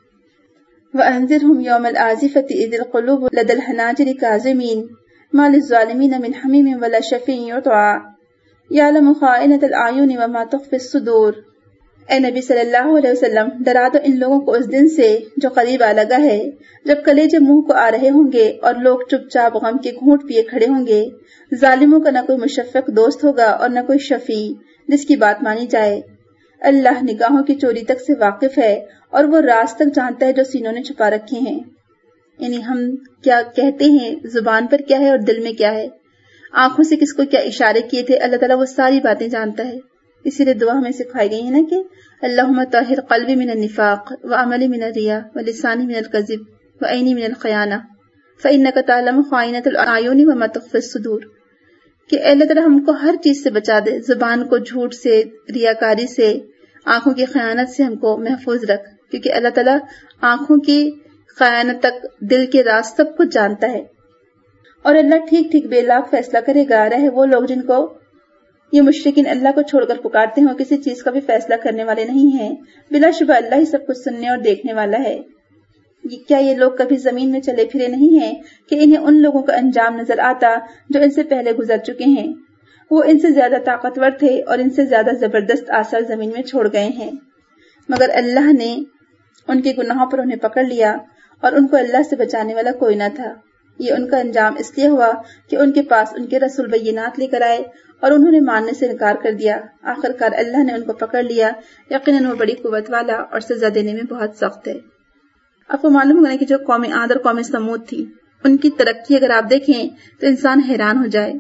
وَأَنذِرْهُمْ يَوْمَ الْآزِفَةِ إِذِ الْقُلُوبُ لَدَى الْحَنَاجِرِ كَاظِمِينَ مَا لِلظَّالِمِينَ مِنْ حَمِيمٍ وَلَا شَفِيعٍ يُطَاعُ يَعْلَمُ خَائِنَةَ الْأَعْيُنِ وَمَا تُخْفِي الصُّدُورُ. اے نبی صلی اللہ علیہ وسلم، ڈرا دو ان لوگوں کو اس دن سے جو قریب آ لگا ہے، جب کلیجے منہ کو آ رہے ہوں گے اور لوگ چپ چاپ غم کے گھونٹ پیے کھڑے ہوں گے. ظالموں کا نہ کوئی مشفق دوست ہوگا اور نہ کوئی شفیع جس کی بات مانی جائے. اللہ نگاہوں کی چوری تک سے واقف ہے اور وہ راز تک جانتا ہے جو سینوں نے چھپا رکھے ہیں. یعنی ہم کیا کہتے ہیں، زبان پر کیا ہے اور دل میں کیا ہے، آنکھوں سے کس کو کیا اشارے کیے تھے، اللہ تعالیٰ وہ ساری باتیں جانتا ہے. اسی لیے دعا ہمیں سکھائی گئی ہے نا کہ اللہم طہر قلبی من النفاق وعملی من الریا ولسانی من الکذب وعینی من الخیانہ فإنک تعلم خائنۃ الاعین وما تخفی الصدور. کہ اللہ تعالیٰ ہم کو ہر چیز سے بچا دے، زبان کو جھوٹ سے، ریاکاری سے، آنکھوں کی خیانت سے ہم کو محفوظ رکھ، کیونکہ اللہ تعالیٰ آنکھوں کی خیانت تک دل کے راز سب کچھ جانتا ہے. اور اللہ ٹھیک ٹھیک بے لاگ فیصلہ کرے گا. رہے وہ لوگ جن کو یہ مشرکین اللہ کو چھوڑ کر پکارتے ہیں، کسی چیز کا بھی فیصلہ کرنے والے نہیں ہیں. بلا شبہ اللہ ہی سب کچھ سننے اور دیکھنے والا ہے. کیا یہ لوگ کبھی زمین میں چلے پھرے نہیں ہیں کہ انہیں ان لوگوں کا انجام نظر آتا جو ان سے پہلے گزر چکے ہیں؟ وہ ان سے زیادہ طاقتور تھے اور ان سے زیادہ زبردست آثار زمین میں چھوڑ گئے ہیں، مگر اللہ نے ان کے گناہوں پر انہیں پکڑ لیا اور ان کو اللہ سے بچانے والا کوئی نہ تھا. یہ ان کا انجام اس لیے ہوا کہ ان کے پاس ان کے رسول بینات لے کر آئے اور انہوں نے ماننے سے انکار کر دیا. آخر کار اللہ نے ان کو پکڑ لیا. یقیناً وہ بڑی قوت والا اور سزا دینے میں بہت سخت ہے. آپ کو معلوم ہوگا کہ جو قوم عاد اور قوم سمود تھی، ان کی ترقی اگر آپ دیکھیں تو انسان حیران ہو جائے.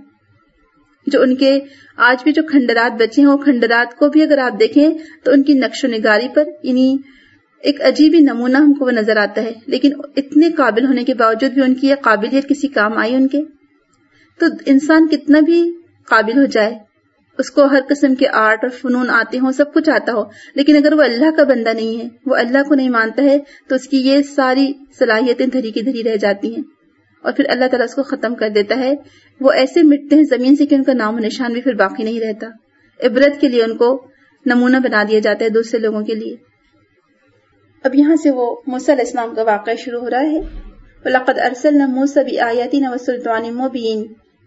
جو ان کے آج بھی جو کھنڈرات بچے ہیں، وہ کھنڈرات کو بھی اگر آپ دیکھیں تو ان کی نقش و نگاری پر یعنی ایک عجیب ہی نمونہ ہم کو وہ نظر آتا ہے. لیکن اتنے قابل ہونے کے باوجود بھی ان کی یہ قابلیت کسی کام آئی ان کے. تو انسان کتنا بھی قابل ہو جائے، اس کو ہر قسم کے آرٹ اور فنون آتے ہوں، سب کچھ آتا ہو، لیکن اگر وہ اللہ کا بندہ نہیں ہے، وہ اللہ کو نہیں مانتا ہے، تو اس کی یہ ساری صلاحیتیں دھری کی دھری رہ جاتی ہیں اور پھر اللہ تعالیٰ اس کو ختم کر دیتا ہے. وہ ایسے مٹتے ہیں زمین سے کہ ان کا نام و نشان بھی پھر باقی نہیں رہتا. عبرت کے لیے ان کو نمونہ بنا دیا جاتا ہے دوسرے لوگوں کے لیے. اب یہاں سے وہ موسیٰ علیہ السلام کا واقعہ شروع ہو رہا ہے. وَلَقَدْ أَرْسَلْنَا مُوسَىٰ بِآيَاتِنَا وَسُلْطَانٍ مُبِينٍ.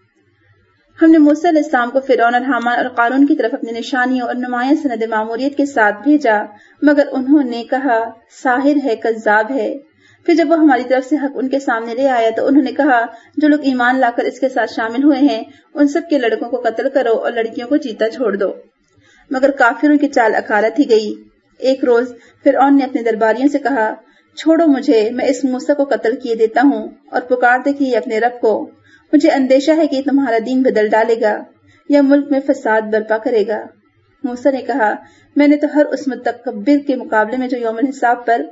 ہم نے موسیٰ علیہ السلام کو فرعون اور حامان اور قارون کی طرف اپنی نشانیوں اور نمایاں سند ماموریت کے ساتھ بھیجا، مگر انہوں نے کہا ساحر ہے، کذاب ہے. پھر جب وہ ہماری طرف سے حق ان کے سامنے لے آیا تو انہوں نے کہا جو لوگ ایمان لا کر اس کے ساتھ شامل ہوئے ہیں ان سب کے لڑکوں کو قتل کرو اور لڑکیوں کو جیتا چھوڑ دو. مگر کافروں کی چال اکالت ہی گئی. ایک روز فرعون نے اپنے درباریوں سے کہا چھوڑو مجھے، میں اس موسیٰ کو قتل کیے دیتا ہوں اور پکار دیکھیے اپنے رب کو. مجھے اندیشہ ہے کہ تمہارا دین بدل ڈالے گا یا ملک میں فساد برپا کرے گا. موسیٰ نے کہا میں نے تو ہر اس متکبر کے مقابلے میں جو یوم الحساب پر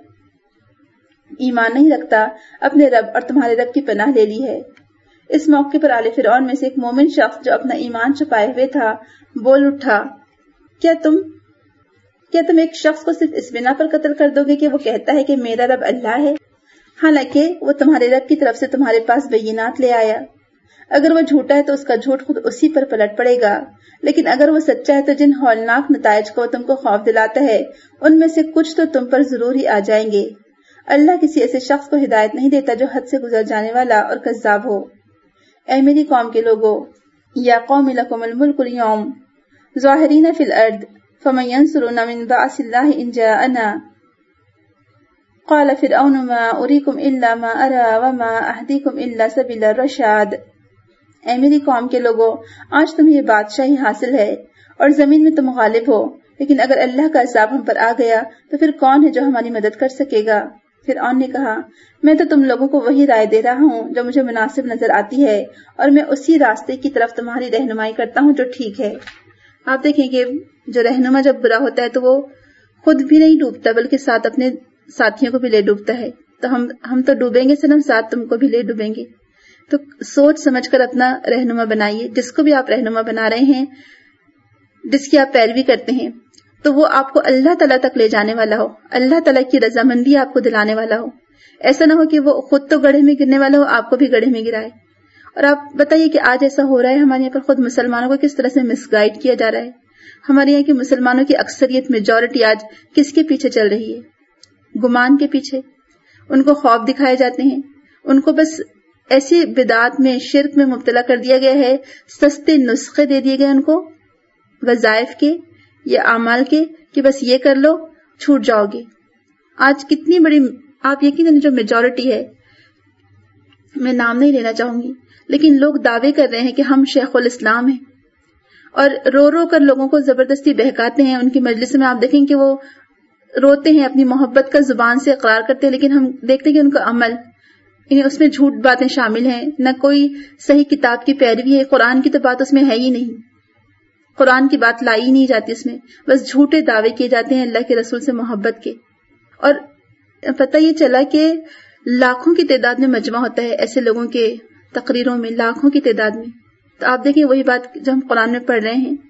ایمان نہیں رکھتا اپنے رب اور تمہارے رب کی پناہ لے لی ہے. اس موقع پر آل فرعون میں سے ایک مومن شخص جو اپنا ایمان چھپائے ہوئے تھا بول اٹھا کیا تم کیا تم ایک شخص کو صرف اس بنا پر قتل کر دو گے کہ وہ کہتا ہے کہ میرا رب اللہ ہے، حالانکہ وہ تمہارے رب کی طرف سے تمہارے پاس بینات لے آیا. اگر وہ جھوٹا ہے تو اس کا جھوٹ خود اسی پر پلٹ پڑے گا، لیکن اگر وہ سچا ہے تو جن ہولناک نتائج کو تم کو خوف دلاتا ہے ان میں سے کچھ تو تم پر ضرور ہی آ جائیں گے. اللہ کسی ایسے شخص کو ہدایت نہیں دیتا جو حد سے گزر جانے والا اور کذاب ہو. اے میری قوم کے لوگو، یا قوم لکم الملک اليوم ظاہرین فی الارض فمن ینصرنا من بعث اللہ ان جاءنا. قال فرعون ما اریکم الا ما ارى وما اہدیکم الا سبیل الرشاد. اے میری قوم کے لوگو، آج تمہیں یہ بادشاہی حاصل ہے اور زمین میں تم غالب ہو، لیکن اگر اللہ کا عذاب ہم پر آ گیا تو پھر کون ہے جو ہماری مدد کر سکے گا؟ فرعون نے کہا میں تو تم لوگوں کو وہی رائے دے رہا ہوں جو مجھے مناسب نظر آتی ہے اور میں اسی راستے کی طرف تمہاری رہنمائی کرتا ہوں جو ٹھیک ہے. آپ دیکھیں کہ جو رہنما جب برا ہوتا ہے تو وہ خود بھی نہیں ڈوبتا بلکہ ساتھ اپنے ساتھیوں کو بھی لے ڈوبتا ہے. تو ہم ہم تو ڈوبیں گے صنم، ساتھ تم کو بھی لے ڈوبیں گے. تو سوچ سمجھ کر اپنا رہنما بنائیے. جس کو بھی آپ رہنما بنا رہے ہیں، جس کی آپ پیروی کرتے ہیں، تو وہ آپ کو اللہ تعالیٰ تک لے جانے والا ہو، اللہ تعالیٰ کی رضامندی آپ کو دلانے والا ہو. ایسا نہ ہو کہ وہ خود تو گڑھے میں گرنے والا ہو، آپ کو بھی گڑھے میں گرائے. اور آپ بتائیے کہ آج ایسا ہو رہا ہے ہمارے یہاں پر، خود مسلمانوں کو کس طرح سے مس گائیڈ کیا جا رہا ہے. ہمارے یہاں کی مسلمانوں کی اکثریت، میجورٹی آج کس کے پیچھے چل رہی ہے؟ گمان کے پیچھے. ان کو خواب دکھائے جاتے ہیں، ان کو بس ایسی بدعات میں، شرک میں مبتلا کر دیا گیا ہے. سستے نسخے دے دیے گئے ان کو وظائف کے یا اعمال کے کہ بس یہ کر لو چھوٹ جاؤ گے. آج کتنی بڑی، آپ یقیناً جو میجورٹی ہے، میں نام نہیں لینا چاہوں گی، لیکن لوگ دعوے کر رہے ہیں کہ ہم شیخ الاسلام ہیں، اور رو رو کر لوگوں کو زبردستی بہکاتے ہیں. ان کی مجلس میں آپ دیکھیں کہ وہ روتے ہیں، اپنی محبت کا زبان سے اقرار کرتے ہیں، لیکن ہم دیکھتے ہیں کہ ان کا عمل، یعنی اس میں جھوٹ باتیں شامل ہیں، نہ کوئی صحیح کتاب کی پیروی ہے. قرآن کی تو بات اس میں ہے ہی نہیں، قرآن کی بات لائی نہیں جاتی اس میں، بس جھوٹے دعوے کیے جاتے ہیں اللہ کے رسول سے محبت کے. اور پتہ یہ چلا کہ لاکھوں کی تعداد میں مجمع ہوتا ہے ایسے لوگوں کے تقریروں میں، لاکھوں کی تعداد میں. تو آپ دیکھیں وہی بات جو ہم قرآن میں پڑھ رہے ہیں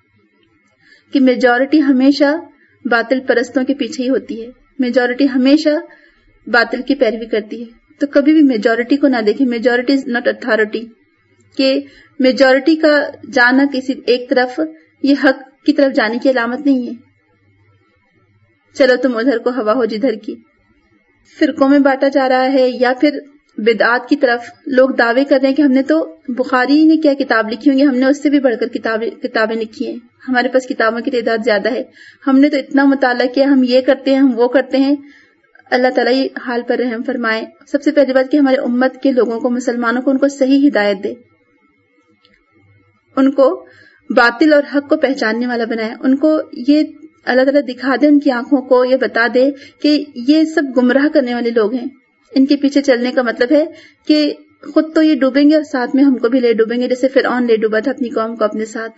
کہ میجورٹی ہمیشہ باطل پرستوں کے پیچھے ہی ہوتی ہے، میجورٹی ہمیشہ باطل کی پیروی کرتی ہے. تو کبھی بھی میجورٹی کو نہ دیکھیں. میجورٹی از ناٹ اتھارٹی، کہ میجورٹی کا جانا کسی ایک طرف یہ حق کی طرف جانے کی علامت نہیں ہے. چلو تم ادھر کو ہوا ہو جدھر کی. فرقوں میں بانٹا جا رہا ہے، یا پھر بدعات کی طرف لوگ دعوے کر رہے ہیں کہ ہم نے تو بخاری نے کیا کتاب لکھی ہوں گی، ہم نے اس سے بھی بڑھ کر کتابیں کتابیں لکھی ہیں، ہمارے پاس کتابوں کی تعداد زیادہ ہے، ہم نے تو اتنا مطالعہ کیا، ہم یہ کرتے ہیں، ہم وہ کرتے ہیں. اللہ تعالیٰ یہ حال پر رحم فرمائے. سب سے پہلی بات کہ ہمارے امت کے لوگوں کو، مسلمانوں کو، ان کو صحیح ہدایت دے، ان کو باطل اور حق کو پہچاننے والا بنائے. ان کو یہ اللہ تعالیٰ دکھا دے، ان کی آنکھوں کو یہ بتا دے کہ یہ سب گمراہ کرنے والے لوگ ہیں. ان کے پیچھے چلنے کا مطلب ہے کہ خود تو یہ ڈوبیں گے اور ساتھ میں ہم کو بھی لے ڈوبیں گے، جیسے فرعون لے ڈوبا تھا اپنی قوم کو اپنے ساتھ.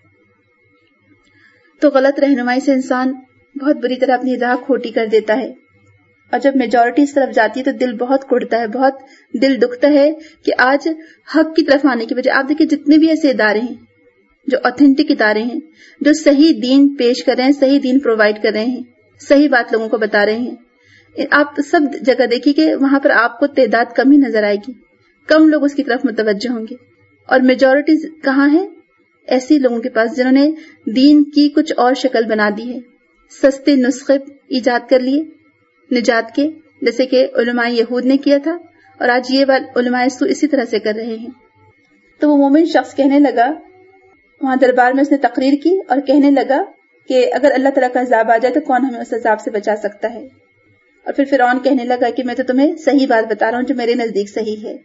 تو غلط رہنمائی سے انسان بہت بری طرح اپنی راہ کھوٹی کر دیتا ہے. اور جب میجورٹی اس طرف جاتی ہے تو دل بہت کڑتا ہے، بہت دل دکھتا ہے کہ آج حق کی طرف آنے کی وجہ آپ دیکھیں جتنے بھی ایسے ادارے ہیں جو اوتھینٹک ادارے ہیں، جو صحیح دین پیش کر رہے ہیں، صحیح دین پرووائڈ کر رہے ہیں، صحیح بات لوگوں کو بتا رہے ہیں، آپ سب جگہ دیکھیے کہ وہاں پر آپ کو تعداد کم ہی نظر آئے گی، کم لوگ اس کی طرف متوجہ ہوں گے. اور میجورٹی کہاں ہے؟ ایسی لوگوں کے پاس جنہوں نے دین کی کچھ اور شکل بنا دی ہے، سستے نسخے ایجاد کر لیے نجات کے، جیسے کہ علماء یہود نے کیا تھا، اور آج یہ بات علماء سو اسی طرح سے کر رہے ہیں. تو وہ مومن شخص کہنے لگا، وہاں دربار میں اس نے تقریر کی اور کہنے لگا کہ اگر اللہ تعالیٰ کا عذاب آ جائے تو کون ہمیں اس عذاب سے بچا سکتا ہے. اور پھر فرعون کہنے لگا کہ میں تو تمہیں صحیح بات بتا رہا ہوں جو میرے نزدیک صحیح ہے.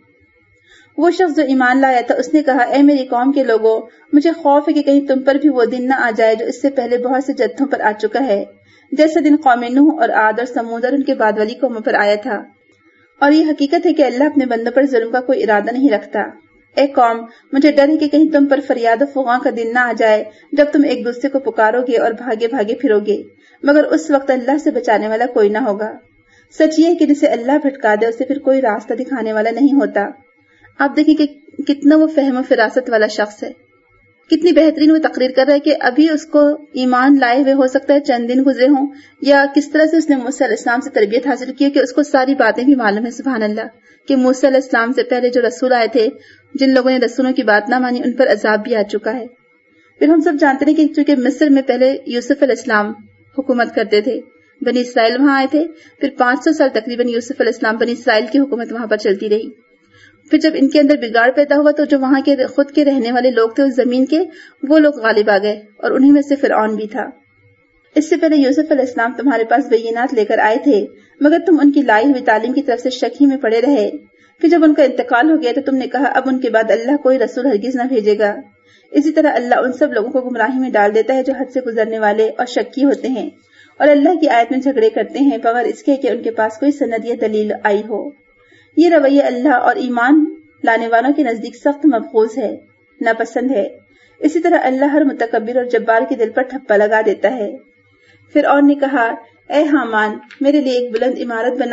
وہ شخص جو ایمان لایا تھا اس نے کہا، اے میری قوم کے لوگوں، مجھے خوف ہے کہ کہیں تم پر بھی وہ دن نہ آ جائے جو اس سے پہلے بہت سے جدوں پر آ چکا ہے، جیسا دن قوم نوح اور عاد اور سمود اور ان کے بعد والی قوموں پر آیا تھا. اور یہ حقیقت ہے کہ اللہ اپنے بندوں پر ظلم کا کوئی ارادہ نہیں رکھتا. اے قوم، مجھے ڈر ہے کہ کہیں تم پر فریاد و فغاں کا دن نہ آ جائے جب تم ایک دوسرے کو پکارو گے اور بھاگے بھاگے پھرو گے، مگر اس وقت اللہ سے بچانے والا کوئی نہ ہوگا. سچ یہ ہے کہ جسے اللہ بھٹکا دے اسے پھر کوئی راستہ دکھانے والا نہیں ہوتا. آپ دیکھیں کہ کتنا وہ فہم و فراست والا شخص ہے، کتنی بہترین وہ تقریر کر رہا ہے کہ ابھی اس کو ایمان لائے ہوئے ہو سکتا ہے چند دن گزرے ہوں، یا کس طرح سے اس نے موسیٰ علیہ السلام سے تربیت حاصل کی کہ اس کو ساری باتیں بھی معلوم ہے. سبحان اللہ، کہ موسیٰ علیہ السلام سے پہلے جو رسول آئے تھے، جن لوگوں نے رسولوں کی بات نہ مانی، ان پر عذاب بھی آ چکا ہے. پھر ہم سب جانتے ہیں کہ چونکہ مصر میں پہلے یوسف علیہ السلام حکومت کرتے تھے، بنی اسرائیل وہاں آئے تھے، پھر پانچ سو سال تقریباً یوسف علیہ السلام بنی اسرائیل کی حکومت وہاں پر چلتی رہی. پھر جب ان کے اندر بگاڑ پیدا ہوا تو جو وہاں کے خود کے رہنے والے لوگ تھے اس زمین کے، وہ لوگ غالب آ گئے، اور انہیں میں سے فرعون بھی تھا. اس سے پہلے یوسف علیہ السلام تمہارے پاس بینات لے کر آئے تھے، مگر تم ان کی لائی ہوئی تعلیم کی طرف سے شک ہی میں پڑے رہے. پھر جب ان کا انتقال ہو گیا تو تم نے کہا اب ان کے بعد اللہ کوئی رسول ہرگز نہ بھیجے گا. اسی طرح اللہ ان سب لوگوں کو گمراہی میں ڈال دیتا ہے جو حد سے گزرنے والے اور شکی ہوتے ہیں، اور اللہ کی آیت میں جھگڑے کرتے ہیں بغیر اس کے کہ ان کے پاس کوئی سند یا دلیل آئی ہو. یہ رویہ اللہ اور ایمان لانے والوں کے نزدیک سخت مبغوض ہے، ناپسند ہے. اسی طرح اللہ ہر متکبر اور جبار کے دل پر ٹھپا لگا دیتا ہے. فرعون نے کہا، اے حامان، میرے لیے ایک بلند عمارت بنا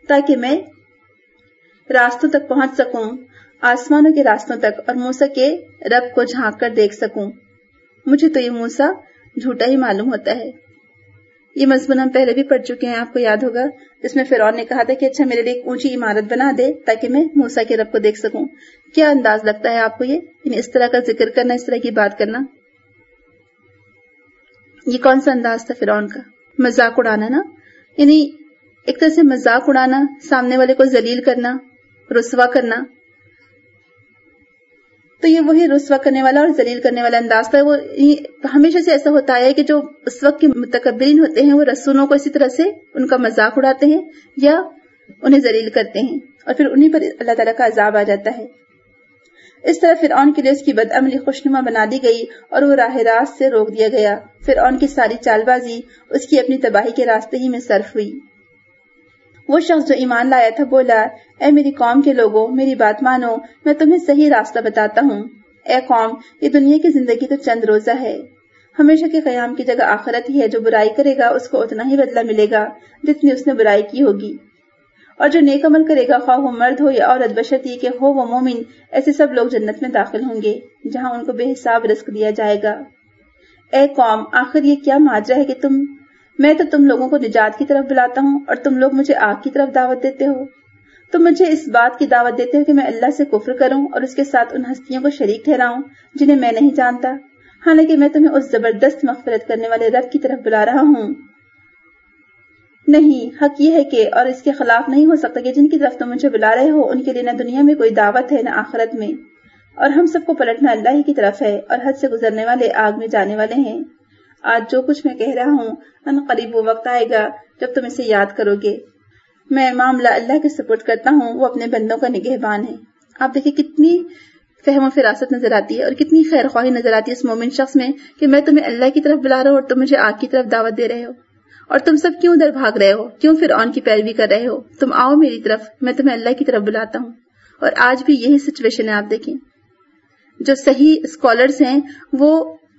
تاکہ میں راستوں تک پہنچ سکوں، آسمانوں کے راستوں تک، اور موسیٰ کے رب کو جھانک کر دیکھ سکوں۔ مجھے تو یہ موسیٰ جھوٹا ہی معلوم ہوتا ہے۔ یہ مضمون ہم پہلے بھی پڑھ چکے ہیں، آپ کو یاد ہوگا، جس میں فرعون نے کہا تھا کہ اچھا میرے لیے ایک اونچی عمارت بنا دے تاکہ میں موسیٰ کے رب کو دیکھ سکوں۔ کیا انداز لگتا ہے آپ کو یہ؟ یعنی اس طرح کا ذکر کرنا، اس طرح کی بات کرنا، یہ کون سا انداز تھا فرعون کا؟ مذاق اڑانا نا، یعنی ایک طرح سے مذاق اڑانا، سامنے والے کو ذلیل کرنا، رسوا کرنا۔ تو یہ وہی رسوا کرنے والا اور ذلیل کرنے والا انداز تھا۔ وہ ہمیشہ سے ایسا ہوتا ہے کہ جو اس وقت کے متکبرین ہوتے ہیں وہ رسولوں کو اسی طرح سے ان کا مذاق اڑاتے ہیں یا انہیں ذلیل کرتے ہیں، اور پھر انہیں پر اللہ تعالیٰ کا عذاب آ جاتا ہے۔ اس طرح فرعون کے لیے اس کی بدعملی خوشنما بنا دی گئی اور وہ راہ راست سے روک دیا گیا۔ فرعون کی ساری چال بازی اس کی اپنی تباہی کے راستے ہی میں صرف ہوئی۔ وہ شخص جو ایمان لایا تھا بولا، اے میری قوم کے لوگوں، میری بات مانو، میں تمہیں صحیح راستہ بتاتا ہوں۔ اے قوم، یہ دنیا کی زندگی تو چند روزہ ہے، ہمیشہ کے قیام کی جگہ آخرت ہی ہے۔ جو برائی کرے گا اس کو اتنا ہی بدلہ ملے گا جتنی اس نے برائی کی ہوگی، اور جو نیک عمل کرے گا، خواہ وہ مرد ہو یا عورت، بشرطیہ کہ ہو وہ مومن، ایسے سب لوگ جنت میں داخل ہوں گے جہاں ان کو بے حساب رزق دیا جائے گا۔ اے قوم، آخر یہ کیا ماجرا ہے کہ تم میں تو تم لوگوں کو نجات کی طرف بلاتا ہوں اور تم لوگ مجھے آگ کی طرف دعوت دیتے ہو۔ تم مجھے اس بات کی دعوت دیتے ہو کہ میں اللہ سے کفر کروں اور اس کے ساتھ ان ہستیوں کو شریک ٹھہراؤں جنہیں میں نہیں جانتا، حالانکہ میں تمہیں اس زبردست مغفرت کرنے والے رب کی طرف بلا رہا ہوں۔ نہیں، حق یہ ہے کہ اور اس کے خلاف نہیں ہو سکتا کہ جن کی طرف تم مجھے بلا رہے ہو ان کے لیے نہ دنیا میں کوئی دعوت ہے نہ آخرت میں، اور ہم سب کو پلٹنا اللہ ہی کی طرف ہے، اور حد سے گزرنے والے آگ میں جانے والے ہیں۔ آج جو کچھ میں کہہ رہا ہوں ان قریب وہ وقت آئے گا جب تم اسے یاد کرو گے۔ میں معاملہ اللہ کے سپرد کرتا ہوں، وہ اپنے بندوں کا نگہبان ہے۔ آپ دیکھیں کتنی فہم و فراست نظر آتی ہے اور کتنی خیر خواہی نظر آتی ہے اس مومن شخص میں کہ میں تمہیں اللہ کی طرف بلا رہا ہوں اور تم مجھے آگ کی طرف دعوت دے رہے ہو، اور تم سب کیوں ادھر بھاگ رہے ہو، کیوں فرعون کی پیروی کر رہے ہو؟ تم آؤ میری طرف، میں تمہیں اللہ کی طرف بلاتا ہوں۔ اور آج بھی یہی سچویشن ہے۔ آپ دیکھیں جو صحیح اسکالرز ہیں وہ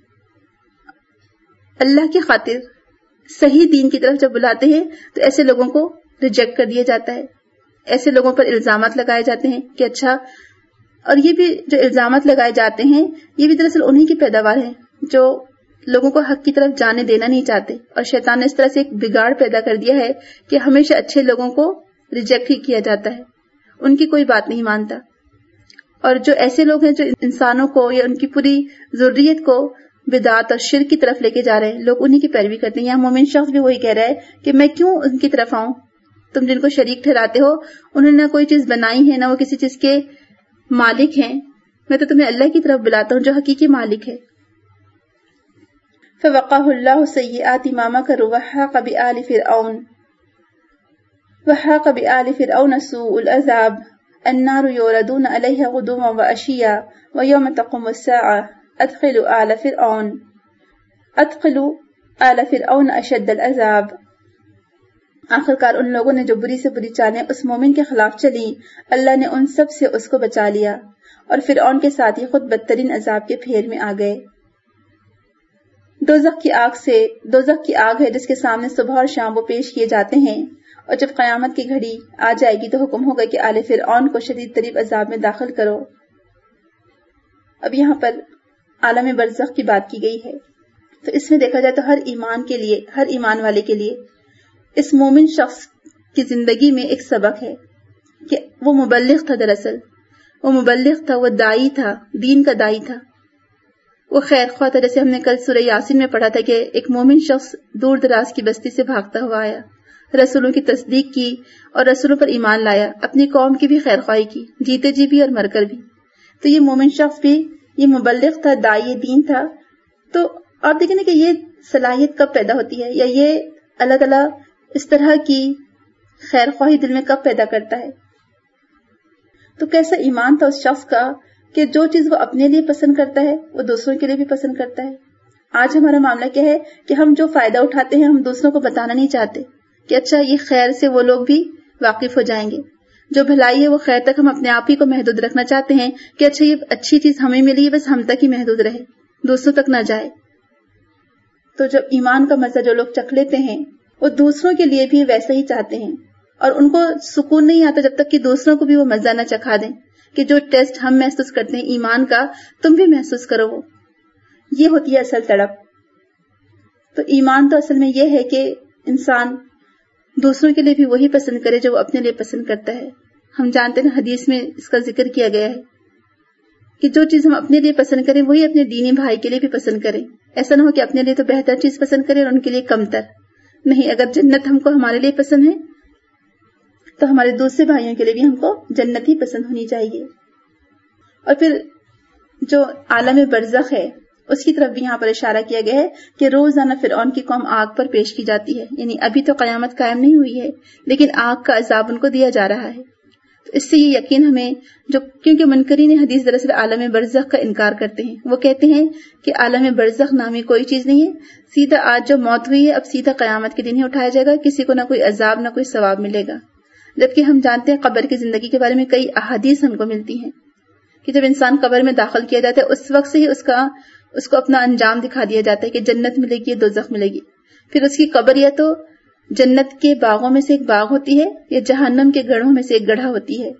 اللہ کی خاطر صحیح دین کی طرف جب بلاتے ہیں تو ایسے لوگوں کو ریجیکٹ کر دیا جاتا ہے، ایسے لوگوں پر الزامات لگائے جاتے ہیں کہ اچھا، اور یہ بھی جو الزامات لگائے جاتے ہیں یہ بھی دراصل انہی کی پیداوار ہے جو لوگوں کو حق کی طرف جانے دینا نہیں چاہتے، اور شیطان نے اس طرح سے ایک بگاڑ پیدا کر دیا ہے کہ ہمیشہ اچھے لوگوں کو ریجیکٹ ہی کیا جاتا ہے، ان کی کوئی بات نہیں مانتا۔ اور جو ایسے لوگ ہیں جو انسانوں کو یا ان کی پوری ذریت کو بدعت اور شرک کی طرف لے کے جا رہے ہیں، لوگ انہی کی پیروی کرتے ہیں۔ یہاں مومن شخص بھی وہی کہہ رہا ہے کہ میں کیوں ان کی طرف آؤں؟ تم جن کو شریک ٹھہراتے ہو انہوں نے نہ کوئی چیز بنائی ہے، نہ وہ کسی چیز کے مالک ہیں، میں تو تمہیں اللہ کی طرف بلاتا ہوں جو حقیقی مالک ہے۔ فوقاه اللہ سیئات ما مکروا وحاق بآل فرعون وحاق بآل فرعون سوء العذاب النار يوردون عليها غدوا وعشيا ويوم تقوم الساعة ادخلوا آل فرعون ادخلوا آل فرعون اشد العذاب۔ آخر کار ان لوگوں نے جو بری سے بری چالیں اس مومن کے خلاف چلی، اللہ نے ان سب سے اس کو بچا لیا، اور فرعون کے ساتھ ہی خود بدترین عذاب کے پھیر میں آ گئے۔ دوزخ کی آگ سے دوزخ کی آگ ہے جس کے سامنے صبح اور شام وہ پیش کیے جاتے ہیں، اور جب قیامت کی گھڑی آ جائے گی تو حکم ہوگا کہ آل فرعون کو شدید ترین عذاب میں داخل کرو۔ اب یہاں پر عالم برزخ کی بات کی گئی ہے، تو اس میں دیکھا جائے تو ہر ایمان کے لیے، ہر ایمان والے کے لیے اس مومن شخص کی زندگی میں ایک سبق ہے کہ وہ مبلغ تھا، دراصل وہ مبلغ تھا، وہ دائی تھا، دین کا دائی تھا، وہ خیر خواہ تھا۔ جیسے ہم نے کل سورہ یاسین میں پڑھا تھا کہ ایک مومن شخص دور دراز کی بستی سے بھاگتا ہوا آیا، رسولوں کی تصدیق کی اور رسولوں پر ایمان لایا، اپنی قوم کی بھی خیر خواہی کی، جیتے جی بھی اور مر کر بھی۔ تو یہ مومن شخص بھی یہ مبلغ تھا، دائی دین تھا۔ تو آپ دیکھیں کہ یہ صلاحیت کب پیدا ہوتی ہے، یا یہ اللہ تعالیٰ اس طرح کی خیر خواہی دل میں کب پیدا کرتا ہے؟ تو کیسا ایمان تھا اس شخص کا کہ جو چیز وہ اپنے لیے پسند کرتا ہے وہ دوسروں کے لیے بھی پسند کرتا ہے۔ آج ہمارا معاملہ کیا ہے کہ ہم جو فائدہ اٹھاتے ہیں ہم دوسروں کو بتانا نہیں چاہتے کہ اچھا یہ خیر سے وہ لوگ بھی واقف ہو جائیں گے، جو بھلائی ہے وہ خیر تک ہم اپنے آپ ہی کو محدود رکھنا چاہتے ہیں کہ اچھا یہ اچھی چیز ہمیں ملی ہے بس ہم تک ہی محدود رہے، دوسروں تک نہ جائے۔ تو جب ایمان کا مزہ جو لوگ چکھ لیتے ہیں وہ دوسروں کے لیے بھی ویسا ہی چاہتے ہیں اور ان کو سکون نہیں آتا جب تک کہ دوسروں کو بھی وہ مزہ نہ چکھا دیں کہ جو ٹیسٹ ہم محسوس کرتے ہیں ایمان کا تم بھی محسوس کرو. وہ یہ ہوتی ہے اصل تڑپ. تو ایمان تو اصل میں یہ ہے کہ انسان دوسروں کے لیے بھی وہی پسند کرے جو وہ اپنے لیے پسند کرتا ہے. ہم جانتے ہیں حدیث میں اس کا ذکر کیا گیا ہے کہ جو چیز ہم اپنے لیے پسند کریں وہی اپنے دینی بھائی کے لیے بھی پسند کریں. ایسا نہ ہو کہ اپنے لیے تو بہتر چیز پسند کریں اور ان کے لیے کمتر. نہیں, اگر جنت ہم کو ہمارے لیے پسند ہے تو ہمارے دوسرے بھائیوں کے لیے بھی ہم کو جنت ہی پسند ہونی چاہیے. اور پھر جو عالم برزخ ہے اس کی طرف بھی یہاں پر اشارہ کیا گیا ہے کہ روزانہ فرعون کی قوم آگ پر پیش کی جاتی ہے. یعنی ابھی تو قیامت قائم نہیں ہوئی ہے لیکن آگ کا عذاب ان کو دیا جا رہا ہے. تو اس سے یہ یقین ہمیں جو کیونکہ منکرین حدیث دراصل عالم برزخ کا انکار کرتے ہیں. وہ کہتے ہیں کہ عالم برزخ نامی کوئی چیز نہیں ہے, سیدھا آج جو موت ہوئی ہے اب سیدھا قیامت کے دن ہی اٹھایا جائے گا, کسی کو نہ کوئی عذاب نہ کوئی ثواب ملے گا. جبکہ ہم جانتے ہیں قبر کی زندگی کے بارے میں کئی احادیث ہم کو ملتی ہیں کہ جب انسان قبر میں داخل کیا جاتا ہے اس وقت سے ہی اس کا اس کو اپنا انجام دکھا دیا جاتا ہے کہ جنت ملے گی, دوزخ ملے گی. پھر اس کی قبر یا تو جنت کے باغوں میں سے ایک باغ ہوتی ہے یا جہنم کے گڑھوں میں سے ایک گڑھا ہوتی ہے.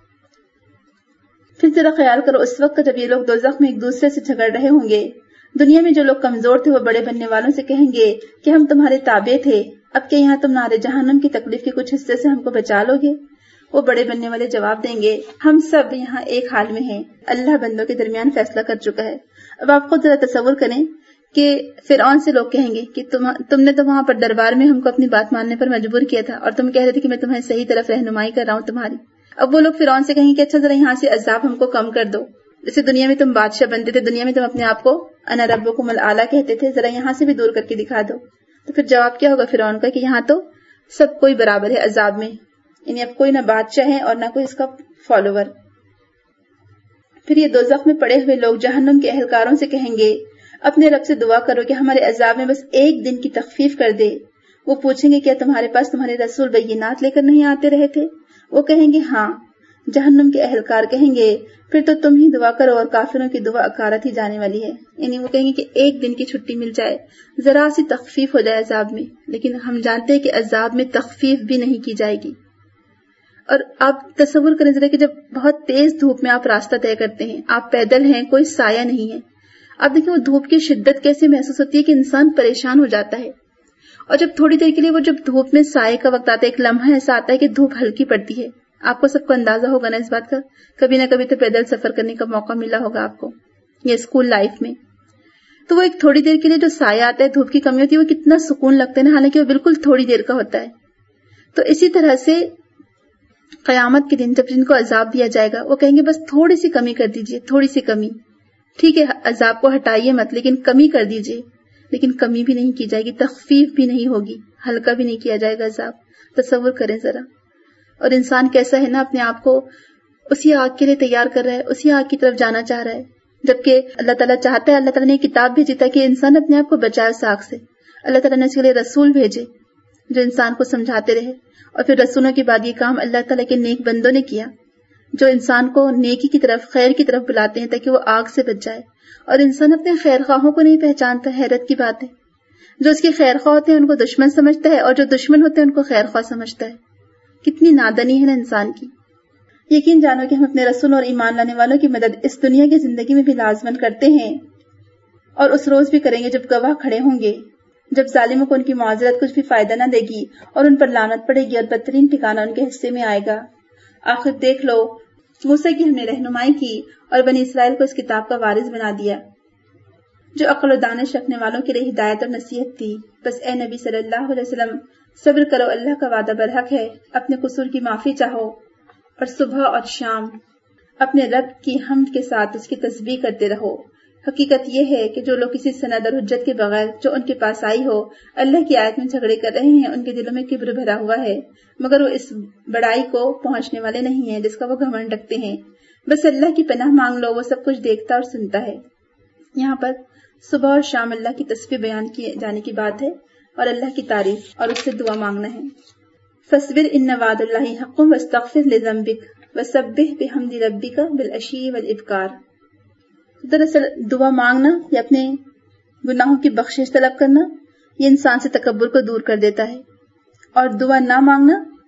پھر ذرا خیال کرو اس وقت جب یہ لوگ دوزخ میں ایک دوسرے سے جھگڑ رہے ہوں گے, دنیا میں جو لوگ کمزور تھے وہ بڑے بننے والوں سے کہیں گے کہ ہم تمہارے تابع تھے, اب کہ یہاں تم نارے جہنم کی تکلیف کے کچھ حصے سے ہم کو بچا لو گے. وہ بڑے بننے والے جواب دیں گے ہم سب یہاں ایک حال میں ہیں, اللہ بندوں کے درمیان فیصلہ کر چکا ہے. اب آپ خود ذرا تصور کریں کہ فرعون سے لوگ کہیں گے کہ تم تم نے تو وہاں پر دربار میں ہم کو اپنی بات ماننے پر مجبور کیا تھا اور تم کہہ رہے تھے کہ میں تمہیں صحیح طرف رہنمائی کر رہا ہوں تمہاری. اب وہ لوگ فرعون سے کہیں کہ اچھا ذرا یہاں سے عذاب ہم کو کم کر دو, جیسے دنیا میں تم بادشاہ بنتے تھے, دنیا میں تم اپنے آپ کو انا ربکم الاعلی کہتے تھے, ذرا یہاں سے بھی دور کر کے دکھا دو. تو پھر جواب کیا ہوگا فرعون کا کہ یہاں تو سب کوئی برابر ہے عذاب میں, یعنی اب کوئی نہ بادشاہ ہے اور نہ کوئی اس کا فالوور. پھر یہ دوزخ میں پڑے ہوئے لوگ جہنم کے اہلکاروں سے کہیں گے اپنے رب سے دعا کرو کہ ہمارے عذاب میں بس ایک دن کی تخفیف کر دے. وہ پوچھیں گے کیا تمہارے پاس تمہارے رسول بینات لے کر نہیں آتے رہے تھے؟ وہ کہیں گے ہاں. جہنم کے اہلکار کہیں گے پھر تو تم ہی دعا کرو اور کافروں کی دعا اکارت ہی جانے والی ہے. یعنی وہ کہیں گے کہ ایک دن کی چھٹی مل جائے, ذرا سی تخفیف ہو جائے عذاب میں. لیکن ہم جانتے ہیں کہ عذاب میں تخفیف بھی نہیں کی جائے گی. اور آپ تصور کریں ذرا کہ جب بہت تیز دھوپ میں آپ راستہ طے کرتے ہیں, آپ پیدل ہیں, کوئی سایہ نہیں ہے, آپ دیکھیں وہ دھوپ کی شدت کیسے محسوس ہوتی ہے کہ انسان پریشان ہو جاتا ہے. اور جب تھوڑی دیر کے لیے وہ جب دھوپ میں سائے کا وقت آتا ہے, ایک لمحہ ایسا آتا ہے کہ دھوپ ہلکی پڑتی ہے. آپ کو سب کو اندازہ ہوگا نا اس بات کا, کبھی نہ کبھی تو پیدل سفر کرنے کا موقع ملا ہوگا آپ کو یہ اسکول لائف میں. تو وہ ایک تھوڑی دیر کے لیے جو سایہ آتا ہے, دھوپ کی کمی ہوتی ہے, وہ کتنا سکون لگتا ہے نا, حالانکہ وہ بالکل تھوڑی دیر کا ہوتا ہے. تو اسی طرح سے قیامت کے دن جب جن کو عذاب دیا جائے گا وہ کہیں گے بس تھوڑی سی کمی کر دیجئے, تھوڑی سی کمی, ٹھیک ہے عذاب کو ہٹائیے مت لیکن کمی کر دیجئے. لیکن کمی بھی نہیں کی جائے گی, تخفیف بھی نہیں ہوگی, ہلکا بھی نہیں کیا جائے گا عذاب. تصور کریں ذرا. اور انسان کیسا ہے نا, اپنے آپ کو اسی آگ کے لیے تیار کر رہا ہے, اسی آگ کی طرف جانا چاہ رہا ہے, جبکہ اللہ تعالیٰ چاہتا ہے, اللہ تعالیٰ نے ایک کتاب بھیجی تھا کہ انسان اپنے آپ کو بچائے اس آگ سے. اللہ تعالیٰ نے اس کے لیے رسول بھیجے جو انسان کو سمجھاتے رہے. اور پھر رسولوں کے بعد یہ کام اللہ تعالیٰ کے نیک بندوں نے کیا جو انسان کو نیکی کی طرف, خیر کی طرف بلاتے ہیں تاکہ وہ آگ سے بچ جائے. اور انسان اپنے خیر خواہوں کو نہیں پہچانتا. حیرت کی بات ہے, جو اس کے خیر خواہ ہوتے ہیں ان کو دشمن سمجھتا ہے اور جو دشمن ہوتے ہیں ان کو خیر خواہ سمجھتا ہے. کتنی نادانی ہے نا انسان کی. یقین جانو کہ ہم اپنے رسول اور ایمان لانے والوں کی مدد اس دنیا کی زندگی میں بھی لازمن کرتے ہیں اور اس روز بھی کریں گے جب گواہ کھڑے ہوں گے, جب ظالموں کو ان کی معذرت کچھ بھی فائدہ نہ دے گی اور ان پر لعنت پڑے گی اور بدترین ٹھکانہ ان کے حصے میں آئے گا. آخر دیکھ لو, موسیٰ کی ہم نے رہنمائی کی اور بنی اسرائیل کو اس کتاب کا وارث بنا دیا جو عقل و دانش رکھنے والوں کے لیے ہدایت اور نصیحت تھی. بس اے نبی صلی اللہ علیہ وسلم صبر کرو, اللہ کا وعدہ برحق ہے, اپنے قصور کی معافی چاہو اور صبح اور شام اپنے رب کی حمد کے ساتھ اس کی تسبیح کرتے رہو. حقیقت یہ ہے کہ جو لوگ کسی سند اور حجت کے بغیر جو ان کے پاس آئی ہو اللہ کی آیت میں جھگڑے کر رہے ہیں, ان کے دلوں میں کبر بھرا ہوا ہے, مگر وہ اس بڑائی کو پہنچنے والے نہیں ہیں جس کا وہ گھمنڈ رکھتے ہیں. بس اللہ کی پناہ مانگ لو, وہ سب کچھ دیکھتا اور سنتا ہے. یہاں پر صبح اور شام اللہ کی تسبیح بیان کیے جانے کی بات ہے اور اللہ کی تعریف اور اس سے دعا مانگنا ہے. فاصبر ان وعد اللہ حق واستغفر لذنبک وسبح بحمد ربک بالعشی والابکار. دراصل دعا مانگنا یا اپنے گناہوں کی بخشش طلب کرنا یہ انسان سے تکبر کو دور کر دیتا ہے, اور دعا نہ مانگنا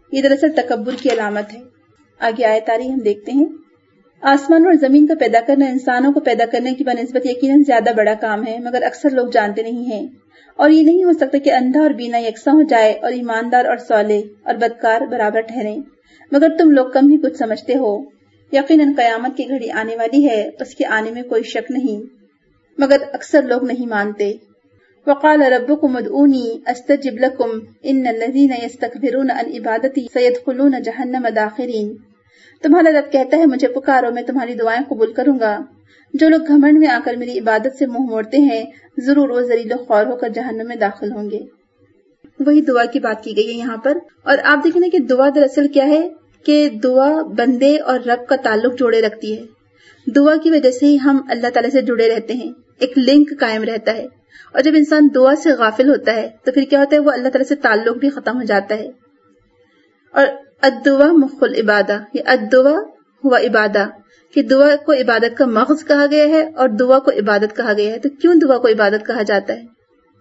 یہ دراصل تکبر کی علامت ہے۔ آگے آیت آ رہی ہم دیکھتے ہیں۔ آسمان اور زمین کا پیدا کرنا انسانوں کو پیدا کرنے کی بنسبت یقیناً زیادہ بڑا کام ہے، مگر اکثر لوگ جانتے نہیں ہیں، اور یہ نہیں ہو سکتا کہ اندھا اور بینا یکساں ہو جائے اور ایماندار اور صالح اور بدکار برابر ٹھہریں، مگر تم لوگ کم ہی کچھ سمجھتے ہو۔ یقیناً قیامت کی گھڑی آنے والی ہے، اس کے آنے میں کوئی شک نہیں، مگر اکثر لوگ نہیں مانتے۔ وقال ربكم ادعوني استجب لكم ان الذين يستكبرون عن عبادتي سيدخلون جہنم داخرین۔ تمہارا رب کہتا ہے مجھے پکارو، میں تمہاری دعائیں قبول کروں گا۔ جو لوگ گھمنڈ میں آ کر میری عبادت سے منہ موڑتے ہیں ضرور وہ ذلیل و خوار ہو کر جہنم میں داخل ہوں گے۔ وہی دعا کی بات کی گئی ہے یہاں پر، اور آپ دیکھیں نا کہ دعا دراصل کیا ہے کہ دعا بندے اور رب کا تعلق جوڑے رکھتی ہے۔ دعا کی وجہ سے ہی ہم اللہ تعالیٰ سے جڑے رہتے ہیں، ایک لنک قائم رہتا ہے، اور جب انسان دعا سے غافل ہوتا ہے تو پھر کیا ہوتا ہے، وہ اللہ تعالیٰ سے تعلق بھی ختم ہو جاتا ہے۔ اور الدعا مخ العبادہ، یہ الدعا ہوا عبادہ، کہ دعا کو عبادت کا مغز کہا گیا ہے اور دعا کو عبادت کہا گیا ہے۔ تو کیوں دعا کو عبادت کہا جاتا ہے؟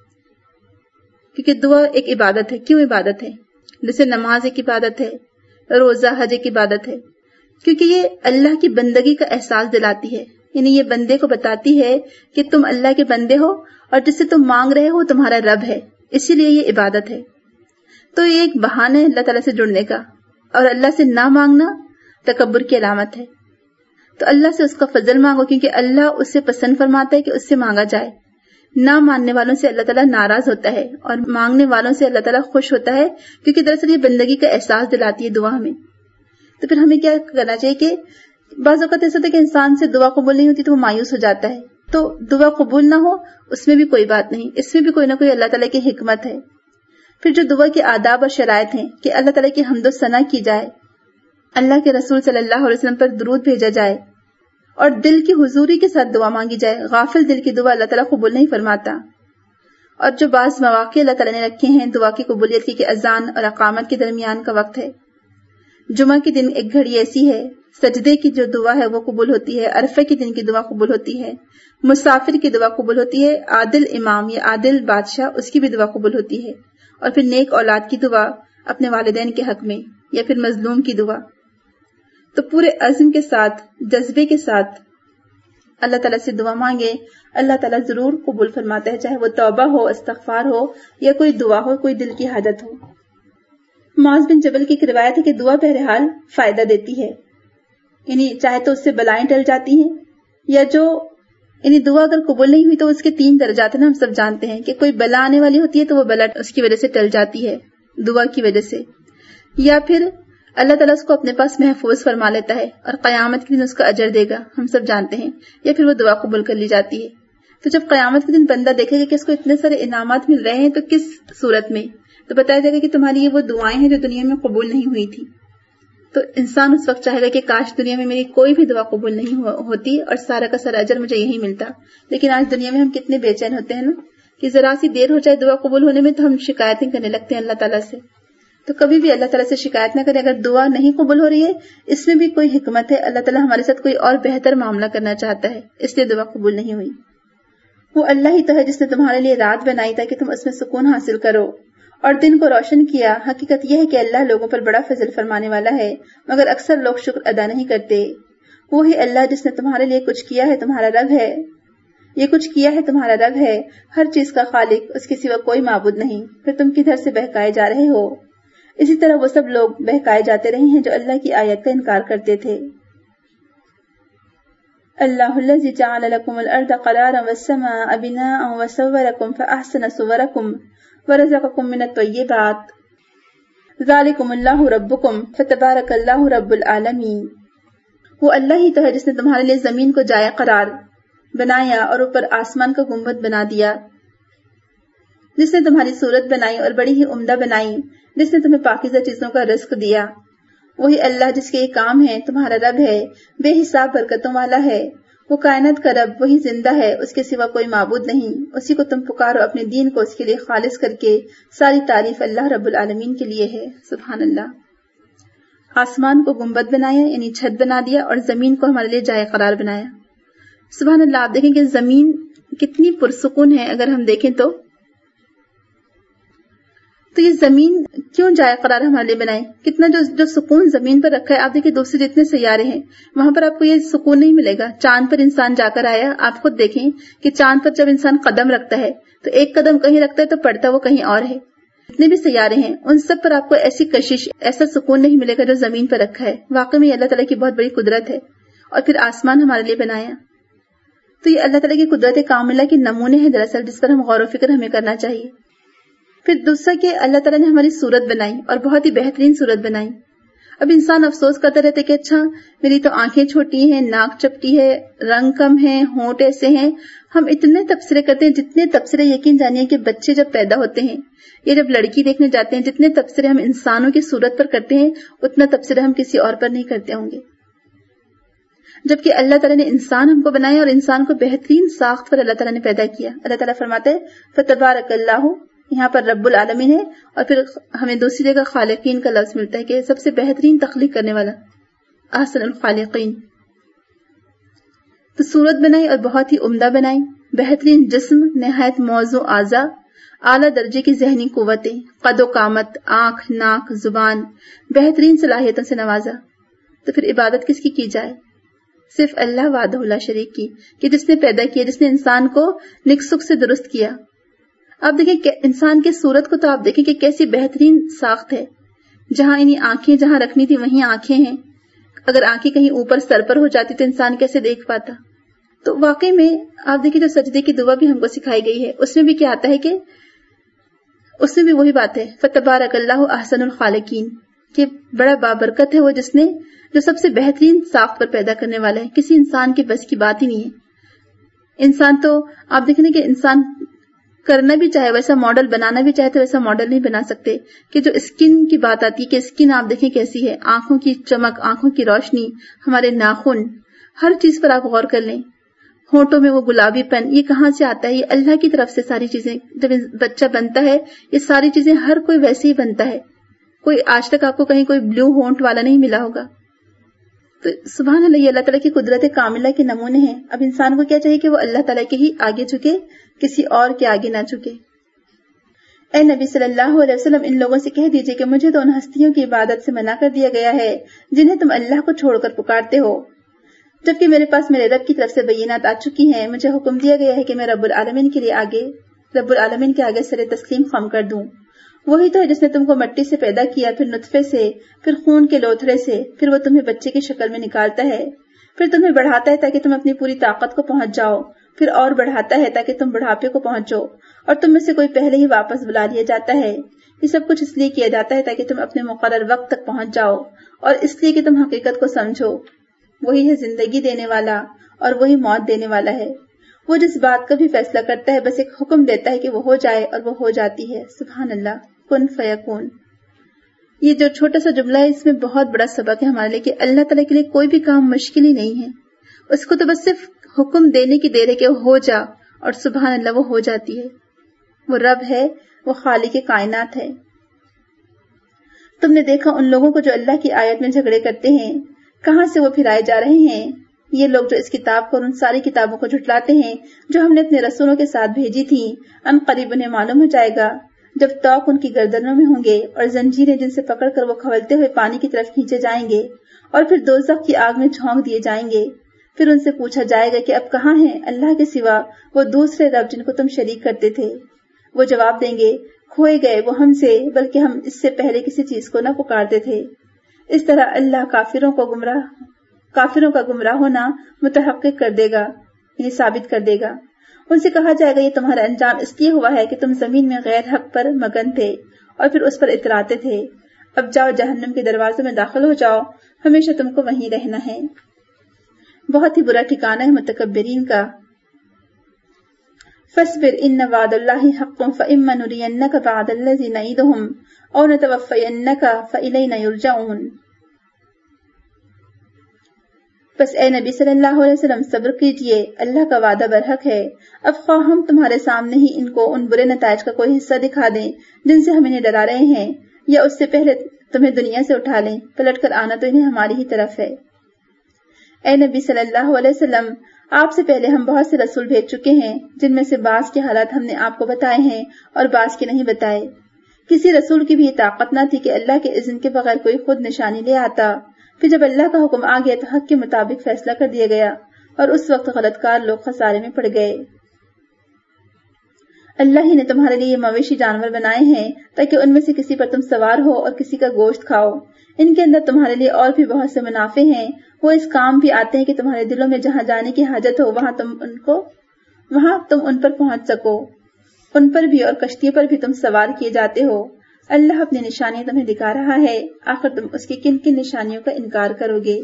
کیونکہ دعا ایک عبادت ہے۔ کیوں عبادت ہے؟ جیسے نماز ایک عبادت ہے، روزہ حج ایک عبادت ہے، کیونکہ یہ اللہ کی بندگی کا احساس دلاتی ہے، یعنی یہ بندے کو بتاتی ہے کہ تم اللہ کے بندے ہو اور جس سے تم مانگ رہے ہو تمہارا رب ہے، اسی لیے یہ عبادت ہے۔ تو یہ ایک بہانہ ہے اللہ تعالیٰ سے جڑنے کا، اور اللہ سے نہ مانگنا تکبر کی علامت ہے۔ تو اللہ سے اس کا فضل مانگو، کیونکہ اللہ اس سے پسند فرماتا ہے کہ اس سے مانگا جائے۔ نہ ماننے والوں سے اللہ تعالیٰ ناراض ہوتا ہے اور مانگنے والوں سے اللہ تعالیٰ خوش ہوتا ہے، کیونکہ دراصل یہ بندگی کا احساس دلاتی ہے دعا ہمیں۔ تو پھر ہمیں کیا کرنا چاہیے کہ بعض اوقات ایسا ہوتا ہے کہ انسان سے دعا قبول نہیں ہوتی تو وہ مایوس ہو جاتا ہے۔ تو دعا قبول نہ ہو اس میں بھی کوئی بات نہیں، اس میں بھی کوئی نہ کوئی اللہ تعالیٰ کی حکمت ہے۔ پھر جو دعا کے آداب اور شرائط ہیں کہ اللہ تعالیٰ کی حمد و ثنا کی جائے، اللہ کے رسول صلی اللہ علیہ وسلم پر درود بھیجا جائے، اور دل کی حضوری کے ساتھ دعا مانگی جائے۔ غافل دل کی دعا اللہ تعالیٰ قبول نہیں فرماتا۔ اور جو بعض مواقع اللہ تعالیٰ نے رکھے ہیں دعا کی قبولیت کی، کہ اذان اور اقامت کے درمیان کا وقت ہے، جمعہ کے دن ایک گھڑی ایسی ہے، سجدے کی جو دعا ہے وہ قبول ہوتی ہے، عرفے کے دن کی دعا قبول ہوتی ہے، مسافر کی دعا قبول ہوتی ہے، عادل امام یا عادل بادشاہ اس کی بھی دعا قبول ہوتی ہے، اور پھر نیک اولاد کی دعا اپنے والدین کے حق میں، یا پھر مظلوم کی دعا۔ تو پورے عزم کے ساتھ، جذبے کے ساتھ اللہ تعالیٰ سے دعا مانگے، اللہ تعالیٰ ضرور قبول فرماتا ہے، چاہے وہ توبہ ہو، استغفار ہو، یا کوئی دعا ہو، کوئی دل کی حاجت ہو۔ معاذ بن جبل کی ایک روایت ہے کہ دعا بہرحال فائدہ دیتی ہے، یعنی چاہے تو اس سے بلائیں ٹل جاتی ہیں، یا جو یعنی دعا اگر قبول نہیں ہوئی تو اس کے تین درجات ہیں نا، ہم سب جانتے ہیں کہ کوئی بلا آنے والی ہوتی ہے تو وہ بلا اس کی وجہ سے ٹل جاتی ہے دعا کی وجہ سے، یا پھر اللہ تعالیٰ اس کو اپنے پاس محفوظ فرما لیتا ہے اور قیامت کے دن اس کا اجر دے گا، ہم سب جانتے ہیں، یا پھر وہ دعا قبول کر لی جاتی ہے۔ تو جب قیامت کے دن بندہ دیکھے گا کہ اس کو اتنے سارے انعامات مل رہے ہیں تو کس صورت میں، تو بتایا جائے گا کہ تمہاری یہ وہ دعائیں ہیں جو دنیا میں قبول نہیں ہوئی تھی۔ تو انسان اس وقت چاہے گا کہ کاش دنیا میں میری کوئی بھی دعا قبول نہیں ہوتی اور سارا کا سارا اجر مجھے یہی ملتا۔ لیکن آج دنیا میں ہم کتنے بے چین ہوتے ہیں نا، کہ ذرا سی دیر ہو جائے دعا قبول ہونے میں تو ہم شکایتیں کرنے لگتے ہیں اللہ تعالیٰ سے۔ تو کبھی بھی اللہ تعالیٰ سے شکایت نہ کریں، اگر دعا نہیں قبول ہو رہی ہے اس میں بھی کوئی حکمت ہے، اللہ تعالیٰ ہمارے ساتھ کوئی اور بہتر معاملہ کرنا چاہتا ہے، اس لیے دعا قبول نہیں ہوئی۔ وہ اللہ ہی تو ہے جس نے تمہارے لیے رات بنائی تاکہ تم اس میں سکون حاصل کرو اور دن کو روشن کیا۔ حقیقت یہ ہے کہ اللہ لوگوں پر بڑا فضل فرمانے والا ہے، مگر اکثر لوگ شکر ادا نہیں کرتے۔ وہی اللہ جس نے تمہارے لیے کچھ کیا ہے تمہارا رب ہے، یہ کچھ کیا ہے تمہارا رب ہے، ہر چیز کا خالق، اس کے سوا کوئی معبود نہیں۔ پھر تم کدھر سے بہکائے جا رہے ہو؟ اسی طرح وہ سب لوگ بہکائے جاتے رہے ہیں جو اللہ کی آیت کا انکار کرتے تھے۔ اللہ الذی جعل لکم الارض قرارا والسماء بناء وصورکم فاحسن صورکم ورزقکم من الطیبات ذالکم اللہ ربکم فتبارک اللہ رب العالمین۔ وہ اللہ ہی تو ہے جس نے تمہارے لیے زمین کو جائے قرار بنایا اور اوپر آسمان کا گنبد بنا دیا، جس نے تمہاری صورت بنائی اور بڑی ہی عمدہ بنائی، جس نے تمہیں پاکیزہ چیزوں کا رزق دیا۔ وہی اللہ جس کے یہ کام ہے تمہارا رب ہے، بے حساب برکتوں والا ہے۔ وہ کائنات کا رب، وہی زندہ ہے، اس کے سوا کوئی معبود نہیں۔ اسی کو تم پکارو، اپنے دین کو اس کے لیے خالص کر کے۔ ساری تعریف اللہ رب العالمین کے لیے ہے۔ سبحان اللہ۔ آسمان کو گنبد بنایا یعنی چھت بنا دیا، اور زمین کو ہمارے لیے جائے قرار بنایا۔ سبحان اللہ۔ آپ دیکھیں کہ زمین کتنی پرسکون ہے اگر ہم دیکھیں تو تو یہ زمین کیوں جائے قرار ہمارے لیے بنائی؟ کتنا جو جو سکون زمین پر رکھا ہے. آپ دیکھیں دوسرے جتنے سیارے ہیں وہاں پر آپ کو یہ سکون نہیں ملے گا. چاند پر انسان جا کر آیا, آپ خود دیکھیں کہ چاند پر جب انسان قدم رکھتا ہے تو ایک قدم کہیں رکھتا ہے تو پڑتا وہ کہیں اور ہے. جتنے بھی سیارے ہیں ان سب پر آپ کو ایسی کشش, ایسا سکون نہیں ملے گا جو زمین پر رکھا ہے. واقعی میں اللہ تعالیٰ کی بہت بڑی قدرت ہے. اور پھر آسمان ہمارے لیے بنایا. تو یہ اللہ تعالیٰ کی قدرت کاملہ کے نمونے ہیں دراصل, جس پر ہم غور و فکر ہمیں کرنا چاہیے. پھر دوسرا کہ اللہ تعالیٰ نے ہماری صورت بنائی اور بہت ہی بہترین صورت بنائی. اب انسان افسوس کرتا رہتا ہے کہ اچھا میری تو آنکھیں چھوٹی ہیں, ناک چپٹی ہے, رنگ کم ہے, ہونٹ ایسے ہیں. ہم اتنے تبصرے کرتے ہیں, جتنے تبصرے یقین جانیے کہ بچے جب پیدا ہوتے ہیں یا جب لڑکی دیکھنے جاتے ہیں, جتنے تبصرے ہم انسانوں کی صورت پر کرتے ہیں اتنا تبصرہ ہم کسی اور پر نہیں کرتے ہوں گے. جبکہ اللہ تعالیٰ نے انسان ہم کو بنایا اور انسان کو بہترین ساخت پر اللہ تعالیٰ نے پیدا کیا. اللہ تعالیٰ فرماتے ہیں فتبارک اللہ, یہاں پر رب العالمین ہے اور پھر ہمیں دوسری جگہ خالقین کا لفظ ملتا ہے کہ سب سے بہترین تخلیق کرنے والا, احسن الخالقین. تو صورت بنائی اور بہت ہی عمدہ بنائی, بہترین جسم, نہایت موزوں اعضاء, اعلیٰ درجے کی ذہنی قوتیں, قد و قامت, آنکھ, ناک, زبان, بہترین صلاحیتوں سے نوازا. تو پھر عبادت کس کی کی جائے؟ صرف اللہ وحدہ لا شریک کی, کہ جس نے پیدا کیا, جس نے انسان کو نک سک سے درست کیا. آپ دیکھیں کہ انسان کی صورت کو تو آپ دیکھیں کہ کیسی بہترین ساخت ہے. جہاں انہیں آنکھیں جہاں رکھنی تھی وہیں آنکھیں ہیں. اگر آنکھیں کہیں اوپر سر پر ہو جاتی تو انسان کیسے دیکھ پاتا؟ تو واقعی میں آپ دیکھیں جو سجدے کی دعا بھی ہم کو سکھائی گئی ہے اس میں بھی کیا آتا ہے کہ اس میں بھی وہی بات ہے فتبارک اللہ احسن الخالقین, کہ بڑا بابرکت ہے وہ جس نے جو سب سے بہترین ساخت پر پیدا کرنے والا ہے. کسی انسان کے بس کی بات ہی نہیں ہے. انسان تو آپ دیکھیں کہ انسان کرنا بھی چاہے ویسا ماڈل, بنانا بھی چاہے تو ویسا ماڈل نہیں بنا سکتے. کہ جو اسکن کی بات آتی ہے کہ اسکن آپ دیکھیں کیسی ہے, آنکھوں کی چمک, آنکھوں کی روشنی, ہمارے ناخن, ہر چیز پر آپ غور کر لیں. ہونٹوں میں وہ گلابی پن, یہ کہاں سے آتا ہے؟ یہ اللہ کی طرف سے ساری چیزیں. جب بچہ بنتا ہے یہ ساری چیزیں ہر کوئی ویسے ہی بنتا ہے. کوئی آج تک آپ کو کہیں کوئی بلو ہونٹ والا نہیں ملا ہوگا. تو سبحان اللہ, یہ اللہ تعالیٰ کی قدرت کاملہ کے نمونے ہیں. اب انسان کو کیا چاہیے کہ وہ اللہ تعالیٰ کے ہی آگے جھکے, کسی اور کے آگے نہ جھکے. اے نبی صلی اللہ علیہ وسلم, ان لوگوں سے کہہ دیجئے کہ مجھے تو ان ہستیوں کی عبادت سے منع کر دیا گیا ہے جنہیں تم اللہ کو چھوڑ کر پکارتے ہو, جبکہ میرے پاس میرے رب کی طرف سے بینات آ چکی ہیں. مجھے حکم دیا گیا ہے کہ میں رب العالمین کے لیے آگے رب العالمین کے آگے سر تسلیم خم کر دوں. وہی تو ہے جس نے تم کو مٹی سے پیدا کیا, پھر نطفے سے, پھر خون کے لوتھڑے سے, پھر وہ تمہیں بچے کی شکل میں نکالتا ہے, پھر تمہیں بڑھاتا ہے تاکہ تم اپنی پوری طاقت کو پہنچ جاؤ, پھر اور بڑھاتا ہے تاکہ تم بڑھاپے کو پہنچو, اور تم میں سے کوئی پہلے ہی واپس بلا لیا جاتا ہے. یہ سب کچھ اس لیے کیا جاتا ہے تاکہ تم اپنے مقرر وقت تک پہنچ جاؤ, اور اس لیے کہ تم حقیقت کو سمجھو. وہی ہے زندگی دینے والا اور وہی موت دینے والا ہے. وہ جس بات کا بھی فیصلہ کرتا ہے بس ایک حکم دیتا ہے کہ وہ ہو جائے اور وہ ہو جاتی ہے. سبحان اللہ, کن فیکون. یہ جو چھوٹا سا جملہ ہے اس میں بہت بڑا سبق ہے ہمارے لیے کہ اللہ تعالیٰ کے لیے کوئی بھی کام مشکل ہی نہیں ہے. اس کو تو بس صرف حکم دینے کی دیر ہے کہ وہ ہو جا, اور سبحان اللہ وہ ہو جاتی ہے. وہ رب ہے, وہ خالق کائنات ہے. تم نے دیکھا ان لوگوں کو جو اللہ کی آیت میں جھگڑے کرتے ہیں, کہاں سے وہ پھرائے جا رہے ہیں. یہ لوگ جو اس کتاب کو اور ان ساری کتابوں کو جھٹلاتے ہیں جو ہم نے اپنے رسولوں کے ساتھ بھیجی تھی, ان قریب انہیں معلوم ہو جائے گا جب توق ان کی گردنوں میں ہوں گے, اور زنجیریں جن سے پکڑ کر وہ کھولتے ہوئے پانی کی طرف کھینچے جائیں گے, اور پھر دوزخ کی آگ میں جھونک دیے جائیں گے. پھر ان سے پوچھا جائے گا کہ اب کہاں ہیں اللہ کے سوا وہ دوسرے رب جن کو تم شریک کرتے تھے. وہ جواب دیں گے, کھوئے گئے وہ ہم سے, بلکہ ہم اس سے پہلے کسی چیز کو نہ پکارتے تھے. اس طرح اللہ کافروں کو گمراہ کافروں کا گمراہ ہونا متحقق کر دے گا, یہ ثابت کر دے گا. ان سے کہا جائے گا یہ تمہارا انجام اس لیے ہوا ہے کہ تم زمین میں غیر حق پر مگن تھے اور پھر اس پر اتراتے تھے. اب جاؤ جہنم کے دروازے میں داخل ہو جاؤ, ہمیشہ تم کو وہیں رہنا ہے. بہت ہی برا ٹھکانہ ہے متکبرین کا. فاصبر ان وعد اللہ حق فاما نرینک بعض الذی نعیدہم او نتوفینک فالینا یرجعون. بس اے نبی صلی اللہ علیہ وسلم صبر کیجئے, اللہ کا وعدہ برحق ہے. اب خواہ ہم تمہارے سامنے ہی ان کو ان برے نتائج کا کوئی حصہ دکھا دیں جن سے ہم انہیں ڈرا رہے ہیں, یا اس سے پہلے تمہیں دنیا سے اٹھا لیں, پلٹ کر آنا تو انہیں ہماری ہی طرف ہے. اے نبی صلی اللہ علیہ وسلم, آپ سے پہلے ہم بہت سے رسول بھیج چکے ہیں جن میں سے بعض کے حالات ہم نے آپ کو بتائے ہیں اور بعض کے نہیں بتائے. کسی رسول کی بھی طاقت نہ تھی کہ اللہ کے اذن کے بغیر کوئی خود نشانی لے آتا. پھر جب اللہ کا حکم آ گیا تو حق کے مطابق فیصلہ کر دیا گیا اور اس وقت غلط کار لوگ خسارے میں پڑ گئے. اللہ ہی نے تمہارے لیے یہ مویشی جانور بنائے ہیں تاکہ ان میں سے کسی پر تم سوار ہو اور کسی کا گوشت کھاؤ. ان کے اندر تمہارے لیے اور بھی بہت سے منافع ہیں. وہ اس کام بھی آتے ہیں کہ تمہارے دلوں میں جہاں جانے کی حاجت ہو وہاں تم ان کو وہاں تم ان پر پہنچ سکو. ان پر بھی اور کشتیوں پر بھی تم سوار کیے جاتے ہو. اللہ اپنی نشانیاں تمہیں دکھا رہا ہے. آخر تم اس کی کن کن نشانیوں کا انکار کرو گے؟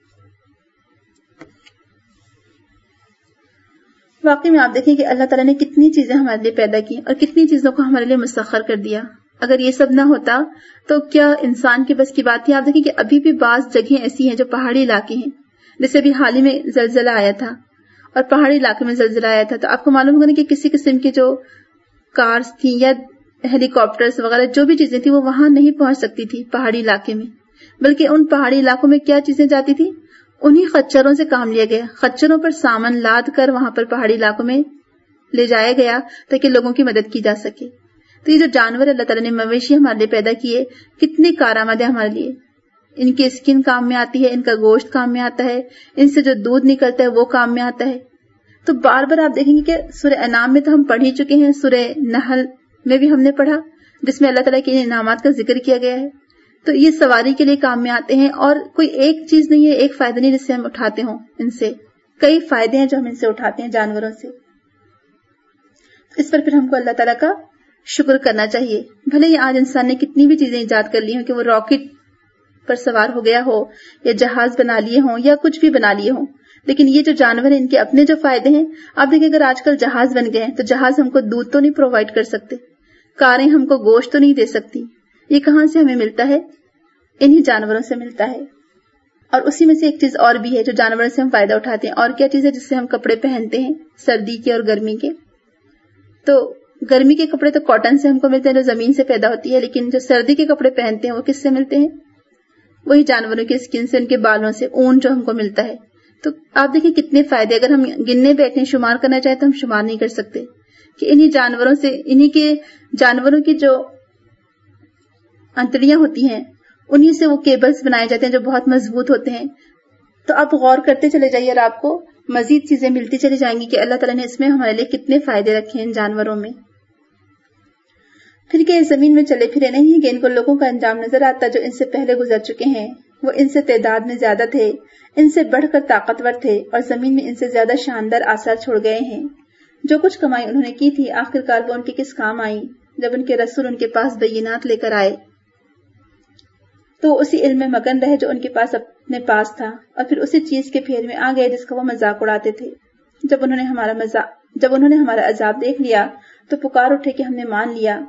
واقعی میں آپ دیکھیں کہ اللہ تعالیٰ نے کتنی چیزیں ہمارے لیے پیدا کی اور کتنی چیزوں کو ہمارے لیے مسخر کر دیا. اگر یہ سب نہ ہوتا تو کیا انسان کے بس کی بات تھی؟ آپ دیکھیں کہ ابھی بھی بعض جگہیں ایسی ہیں جو پہاڑی علاقے ہیں. جیسے ابھی حال ہی میں زلزلہ آیا تھا اور پہاڑی علاقے میں زلزلہ آیا تھا، تو آپ کو معلوم ہوگا نا کہ کسی قسم کی جو کارز تھیں یا ہیلی کاپٹرز وغیرہ جو بھی چیزیں تھیں وہ وہاں نہیں پہنچ سکتی تھی پہاڑی علاقے میں. بلکہ ان پہاڑی علاقوں میں کیا چیزیں جاتی تھی؟ انہی خچروں سے کام لیا گیا. خچروں پر سامان لاد کر وہاں پر پہاڑی علاقوں میں لے جایا گیا تاکہ لوگوں کی مدد کی جا سکے. تو یہ جو جانور اللہ تعالیٰ نے مویشی ہمارے لیے پیدا کیے کتنے کارآمد ہیں ہمارے لیے. ان کی اسکن کام میں آتی ہے، ان کا گوشت کام میں آتا ہے، ان سے جو دودھ نکلتا ہے وہ کام میں آتا ہے. تو بار بار آپ دیکھیں گے کہ سورہ انعام میں تو ہم پڑھ ہی چکے ہیں، سورہ نحل میں بھی ہم نے پڑھا جس میں اللہ تعالیٰ کے انعامات کا ذکر کیا گیا ہے. تو یہ سواری کے لیے کام میں آتے ہیں اور کوئی ایک چیز نہیں ہے، ایک فائدہ نہیں جس سے ہم اٹھاتے ہوں. ان سے کئی فائدے ہیں جو ہم ان سے اٹھاتے ہیں جانوروں سے. اس پر پھر ہم کو اللہ تعالیٰ کا شکر کرنا چاہیے. بھلے ہی آج انسان نے کتنی بھی چیزیں ایجاد کر لی ہوں کہ وہ راکٹ پر سوار ہو گیا ہو یا جہاز بنا لیے ہوں یا کچھ بھی بنا لیے ہوں، لیکن یہ جو جانور ہیں ان کے اپنے جو فائدے ہیں. آپ دیکھیں اگر آج کل جہاز بن گئے ہیں تو جہاز ہم کو دودھ تو نہیں پرووائڈ کر سکتے، کاریں ہم کو گوشت تو نہیں دے سکتی. یہ کہاں سے ہمیں ملتا ہے؟ انہی جانوروں سے ملتا ہے. اور اسی میں سے ایک چیز اور بھی ہے جو جانوروں سے ہم فائدہ اٹھاتے ہیں. اور کیا چیز ہے؟ جس سے ہم کپڑے پہنتے ہیں سردی کے اور گرمی کے. تو گرمی کے کپڑے تو کاٹن سے ہم کو ملتے ہیں جو زمین سے پیدا ہوتی ہے، لیکن جو سردی کے کپڑے پہنتے ہیں وہ کس سے ملتے ہیں؟ وہی جانوروں کی اسکن سے، ان کے بالوں سے، اون جو ہم کو ملتا ہے. تو آپ دیکھیں کتنے فائدے، اگر ہم گننے بیٹھیں شمار کرنا چاہیں تو ہم شمار نہیں کر سکتے کہ انہی جانوروں سے، انہی کے جانوروں کی جو انتڑیاں ہوتی ہیں انہی سے وہ کیبلز بنائے جاتے ہیں جو بہت مضبوط ہوتے ہیں. تو آپ غور کرتے چلے جائیے اور آپ کو مزید چیزیں ملتی چلی جائیں گی کہ اللہ تعالیٰ نے اس میں ہمارے لیے کتنے فائدے رکھے ہیں ان جانوروں میں. پھر کہ زمین میں چلے پھرے نہیں کہ ان کو لوگوں کا انجام نظر آتا جو ان سے پہلے گزر چکے ہیں. وہ ان سے تعداد میں زیادہ تھے، ان سے بڑھ کر طاقتور تھے اور زمین میں ان سے زیادہ شاندار آثار چھوڑ گئے ہیں. جو کچھ کمائی انہوں نے کی تھی آخرکار وہ ان کے کس کام آئی جب ان کے رسول ان کے پاس بینات لے کر آئے. تو اسی علم میں مگن رہے جو ان کے پاس اپنے پاس تھا اور پھر اسی چیز کے پھیر میں آ گئے جس کا وہ مذاق اڑاتے تھے. جب انہوں نے ہمارا مذاق جب انہوں نے ہمارا عذاب دیکھ لیا تو پکار اٹھے کہ ہم نے مان لیا.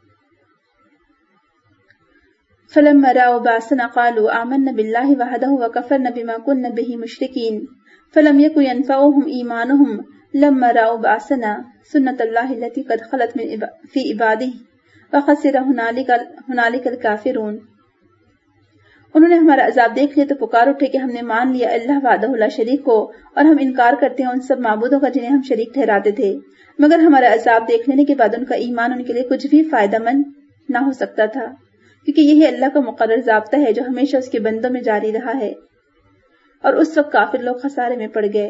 فلما رأوا بأسنا قالوا آمنا بالله وحده وكفرنا بما كنا به مشركين فلم يكن ينفعهم إيمانهم لما رأوا بأسنا سنة الله التي قد خلت من في عباده وخسر هنالك الكافرون. انہوں نے ہمارا عذاب دیکھ لیا تو پکار اٹھے کہ ہم نے مان لیا اللہ وحدہ لا شریک کو اور ہم انکار کرتے ہیں ان سب معبودوں کا جنہیں ہم شریک ٹھہراتے تھے. مگر ہمارا عذاب دیکھ لینے کے بعد ان کا ایمان ان کے لیے کچھ بھی فائدہ مند نہ ہو سکتا تھا، کیونکہ یہی اللہ کا مقرر ضابطہ ہے جو ہمیشہ اس کے بندوں میں جاری رہا ہے. اور اس وقت کافر لوگ خسارے میں پڑ گئے.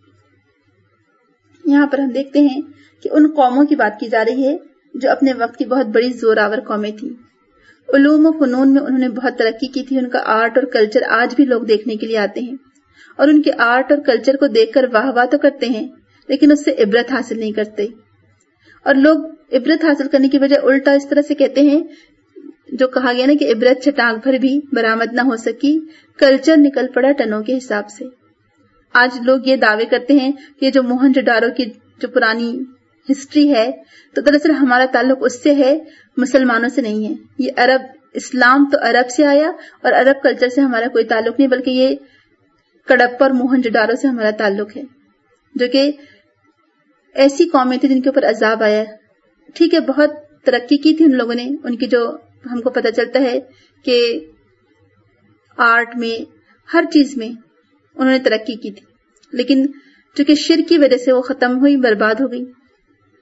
یہاں پر ہم دیکھتے ہیں کہ ان قوموں کی بات کی جا رہی ہے جو اپنے وقت کی بہت بڑی زوراور قومیں تھیں. علوم و فنون میں انہوں نے بہت ترقی کی تھی. ان کا آرٹ اور کلچر آج بھی لوگ دیکھنے کے لیے آتے ہیں اور ان کے آرٹ اور کلچر کو دیکھ کر واہ واہ تو کرتے ہیں لیکن اس سے عبرت حاصل نہیں کرتے. اور لوگ عبرت حاصل کرنے کی بجائے الٹا اس طرح سے کہتے ہیں جو کہا گیا نا کہ عبرت چھٹانک بھر بھی برآمد نہ ہو سکی، کلچر نکل پڑا ٹنوں کے حساب سے. آج لوگ یہ دعوے کرتے ہیں کہ جو موہنجوداڑو کی جو پرانی ہسٹری ہے تو دراصل ہمارا تعلق اس سے ہے، مسلمانوں سے نہیں ہے. یہ عرب اسلام تو عرب سے آیا اور عرب کلچر سے ہمارا کوئی تعلق نہیں، بلکہ یہ کڑپا اور موہنجوداڑو سے ہمارا تعلق ہے جو کہ ایسی قومیں تھیں جن کے اوپر عذاب آیا. ٹھیک ہے، بہت ترقی کی تھی ان لوگوں نے، ان کی جو ہم کو پتہ چلتا ہے کہ آرٹ میں ہر چیز میں انہوں نے ترقی کی تھی، لیکن چونکہ شرک کی وجہ سے وہ ختم ہوئی، برباد ہو گئی.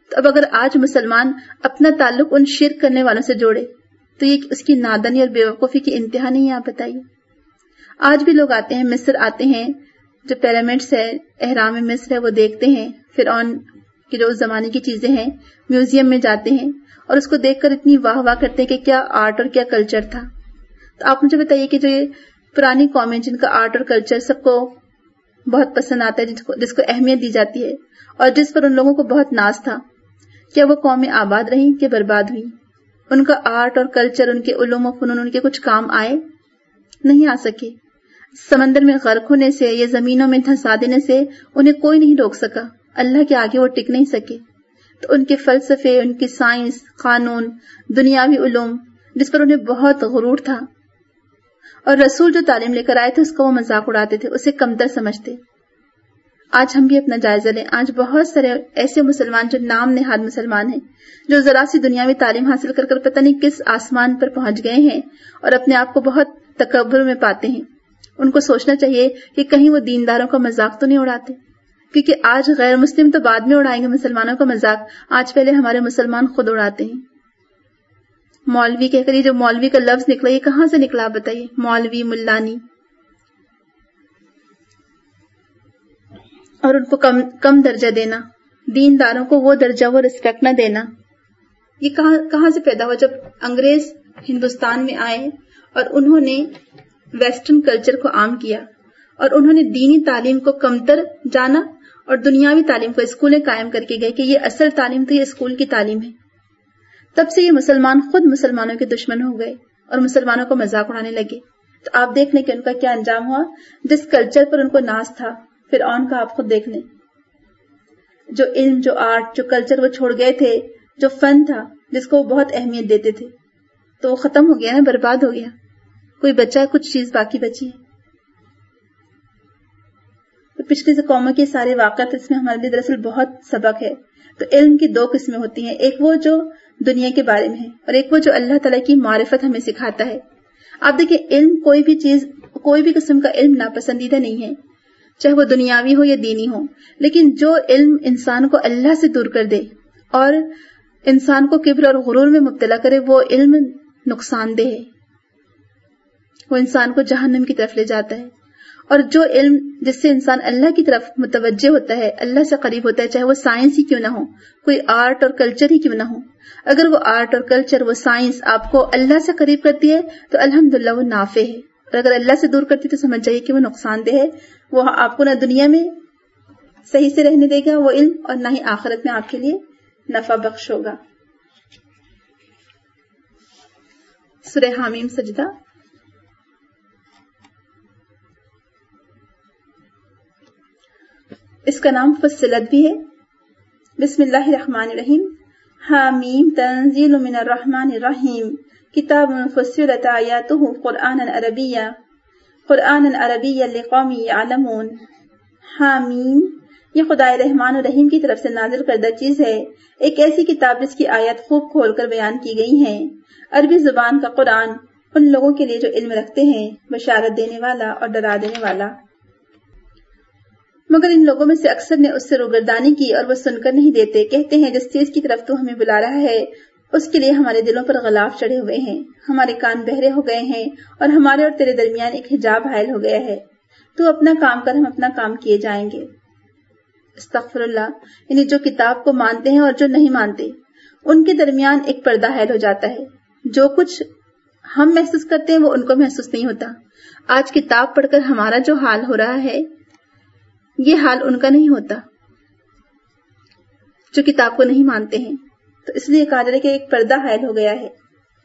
تو اب اگر آج مسلمان اپنا تعلق ان شرک کرنے والوں سے جوڑے تو یہ اس کی نادانی اور بیوقوفی کی انتہا نہیں ہے. آپ بتائیے. آج بھی لوگ آتے ہیں، مصر آتے ہیں، جو پیرامڈس ہے، اہرام مصر ہے، وہ دیکھتے ہیں، فرعون کی جو اس زمانے کی چیزیں ہیں، میوزیم میں جاتے ہیں اور اس کو دیکھ کر اتنی واہ واہ کرتے ہیں کہ کیا آرٹ اور کیا کلچر تھا. تو آپ مجھے بتائیے کہ جو یہ پرانی قومیں جن کا آرٹ اور کلچر سب کو بہت پسند آتا ہے، جس کو جس کو اہمیت دی جاتی ہے اور جس پر ان لوگوں کو بہت ناز تھا، کیا وہ قومیں آباد رہیں کہ برباد ہوئیں؟ ان کا آرٹ اور کلچر، ان کے علوم و فنون ان کے کچھ کام آئے؟ نہیں آ سکے. سمندر میں غرق ہونے سے یا زمینوں میں دھنسا دینے سے انہیں کوئی نہیں روک سکا. اللہ کے آگے وہ ٹک نہیں سکے. تو ان کے فلسفے، ان کی سائنس، قانون، دنیاوی علوم جس پر انہیں بہت غرور تھا، اور رسول جو تعلیم لے کر آئے تھے اس کا وہ مذاق اڑاتے تھے، اسے کمتر سمجھتے. آج ہم بھی اپنا جائزہ لیں. آج بہت سارے ایسے مسلمان جو نام نہاد مسلمان ہیں، جو ذرا سی دنیاوی تعلیم حاصل کر کر پتہ نہیں کس آسمان پر پہنچ گئے ہیں اور اپنے آپ کو بہت تکبر میں پاتے ہیں. ان کو سوچنا چاہیے کہ کہیں وہ دینداروں کا مذاق تو نہیں اڑاتے، کیونکہ آج غیر مسلم تو بعد میں اڑائیں گے مسلمانوں کا مذاق، آج پہلے ہمارے مسلمان خود اڑاتے ہیں. مولوی کہہ کر یہ جو مولوی کا لفظ نکلا، یہ کہاں سے نکلا آپ بتائیے؟ مولوی، ملانی. اور ان کو کم کم درجہ دینا، دینداروں کو وہ درجہ، وہ رسپیکٹ نہ دینا، یہ کہاں کہاں سے پیدا ہوا؟ جب انگریز ہندوستان میں آئے اور انہوں نے ویسٹرن کلچر کو عام کیا اور انہوں نے دینی تعلیم کو کمتر جانا اور دنیاوی تعلیم کو اسکولیں قائم کر کے گئے کہ یہ اصل تعلیم تو یہ اسکول کی تعلیم ہے. تب سے یہ مسلمان خود مسلمانوں کے دشمن ہو گئے اور مسلمانوں کو مذاق اڑانے لگے. تو آپ دیکھ لیں کہ ان کا کیا انجام ہوا. جس کلچر پر ان کو ناز تھا، فرعون کا آپ خود دیکھ لیں، جو علم، جو آرٹ، جو کلچر وہ چھوڑ گئے تھے، جو فن تھا جس کو وہ بہت اہمیت دیتے تھے، تو وہ ختم ہو گیا نا، برباد ہو گیا. کوئی بچہ کچھ چیز باقی بچی ہے. تو پچھلی سے قوموں کے سارے واقعات اس میں ہمارے لیے دراصل بہت سبق ہے. تو علم کی دو قسمیں ہوتی ہیں، ایک وہ جو دنیا کے بارے میں ہے اور ایک وہ جو اللہ تعالیٰ کی معرفت ہمیں سکھاتا ہے. آپ دیکھیں، علم کوئی بھی چیز، کوئی بھی قسم کا علم ناپسندیدہ نہیں ہے، چاہے وہ دنیاوی ہو یا دینی ہو، لیکن جو علم انسان کو اللہ سے دور کر دے اور انسان کو کبر اور غرور میں مبتلا کرے، وہ علم نقصان دہ ہے، وہ انسان کو جہنم کی طرف لے جاتا ہے. اور جو علم جس سے انسان اللہ کی طرف متوجہ ہوتا ہے، اللہ سے قریب ہوتا ہے، چاہے وہ سائنس ہی کیوں نہ ہو، کوئی آرٹ اور کلچر ہی کیوں نہ ہو، اگر وہ آرٹ اور کلچر، وہ سائنس آپ کو اللہ سے قریب کرتی ہے تو الحمدللہ وہ نافع ہے، اور اگر اللہ سے دور کرتی تو سمجھ جائیے کہ وہ نقصان دہ ہے. وہ آپ کو نہ دنیا میں صحیح سے رہنے دے گا وہ علم، اور نہ ہی آخرت میں آپ کے لیے نفع بخش ہوگا. سورہ حامیم سجدہ. اس کا نام فصلت بھی ہے. بسم اللہ الرحمن الرحیم. حامیم تنزیل من الرحمن الرحیم. کتاب فصلت آیاتہ قرآنا عربیا قرآنا عربیا لقوم یعلمون. حامیم یہ خدائے رحمان الرحیم کی طرف سے نازل کردہ چیز ہے، ایک ایسی کتاب جس کی آیات خوب کھول کر بیان کی گئی ہیں. عربی زبان کا قرآن ان لوگوں کے لیے جو علم رکھتے ہیں، بشارت دینے والا اور ڈرا دینے والا. مگر ان لوگوں میں سے اکثر نے اس سے روگردانی کی اور وہ سن کر نہیں دیتے. کہتے ہیں جس چیز کی طرف تو ہمیں بلا رہا ہے اس کے لیے ہمارے دلوں پر غلاف چڑھے ہوئے ہیں، ہمارے کان بہرے ہو گئے ہیں اور ہمارے اور تیرے درمیان ایک حجاب حائل ہو گیا ہے. تو اپنا کام کر، ہم اپنا کام کیے جائیں گے. استغفر اللہ. یعنی جو کتاب کو مانتے ہیں اور جو نہیں مانتے ان کے درمیان ایک پردہ حائل ہو جاتا ہے. جو کچھ ہم محسوس کرتے ہیں وہ ان کو محسوس نہیں ہوتا. آج کتاب پڑھ کر ہمارا جو حال ہو رہا ہے یہ حال ان کا نہیں ہوتا جو کتاب کو نہیں مانتے ہیں. تو اس لیے کہا جائے کہ ایک پردہ حائل ہو گیا ہے.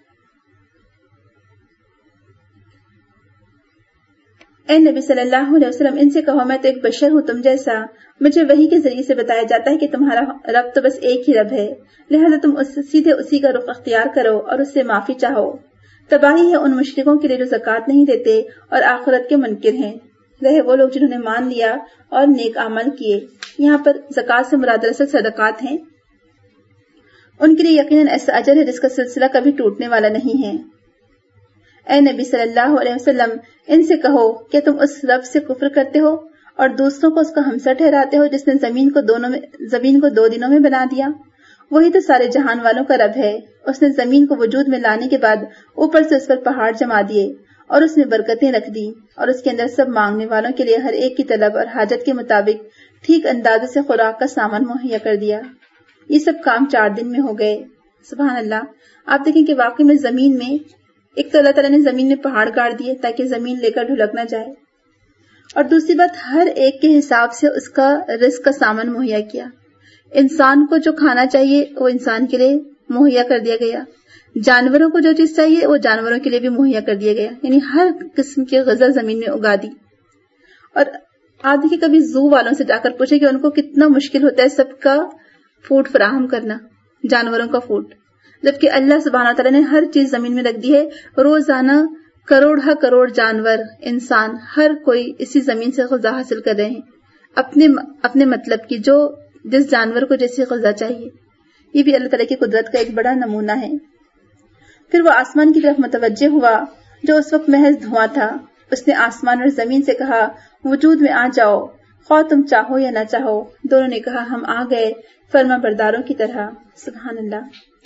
اے نبی صلی اللہ علیہ وسلم، ان سے کہو میں تو ایک بشر ہوں تم جیسا. مجھے وحی کے ذریعے سے بتایا جاتا ہے کہ تمہارا رب تو بس ایک ہی رب ہے، لہذا تم اس سیدھے اسی کا رخ اختیار کرو اور اس سے معافی چاہو. تباہی ہے ان مشرکوں کے لیے جو زکوٰۃ نہیں دیتے اور آخرت کے منکر ہیں. رہے وہ لوگ جنہوں نے مان لیا اور نیک عمل کیے. یہاں پر زکوٰۃ سے مراد دراصل صدقات ہیں. ان کے لیے یقیناً ایسا اجر ہے جس کا سلسلہ کبھی ٹوٹنے والا نہیں ہے. اے نبی صلی اللہ علیہ وسلم، ان سے کہو کہ تم اس رب سے کفر کرتے ہو اور دوسروں کو اس کا ہمسر ٹھہراتے ہو جس نے زمین کو دونوں میں زمین کو دو دنوں میں بنا دیا وہی تو سارے جہان والوں کا رب ہے. اس نے زمین کو وجود میں لانے کے بعد اوپر سے اس پر پہاڑ جما دیے اور اس میں برکتیں رکھ دی اور اس کے اندر سب مانگنے والوں کے لیے ہر ایک کی طلب اور حاجت کے مطابق ٹھیک اندازے سے خوراک کا سامان مہیا کر دیا. یہ سب کام چار دن میں ہو گئے. سبحان اللہ. آپ دیکھیں کہ واقعی میں زمین میں ایک تو اللہ تعالیٰ نے زمین میں پہاڑ گاڑ دیے تاکہ زمین لے کر ڈھلک نہ جائے, اور دوسری بات ہر ایک کے حساب سے اس کا رزق کا سامان مہیا کیا. انسان کو جو کھانا چاہیے وہ انسان کے لیے مہیا کر دیا گیا, جانوروں کو جو چیز چاہیے وہ جانوروں کے لیے بھی مہیا کر دیا گیا, یعنی ہر قسم کی غذا زمین میں اگا دی. اور آپ دیکھیے کبھی زو والوں سے جا کر پوچھے کہ ان کو کتنا مشکل ہوتا ہے سب کا فوڈ فراہم کرنا, جانوروں کا فوڈ, جبکہ اللہ سبحانہ تعالیٰ نے ہر چیز زمین میں رکھ دی ہے. روزانہ کروڑ ہا کروڑ جانور, انسان, ہر کوئی اسی زمین سے غذا حاصل کر رہے ہیں اپنے اپنے مطلب کی, جو جس جانور کو جیسی غذا چاہیے. یہ بھی اللہ تعالیٰ کی قدرت کا ایک بڑا نمونہ ہے. پھر وہ آسمان کی طرف متوجہ ہوا جو اس وقت محض دھواں تھا. اس نے آسمان اور زمین سے کہا وجود میں آ جاؤ, خواہ تم چاہو یا نہ چاہو. دونوں نے کہا ہم آ گئے فرما برداروں کی طرح. سبحان اللہ.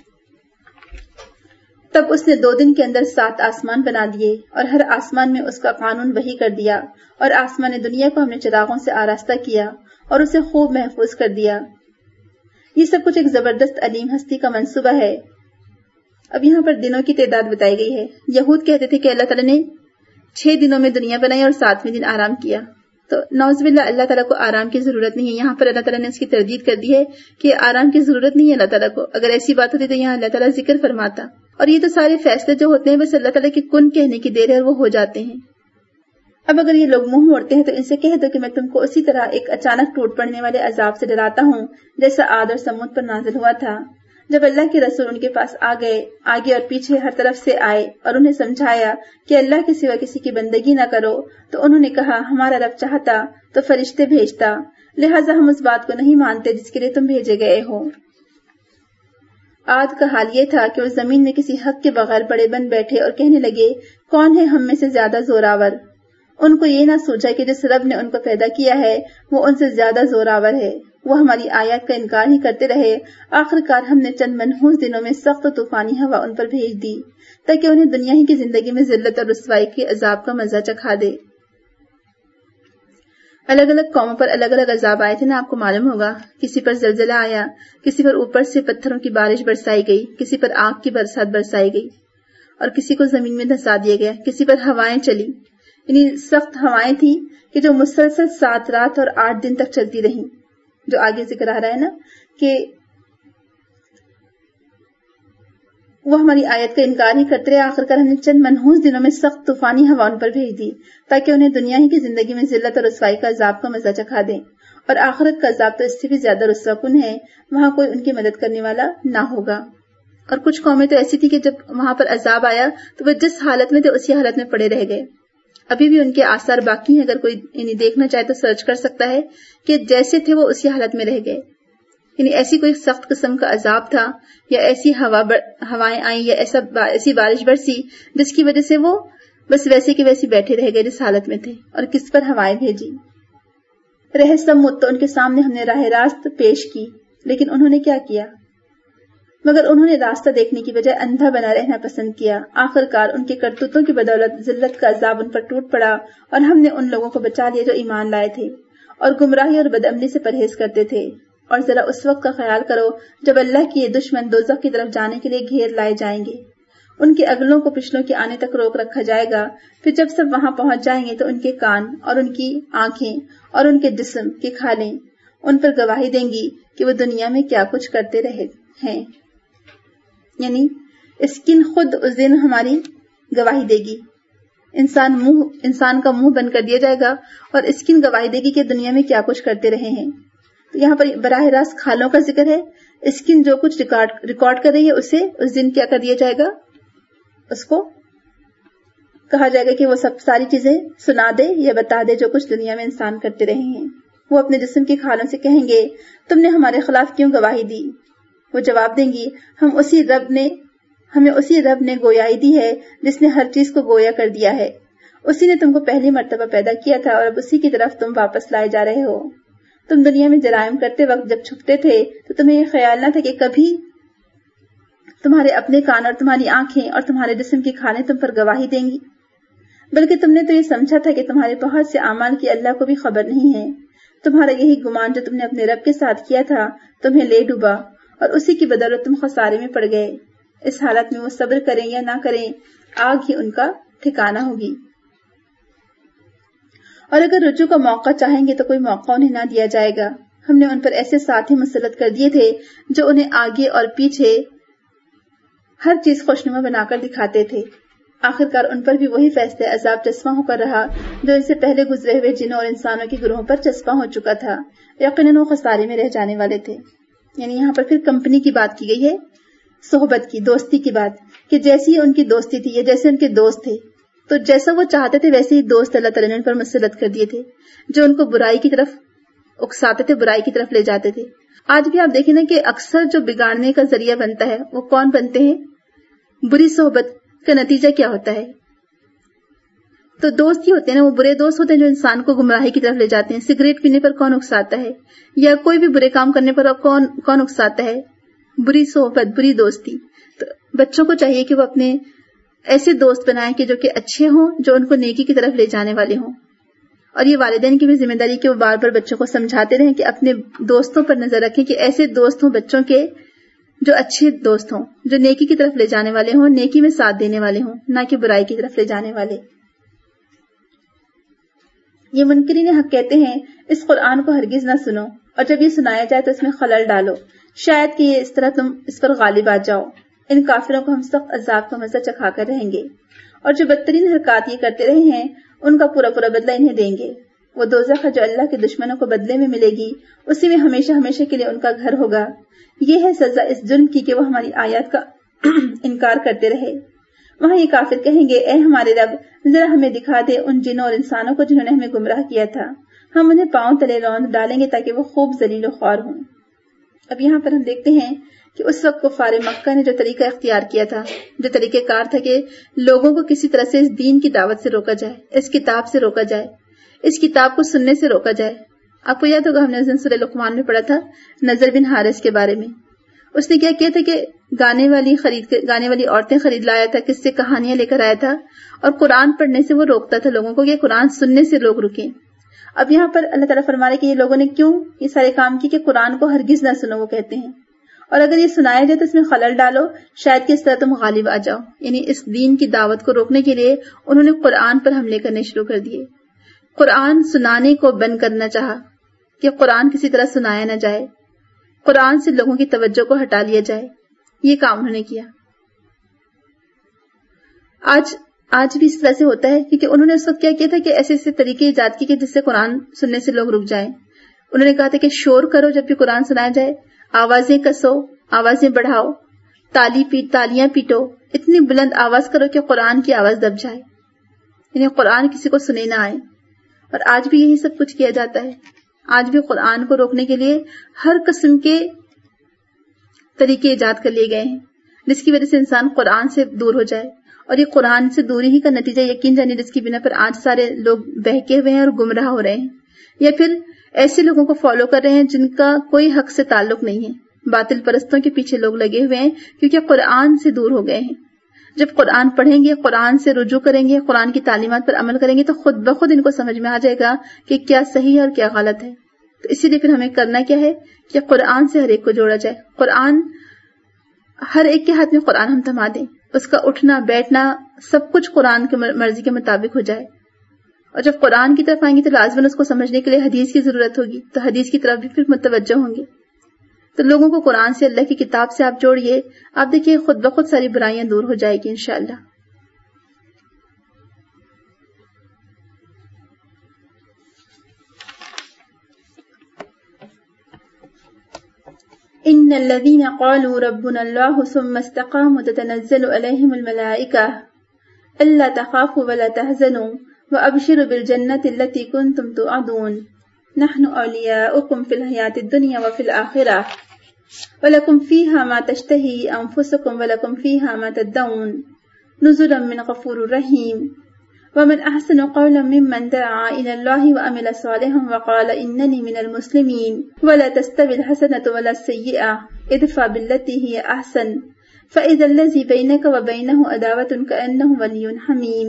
تب اس نے دو دن کے اندر سات آسمان بنا دیے اور ہر آسمان میں اس کا قانون وحی کر دیا, اور آسمان دنیا کو ہم نے چراغوں سے آراستہ کیا اور اسے خوب محفوظ کر دیا. یہ سب کچھ ایک زبردست علیم ہستی کا منصوبہ ہے. اب یہاں پر دنوں کی تعداد بتائی گئی ہے. یہود کہتے تھے کہ اللہ تعالیٰ نے چھ دنوں میں دنیا بنائی اور ساتویں دن آرام کیا, تو نعوذ باللہ اللہ تعالیٰ کو آرام کی ضرورت نہیں ہے. یہاں پر اللہ تعالیٰ نے اس کی تردید کر دی ہے کہ آرام کی ضرورت نہیں ہے اللہ تعالیٰ کو. اگر ایسی بات ہوتی تو یہاں اللہ تعالیٰ ذکر فرماتا. اور یہ تو سارے فیصلے جو ہوتے ہیں بس اللہ تعالیٰ کی کن کہنے کی دیر ہے اور وہ ہو جاتے ہیں. اب اگر یہ لوگ منہ موڑتے ہیں تو ان سے کہہ دو کہ میں تم کو اسی طرح ایک اچانک ٹوٹ پڑنے والے عذاب سے ڈراتا ہوں جیسا عاد اور سمود پر نازل ہوا تھا. جب اللہ کے رسول ان کے پاس آ گئے, آگے اور پیچھے ہر طرف سے آئے اور انہیں سمجھایا کہ اللہ کے سوا کسی کی بندگی نہ کرو, تو انہوں نے کہا ہمارا رب چاہتا تو فرشتے بھیجتا, لہٰذا ہم اس بات کو نہیں مانتے جس کے لیے تم بھیجے گئے ہو. عاد کا حال یہ تھا کہ وہ زمین میں کسی حق کے بغیر بڑے بن بیٹھے اور کہنے لگے کون ہے ہم میں سے زیادہ زوراور. ان کو یہ نہ سوچا کہ جس رب نے ان کو پیدا کیا ہے وہ ان سے زیادہ زوراور ہے. وہ ہماری آیات کا انکار ہی کرتے رہے. آخر کار ہم نے چند منحوس دنوں میں سخت و طوفانی ہوا ان پر بھیج دی تاکہ انہیں دنیا ہی کی زندگی میں ذلت اور رسوائی کے عذاب کا مزہ چکھا دے. الگ الگ قوموں پر الگ الگ عذاب آئے تھے نا, آپ کو معلوم ہوگا. کسی پر زلزلہ آیا, کسی پر اوپر سے پتھروں کی بارش برسائی گئی, کسی پر آگ کی برسات برسائی گئی, اور کسی کو زمین میں دھسا دیا گیا. کسی پر ہوائیں چلی, یعنی سخت ہوائیں تھی کہ جو مسلسل سات رات اور آٹھ دن تک چلتی رہیں, جو آگے ذکر آ رہا ہے نا کہ وہ ہماری آیت کا انکار ہی کرتے رہے. آخر کار ہم نے چند منحوس دنوں میں سخت طوفانی ہوا ان پر بھیج دی تاکہ انہیں دنیا ہی کی زندگی میں ذلت اور رسوائی کا عذاب کا مزہ چکھا دیں, اور آخرت کا عذاب تو اس سے بھی زیادہ رسوا کن ہے, وہاں کوئی ان کی مدد کرنے والا نہ ہوگا. اور کچھ قومیں تو ایسی تھی کہ جب وہاں پر عذاب آیا تو وہ جس حالت میں تھے اسی حالت میں پڑے رہ گئے. ابھی بھی ان کے آثار باقی ہیں, اگر کوئی یعنی دیکھنا چاہے تو سرچ کر سکتا ہے کہ جیسے تھے وہ اسی حالت میں رہ گئے. یعنی ایسی کوئی سخت قسم کا عذاب تھا یا ایسی ہوا بر... ہوائیں آئیں یا ایسا با... ایسی بارش برسی جس کی وجہ سے وہ بس ویسے کے ویسے بیٹھے رہ گئے جس حالت میں تھے. اور کس پر ہوائیں بھیجی. رہ سمود تو ان کے سامنے ہم نے راہ راست پیش کی, لیکن انہوں نے کیا کیا مگر انہوں نے راستہ دیکھنے کی بجائے اندھا بنا رہنا پسند کیا. آخر کار ان کے کرتوتوں کی بدولت ذلت کا عذاب ان پر ٹوٹ پڑا, اور ہم نے ان لوگوں کو بچا لیا جو ایمان لائے تھے اور گمراہی اور بدعملی سے پرہیز کرتے تھے. اور ذرا اس وقت کا خیال کرو جب اللہ کی یہ دشمن دوزخ کی طرف جانے کے لیے گھیر لائے جائیں گے. ان کے اگلوں کو پچھلوں کے آنے تک روک رکھا جائے گا. پھر جب سب وہاں پہنچ جائیں گے تو ان کے کان اور ان کی آنکھیں اور ان کے جسم کی کھالیں ان پر گواہی دیں گی کہ وہ دنیا میں کیا کچھ کرتے رہے ہیں. یعنی اسکن خود اس دن ہماری گواہی دے گی. انسان منہ انسان کا منہ بند کر دیا جائے گا اور اسکن گواہی دے گی کہ دنیا میں کیا کچھ کرتے رہے ہیں. تو یہاں پر براہ راست کھالوں کا ذکر ہے. اسکن جو کچھ ریکارڈ ریکارڈ کر رہی ہے اسے اس دن کیا کر دیا جائے گا, اس کو کہا جائے گا کہ وہ سب ساری چیزیں سنا دے یا بتا دے جو کچھ دنیا میں انسان کرتے رہے ہیں. وہ اپنے جسم کی کھالوں سے کہیں گے تم نے ہمارے خلاف کیوں گواہی دی. وہ جواب دیں گی ہم اسی رب نے ہمیں اسی رب نے گویائی دی ہے جس نے ہر چیز کو گویا کر دیا ہے. اسی نے تم کو پہلی مرتبہ پیدا کیا تھا اور اب اسی کی طرف تم واپس لائے جا رہے ہو. تم دنیا میں جرائم کرتے وقت جب چھپتے تھے تو تمہیں یہ خیال نہ تھا کہ کبھی تمہارے اپنے کان اور تمہاری آنکھیں اور تمہارے جسم کی کھالیں تم پر گواہی دیں گی، بلکہ تم نے تو یہ سمجھا تھا کہ تمہارے بہت سے اعمال کی اللہ کو بھی خبر نہیں ہے۔ تمہارا یہی گمان جو تم نے اپنے رب کے ساتھ کیا تھا تمہیں لے ڈوبا اور اسی کی بدولت تم خسارے میں پڑ گئے۔ اس حالت میں وہ صبر کریں یا نہ کریں، آگ ہی ان کا ٹھکانہ ہوگی۔ اور اگر رجوع کا موقع چاہیں گے تو کوئی موقع انہیں نہ دیا جائے گا۔ ہم نے ان پر ایسے ساتھی مسلط کر دیے تھے جو انہیں آگے اور پیچھے ہر چیز خوشنما بنا کر دکھاتے تھے۔ آخرکار ان پر بھی وہی فیصلہ عذاب چسپاں ہو کر رہا جو ان سے پہلے گزرے ہوئے جنوں اور انسانوں کے گروہوں پر چسپاں ہو چکا تھا۔ یقیناً وہ خسارے میں رہ جانے والے تھے۔ یعنی یہاں پر پھر کمپنی کی بات کی گئی ہے، صحبت کی، دوستی کی بات، کہ جیسی ان کی دوستی تھی یا جیسے ان کے دوست تھے تو جیسا وہ چاہتے تھے ویسے ہی دوست اللہ تعالیٰ نے ان پر مسلط کر دیے تھے، جو ان کو برائی کی طرف اکساتے تھے، برائی کی طرف لے جاتے تھے۔ آج بھی آپ دیکھیں نا کہ اکثر جو بگاڑنے کا ذریعہ بنتا ہے وہ کون بنتے ہیں؟ بری صحبت کا نتیجہ کیا ہوتا ہے؟ تو دوست ہی ہوتے ہیں نا، وہ برے دوست ہوتے ہیں جو انسان کو گمراہی کی طرف لے جاتے ہیں۔ سگریٹ پینے پر کون اکساتا ہے یا کوئی بھی برے کام کرنے پر کون کون اکساتا ہے؟ بری صحبت، بری دوستی۔ تو بچوں کو چاہیے کہ وہ اپنے ایسے دوست بنائیں کہ جو کہ اچھے ہوں، جو ان کو نیکی کی طرف لے جانے والے ہوں۔ اور یہ والدین کی بھی ذمہ داری کہ وہ بار بار بچوں کو سمجھاتے رہیں کہ اپنے دوستوں پر نظر رکھیں کہ ایسے دوست ہوں بچوں کے جو اچھے دوست ہوں، جو نیکی کی طرف لے جانے والے ہوں، نیکی میں ساتھ دینے والے ہوں، نہ کہ برائی کی طرف لے جانے والے۔ یہ منکرین حق کہتے ہیں اس قرآن کو ہرگز نہ سنو، اور جب یہ سنایا جائے تو اس میں خلل ڈالو، شاید کہ یہ اس طرح تم اس پر غالب آ جاؤ۔ ان کافروں کو ہم سخت عذاب کا مزہ چکھا کر رہیں گے، اور جو بدترین حرکات یہ کرتے رہے ہیں ان کا پورا پورا بدلہ انہیں دیں گے۔ وہ دوزخ جو اللہ کے دشمنوں کو بدلے میں ملے گی، اسی میں ہمیشہ ہمیشہ کے لیے ان کا گھر ہوگا۔ یہ ہے سزا اس جرم کی کہ وہ ہماری آیات کا انکار کرتے رہے۔ وہاں یہ کافر کہیں گے، اے ہمارے رب، ذرا ہمیں دکھا دے ان جنوں اور انسانوں کو جنہوں نے ہمیں گمراہ کیا تھا، ہم انہیں پاؤں تلے روند ڈالیں گے تاکہ وہ خوب ذلیل و خوار ہوں۔ اب یہاں پر ہم دیکھتے ہیں کہ اس وقت کفار مکہ نے جو طریقہ اختیار کیا تھا، جو طریقہ کار تھا کہ لوگوں کو کسی طرح سے اس دین کی دعوت سے روکا جائے، اس کتاب سے روکا جائے، اس کتاب کو سننے سے روکا جائے۔ آپ کو یاد ہوگا ہم نے اس دن سورہ لقمان میں پڑھا تھا نضر بن حارث کے بارے میں۔ اس نے کیا کیا تھا کہ گانے والی خرید گانے والی عورتیں خرید لایا تھا، کس سے کہانیاں لے کر آیا تھا، اور قرآن پڑھنے سے وہ روکتا تھا لوگوں کو کہ قرآن سننے سے لوگ رکیں۔ اب یہاں پر اللہ تعالیٰ فرما رہے کہ یہ لوگوں نے کیوں یہ سارے کام کی کہ قرآن کو ہرگز نہ سنو، وہ کہتے ہیں، اور اگر یہ سنایا جائے تو اس میں خلل ڈالو، شاید کہ اس طرح تم غالب آ جاؤ۔ یعنی اس دین کی دعوت کو روکنے کے لیے انہوں نے قرآن پر حملے کرنے شروع کر دیے، قرآن سنانے کو بند کرنا چاہا کہ قرآن کسی طرح سنایا نہ جائے، قرآن سے لوگوں کی توجہ کو ہٹا لیا جائے۔ یہ کام انہوں نے کیا۔ آج آج بھی اس طرح سے ہوتا ہے، کیونکہ انہوں نے اس وقت کیا کیا تھا کہ ایسے ایسے طریقے ایجاد کیے کہ جس سے قرآن سننے سے لوگ رک جائیں۔ انہوں نے کہا تھا کہ شور کرو جب بھی قرآن سنایا جائے، آوازیں کسو، آوازیں بڑھاؤ، تالی پیٹ تالیاں پیٹو، اتنی بلند آواز کرو کہ قرآن کی آواز دب جائے، یعنی قرآن کسی کو سنے نہ آئے۔ اور آج بھی یہی سب کچھ کیا جاتا ہے۔ آج بھی قرآن کو روکنے کے لیے ہر قسم کے طریقے ایجاد کر لیے گئے ہیں، جس کی وجہ سے انسان قرآن سے دور ہو جائے، اور یہ قرآن سے دوری ہی کا نتیجہ یقین جانے جس کی بنا پر آج سارے لوگ بہکے ہوئے ہیں اور گمراہ ہو رہے ہیں، یا پھر ایسے لوگوں کو فالو کر رہے ہیں جن کا کوئی حق سے تعلق نہیں ہے۔ باطل پرستوں کے پیچھے لوگ لگے ہوئے ہیں کیونکہ قرآن سے دور ہو گئے ہیں۔ جب قرآن پڑھیں گے، قرآن سے رجوع کریں گے، قرآن کی تعلیمات پر عمل کریں گے تو خود بخود ان کو سمجھ میں آ جائے گا کہ کیا صحیح ہے اور کیا غلط ہے۔ تو اسی لیے پھر ہمیں کرنا کیا ہے کہ قرآن سے ہر ایک کو جوڑا جائے، قرآن ہر ایک کے ہاتھ میں قرآن ہم تھما دیں، اس کا اٹھنا بیٹھنا سب کچھ قرآن کی مرضی کے مطابق ہو جائے۔ اور جب قرآن کی طرف آئیں گے تو لازماً اس کو سمجھنے کے لیے حدیث کی ضرورت ہوگی، تو حدیث کی طرف بھی پھر متوجہ ہوں گے۔ تو لوگوں کو قرآن سے، اللہ کی کتاب سے آپ جوڑیے، آپ دیکھیے خود بخود ساری برائیاں دور ہو جائے گی انشاءاللہ۔ ان الذين قالوا ربنا الله ثم استقاموا تتنزل عليهم الملائكة الا تخافوا ولا تحزنوا وابشروا بالجنة التي كنتم توعدون نحن اولياؤكم في الحياة الدنيا وفي الآخرة ولكم فيها ما تشتهي انفسكم ولكم فيها ما تدعون نزلا من غفور رحيم ومن احسن قولا ممن دعا الى الله وعمل صالحا وقال انني من المسلمين ولا تستوي الحسنة ولا السيئة ادفع بالتي هي احسن فاذا الذي بينك وبينه عداوة كأنه ولي حميم.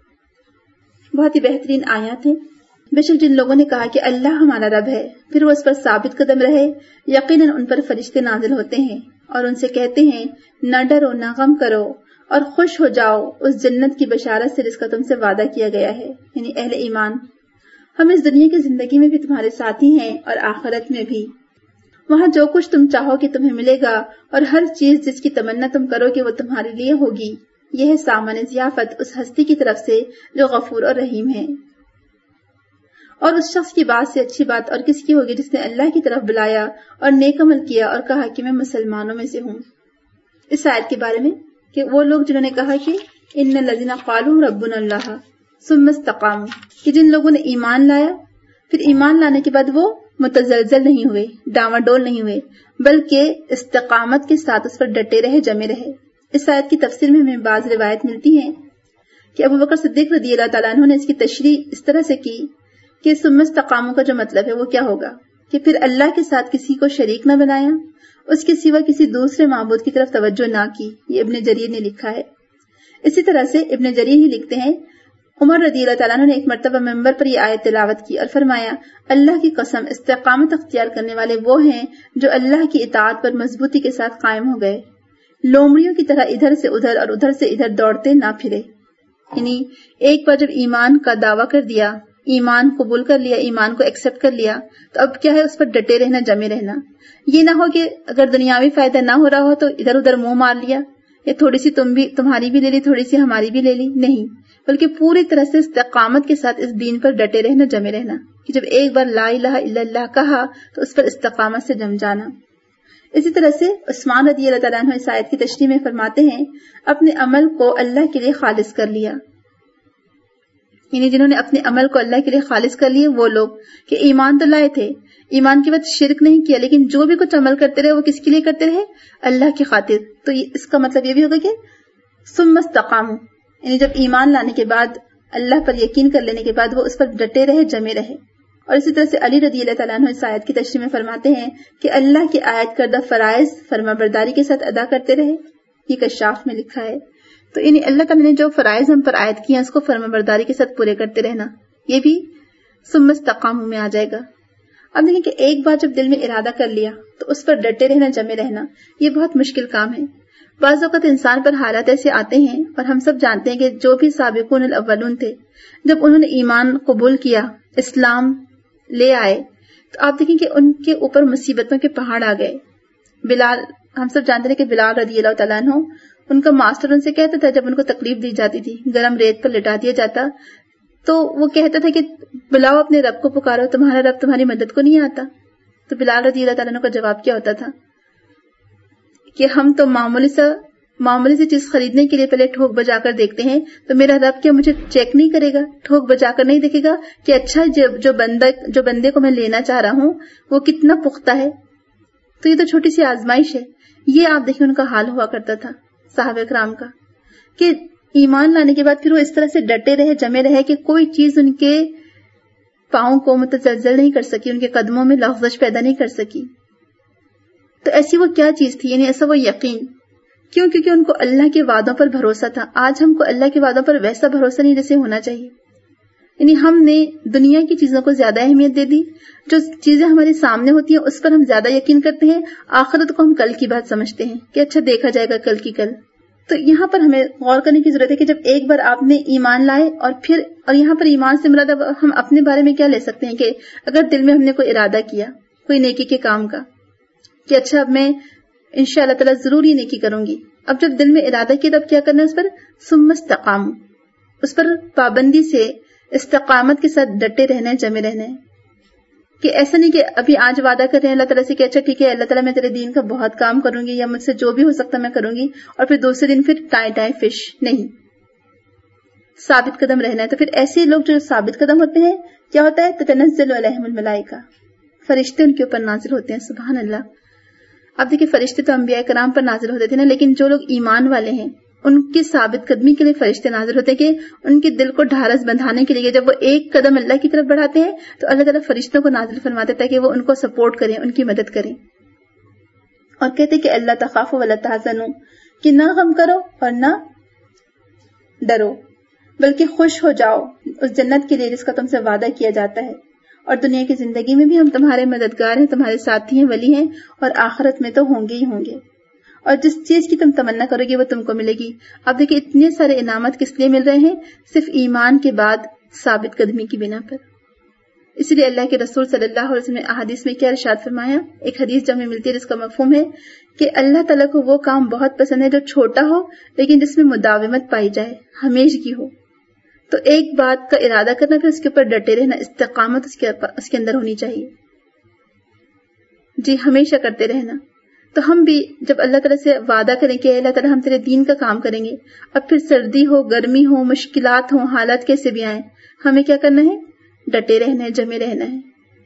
بہت ہی بہترین آیات ہیں. بے شک جن لوگوں نے کہا کہ اللہ ہمارا رب ہے پھر وہ اس پر ثابت قدم رہے، یقیناً ان پر فرشتے نازل ہوتے ہیں اور ان سے کہتے ہیں نہ ڈرو نہ غم کرو اور خوش ہو جاؤ اس جنت کی بشارت سے جس کا تم سے وعدہ کیا گیا ہے، یعنی اہل ایمان. ہم اس دنیا کی زندگی میں بھی تمہارے ساتھی ہیں اور آخرت میں بھی. وہاں جو کچھ تم چاہو کہ تمہیں ملے گا اور ہر چیز جس کی تمنا تم کرو کہ وہ تمہارے لیے ہوگی. یہ ہے سامان ضیافت اس ہستی کی طرف سے جو غفور اور رحیم ہے. اور اس شخص کی بات سے اچھی بات اور کس کی ہوگی جس نے اللہ کی طرف بلایا اور نیک عمل کیا اور کہا کہ میں مسلمانوں میں سے ہوں. اس آیت کے بارے میں کہ وہ لوگ جنہوں نے کہا کہ ان الذین قالوا ربنا اللہ ثم استقاموا، کہ جن لوگوں نے ایمان لایا پھر ایمان لانے کے بعد وہ متزلزل نہیں ہوئے، ڈاواں ڈول نہیں ہوئے، بلکہ استقامت کے ساتھ اس پر ڈٹے رہے، جمے رہے. اس آیت کی تفسیر میں ہمیں بعض روایت ملتی ہیں کہ ابو بکر صدیق رضی اللہ تعالیٰ عنہ نے اس کی تشریح اس طرح سے کی کہ ثم استقاموا کا جو مطلب ہے وہ کیا ہوگا کہ پھر اللہ کے ساتھ کسی کو شریک نہ بنایا، اس کے سوا کسی دوسرے معبود کی طرف توجہ نہ کی. یہ ابن جریر نے لکھا ہے. اسی طرح سے ابن جریر ہی لکھتے ہیں عمر رضی اللہ تعالیٰ عنہ نے ایک مرتبہ منبر پر یہ آیت تلاوت کی اور فرمایا اللہ کی قسم استقامت اختیار کرنے والے وہ ہیں جو اللہ کی اطاعت پر مضبوطی کے ساتھ قائم ہو گئے، لومڑیوں کی طرح ادھر سے ادھر اور ادھر سے ادھر دوڑتے نہ پھرے. یعنی ایک بار جب ایمان کا دعویٰ کر دیا، ایمان قبول کر لیا، ایمان کو ایکسپٹ کر لیا، تو اب کیا ہے اس پر ڈٹے رہنا، جمے رہنا. یہ نہ ہو کہ اگر دنیاوی فائدہ نہ ہو رہا ہو تو ادھر ادھر منہ مار لیا، یا تھوڑی سی تم بھی تمہاری بھی لے لی، تھوڑی سی ہماری بھی لے لی. نہیں، بلکہ پوری طرح سے استقامت کے ساتھ اس دین پر ڈٹے رہنا، جمے رہنا کہ جب ایک بار لا الہ الا اللہ کہا تو اس پر استقامت سے جم جانا. اسی طرح سے عثمان رضی اللہ تعالیٰ عنہ اس آیت کی تشریح میں فرماتے ہیں اپنے عمل کو اللہ کے لیے خالص کر لیا. یعنی جنہوں نے اپنے عمل کو اللہ کے لیے خالص کر لیے وہ لوگ کہ ایمان تو لائے تھے، ایمان کے بعد شرک نہیں کیا، لیکن جو بھی کچھ عمل کرتے رہے وہ کس کے لیے کرتے رہے؟ اللہ کی خاطر. تو اس کا مطلب یہ بھی ہوگا کہ ثم استقاموا، یعنی جب ایمان لانے کے بعد اللہ پر یقین کر لینے کے بعد وہ اس پر ڈٹے رہے، جمے رہے. اور اسی طرح سے علی رضی اللہ تعالیٰ عنہ اس آیت کی تشریح میں فرماتے ہیں کہ اللہ کی آیت کردہ فرائض فرما برداری کے ساتھ ادا کرتے رہے. یہ کشاف میں لکھا ہے. تو یعنی اللہ تعالیٰ نے جو فرائض ہم پر عائد کیے ہیں اس کو فرما برداری کے ساتھ پورے کرتے رہنا، یہ بھی ثم استقاموا میں آ جائے گا. اب دیکھیں کہ ایک بار جب دل میں ارادہ کر لیا تو اس پر ڈٹے رہنا، جمے رہنا، یہ بہت مشکل کام ہے. بعض اوقات انسان پر حالات ایسے آتے ہیں اور ہم سب جانتے ہیں کہ جو بھی سابقون الاولون تھے جب انہوں نے ایمان قبول کیا، اسلام لے آئے، تو آپ دیکھیں کہ ان کے اوپر مصیبتوں کے پہاڑ آ گئے. بلال، ہم سب جانتے ہیں کہ بلال رضی اللہ تعالیٰ عنہ، ان کا ماسٹر ان سے کہتا تھا جب ان کو تکلیف دی جاتی تھی، گرم ریت پر لٹا دیا جاتا تو وہ کہتا تھا کہ بلاؤ اپنے رب کو پکارو، تمہارا رب تمہاری مدد کو نہیں آتا. تو بلال رضی اللہ تعالیٰ عنہ کا جواب کیا ہوتا تھا کہ ہم تو معمولی سا معمولی سی چیز خریدنے کے لیے پہلے ٹھوک بجا کر دیکھتے ہیں، تو میرا رب کیا مجھے چیک نہیں کرے گا، ٹھوک بجا کر نہیں دیکھے گا کہ اچھا جو بندہ جو بندے کو میں لینا چاہ رہا ہوں وہ کتنا پختہ ہے. تو یہ تو چھوٹی سی آزمائش ہے. یہ آپ دیکھیں ان کا حال ہوا کرتا تھا صحابہ کرام کا کہ ایمان لانے کے بعد پھر وہ اس طرح سے ڈٹے رہے، جمے رہے کہ کوئی چیز ان کے پاؤں کو متزلزل نہیں کر سکی، ان کے قدموں میں لغزش پیدا نہیں کر سکی. تو ایسی وہ کیا چیز تھی؟ یعنی ایسا وہ یقین. کیوں؟ کیونکہ ان کو اللہ کے وعدوں پر بھروسہ تھا. آج ہم کو اللہ کے وعدوں پر ویسا بھروسہ نہیں جیسے ہونا چاہیے. یعنی ہم نے دنیا کی چیزوں کو زیادہ اہمیت دے دی، جو چیزیں ہمارے سامنے ہوتی ہیں اس پر ہم زیادہ یقین کرتے ہیں، آخرت کو ہم کل کی بات سمجھتے ہیں کہ اچھا دیکھا جائے گا کل کی کل. تو یہاں پر ہمیں غور کرنے کی ضرورت ہے کہ جب ایک بار آپ نے ایمان لائے اور پھر اور یہاں پر ایمان سے مراد ہم اپنے بارے میں کیا لے سکتے ہیں کہ اگر دل میں ہم نے کوئی ارادہ کیا کوئی نیکی کے کام کا کہ اچھا اب میں انشاء اللہ تعالیٰ ضرور یہ نیکی کروں گی، اب جب دل میں ارادہ کیا تب کیا کرنا ہے؟ اس پر ثم استقاموا، اس پر پابندی سے استقامت کے ساتھ ڈٹے رہنا ہے، جمے رہنا ہے. کہ ایسا نہیں کہ ابھی آج وعدہ کر رہے ہیں اللہ تعالیٰ سے کہ اچھا ٹھیک ہے اللہ تعالیٰ میں تیرے دین کا بہت کام کروں گی یا مجھ سے جو بھی ہو سکتا میں کروں گی، اور پھر دوسرے دن پھر ٹائے ٹائے فش. نہیں، ثابت قدم رہنا ہے. تو پھر ایسے لوگ جو ثابت قدم ہوتے ہیں کیا ہوتا ہے؟ تتنزل علیہم الملائکہ، فرشتے ان کے اوپر نازل ہوتے ہیں. سبحان اللہ. اب دیکھیں فرشتے تو انبیاء کرام پر نازل ہوتے تھے نا، لیکن جو لوگ ایمان والے ہیں ان کی ثابت قدمی کے لیے فرشتے نازل ہوتے ہیں کہ ان کے دل کو ڈھارس بندھانے کے لیے جب وہ ایک قدم اللہ کی طرف بڑھاتے ہیں تو اللہ تعالیٰ فرشتوں کو نازل فرماتے تاکہ وہ ان کو سپورٹ کریں، ان کی مدد کریں. اور کہتے کہ اللہ تخافوا ولا تحزنوا، کہ نہ غم کرو اور نہ ڈرو بلکہ خوش ہو جاؤ اس جنت کے لیے جس کا تم سے وعدہ کیا جاتا ہے. اور دنیا کی زندگی میں بھی ہم تمہارے مددگار ہیں، تمہارے ساتھی ہیں، ولی ہیں، اور آخرت میں تو ہوں گے ہی ہوں گے. اور جس چیز کی تم تمنا کرو گے وہ تم کو ملے گی. اب دیکھیں اتنے سارے انعامات کس لیے مل رہے ہیں؟ صرف ایمان کے بعد ثابت قدمی کی بنا پر. اس لیے اللہ کے رسول صلی اللہ علیہ وسلم نے احادیث میں کیا ارشاد فرمایا؟ ایک حدیث جو ہمیں ملتی ہے جس کا مفہوم ہے کہ اللہ تعالیٰ کو وہ کام بہت پسند ہے جو چھوٹا ہو لیکن جس میں مداومت پائی جائے، ہمیشگی ہو. تو ایک بات کا ارادہ کرنا پھر اس کے اوپر ڈٹے رہنا، استقامت اس کے اس کے اندر ہونی چاہیے. جی ہمیشہ کرتے رہنا. تو ہم بھی جب اللہ تعالیٰ سے وعدہ کریں کہ اللہ تعالیٰ ہم تیرے دین کا کام کریں گے، اب پھر سردی ہو، گرمی ہو، مشکلات ہوں، حالات کیسے بھی آئیں، ہمیں کیا کرنا ہے؟ ڈٹے رہنا ہے، جمے رہنا ہے.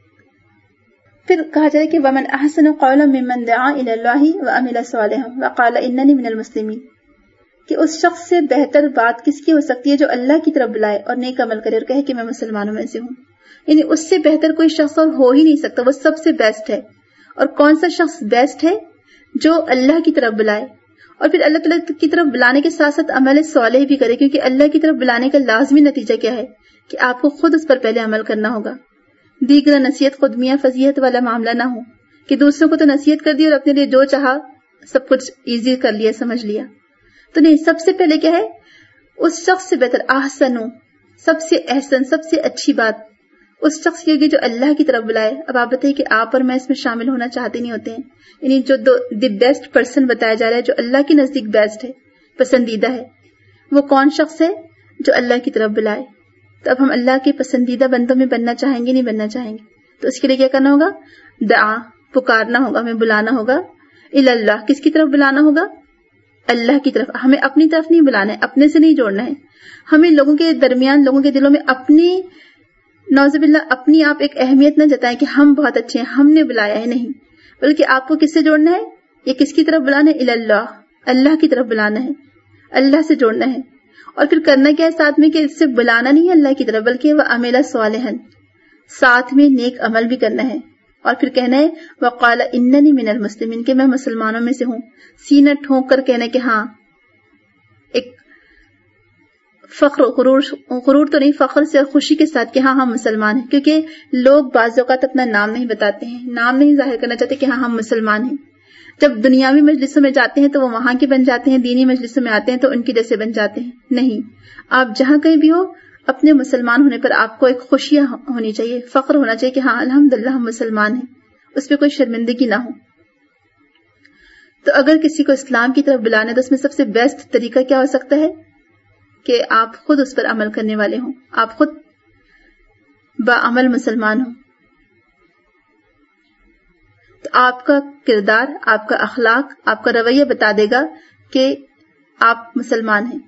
پھر کہا جائے کہ وَمَنْ أَحْسَنُ قَوْلًا مِّمَّنْ دَعَا إِلَى اللَّهِ وَعَمِلَ صَالِحًا وَقَالَ إِنَّنِي مِنَ الْمُسْلِمِينَ، کہ اس شخص سے بہتر بات کس کی ہو سکتی ہے جو اللہ کی طرف بلائے اور نیک عمل کرے اور کہے کہ میں مسلمانوں میں سے ہوں. یعنی اس سے بہتر کوئی شخص اور ہو ہی نہیں سکتا، وہ سب سے بیسٹ ہے. اور کون سا شخص بیسٹ ہے؟ جو اللہ کی طرف بلائے اور پھر اللہ تعالیٰ کی طرف بلانے کے ساتھ ساتھ عمل صالح بھی کرے. کیونکہ اللہ کی طرف بلانے کا لازمی نتیجہ کیا ہے کہ آپ کو خود اس پر پہلے عمل کرنا ہوگا. دیگر نصیحت خود میاں فضیحت والا معاملہ نہ ہو کہ دوسروں کو تو نصیحت کر دی اور اپنے لیے جو چاہا سب کچھ ایزی کر لیا، سمجھ لیا. تو نہیں، سب سے پہلے کیا ہے؟ اس شخص سے بہتر، احسنو، سب سے احسن، سب سے اچھی بات اس شخص کی ہوگی جو اللہ کی طرف بلائے. اب آپ بتائیے کہ آپ اور میں اس میں شامل ہونا چاہتے نہیں ہوتے ہیں. یعنی جو دی بیسٹ پرسن بتایا جا رہا ہے، جو اللہ کے نزدیک بیسٹ ہے، پسندیدہ ہے، وہ کون شخص ہے؟ جو اللہ کی طرف بلائے. تو اب ہم اللہ کے پسندیدہ بندوں میں بننا چاہیں گے نہیں بننا چاہیں گے؟ تو اس کے لیے کیا کرنا ہوگا؟ دعا، پکارنا ہوگا، ہمیں بلانا ہوگا. اللہ، کس کی طرف بلانا ہوگا؟ اللہ کی طرف. ہمیں اپنی طرف نہیں بلانا ہے، اپنے سے نہیں جوڑنا ہے. ہمیں لوگوں کے درمیان، لوگوں کے دلوں میں اپنی نعوذ باللہ اپنی آپ ایک اہمیت نہ جتائیں کہ ہم بہت اچھے ہیں، ہم نے بلایا ہے. نہیں، بلکہ آپ کو کس سے جوڑنا ہے؟ یہ کس کی طرف بلانا ہے؟ اللہ، اللہ کی طرف بلانا ہے، اللہ سے جوڑنا ہے. اور پھر کرنا کیا ہے ساتھ میں؟ کہ اس سے بلانا نہیں ہے اللہ کی طرف، بلکہ وَعَمِلَ صَالِحًا، ساتھ میں نیک عمل بھی کرنا ہے. اور پھر کہنا ہے وَقَالَ إِنَّنِي مِنَ الْمُسْلِمِينَ، کہ میں مسلمانوں میں سے ہوں. سینہ ٹھونک کر کہنا کہ ہاں، ایک فخر غرور غرور تو نہیں، فخر سے اور خوشی کے ساتھ کہ ہاں ہم مسلمان ہیں. کیونکہ لوگ بعض اوقات اپنا نام نہیں بتاتے ہیں، نام نہیں ظاہر کرنا چاہتے کہ ہاں ہم مسلمان ہیں. جب دنیاوی مجلسوں میں جاتے ہیں تو وہ وہاں کے بن جاتے ہیں، دینی مجلسوں میں آتے ہیں تو ان کی جیسے بن جاتے ہیں. نہیں، آپ جہاں کہیں بھی ہو اپنے مسلمان ہونے پر آپ کو ایک خوشیاں ہونی چاہیے، فخر ہونا چاہیے کہ ہاں الحمدللہ ہم مسلمان ہیں، اس پہ کوئی شرمندگی نہ ہو. تو اگر کسی کو اسلام کی طرف بلانا ہے تو اس میں سب سے بیسٹ طریقہ کیا ہو سکتا ہے؟ کہ آپ خود اس پر عمل کرنے والے ہوں، آپ خود باعمل مسلمان ہوں. تو آپ کا کردار، آپ کا اخلاق، آپ کا رویہ بتا دے گا کہ آپ مسلمان ہیں.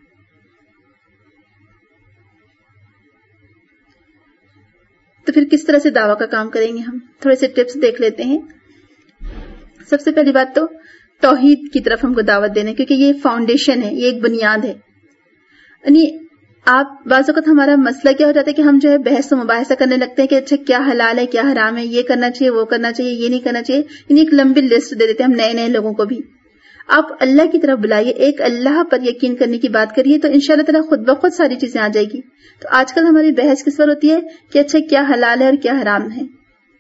تو پھر کس طرح سے دعویٰ کا کام کریں گے؟ ہم تھوڑے سے ٹپس دیکھ لیتے ہیں. سب سے پہلی بات تو توحید کی طرف ہم کو دعوت دینا، کیونکہ یہ فاؤنڈیشن ہے، یہ ایک بنیاد ہے. یعنی آپ بعض اوقات ہمارا مسئلہ کیا ہو جاتا ہے کہ ہم جو ہے بحث و مباحثہ کرنے لگتے ہیں کہ اچھا کیا حلال ہے کیا حرام ہے، یہ کرنا چاہیے وہ کرنا چاہیے یہ نہیں کرنا چاہیے. یعنی ایک لمبی لسٹ دے دیتے ہیں ہم نئے نئے لوگوں کو بھی. آپ اللہ کی طرف بلائیے، ایک اللہ پر یقین کرنے کی بات کریے تو انشاءاللہ تعالیٰ خود بخود ساری چیزیں آ جائے گی. تو آج کل ہماری بحث کس پر ہوتی ہے کہ اچھا کیا حلال ہے اور کیا حرام ہے،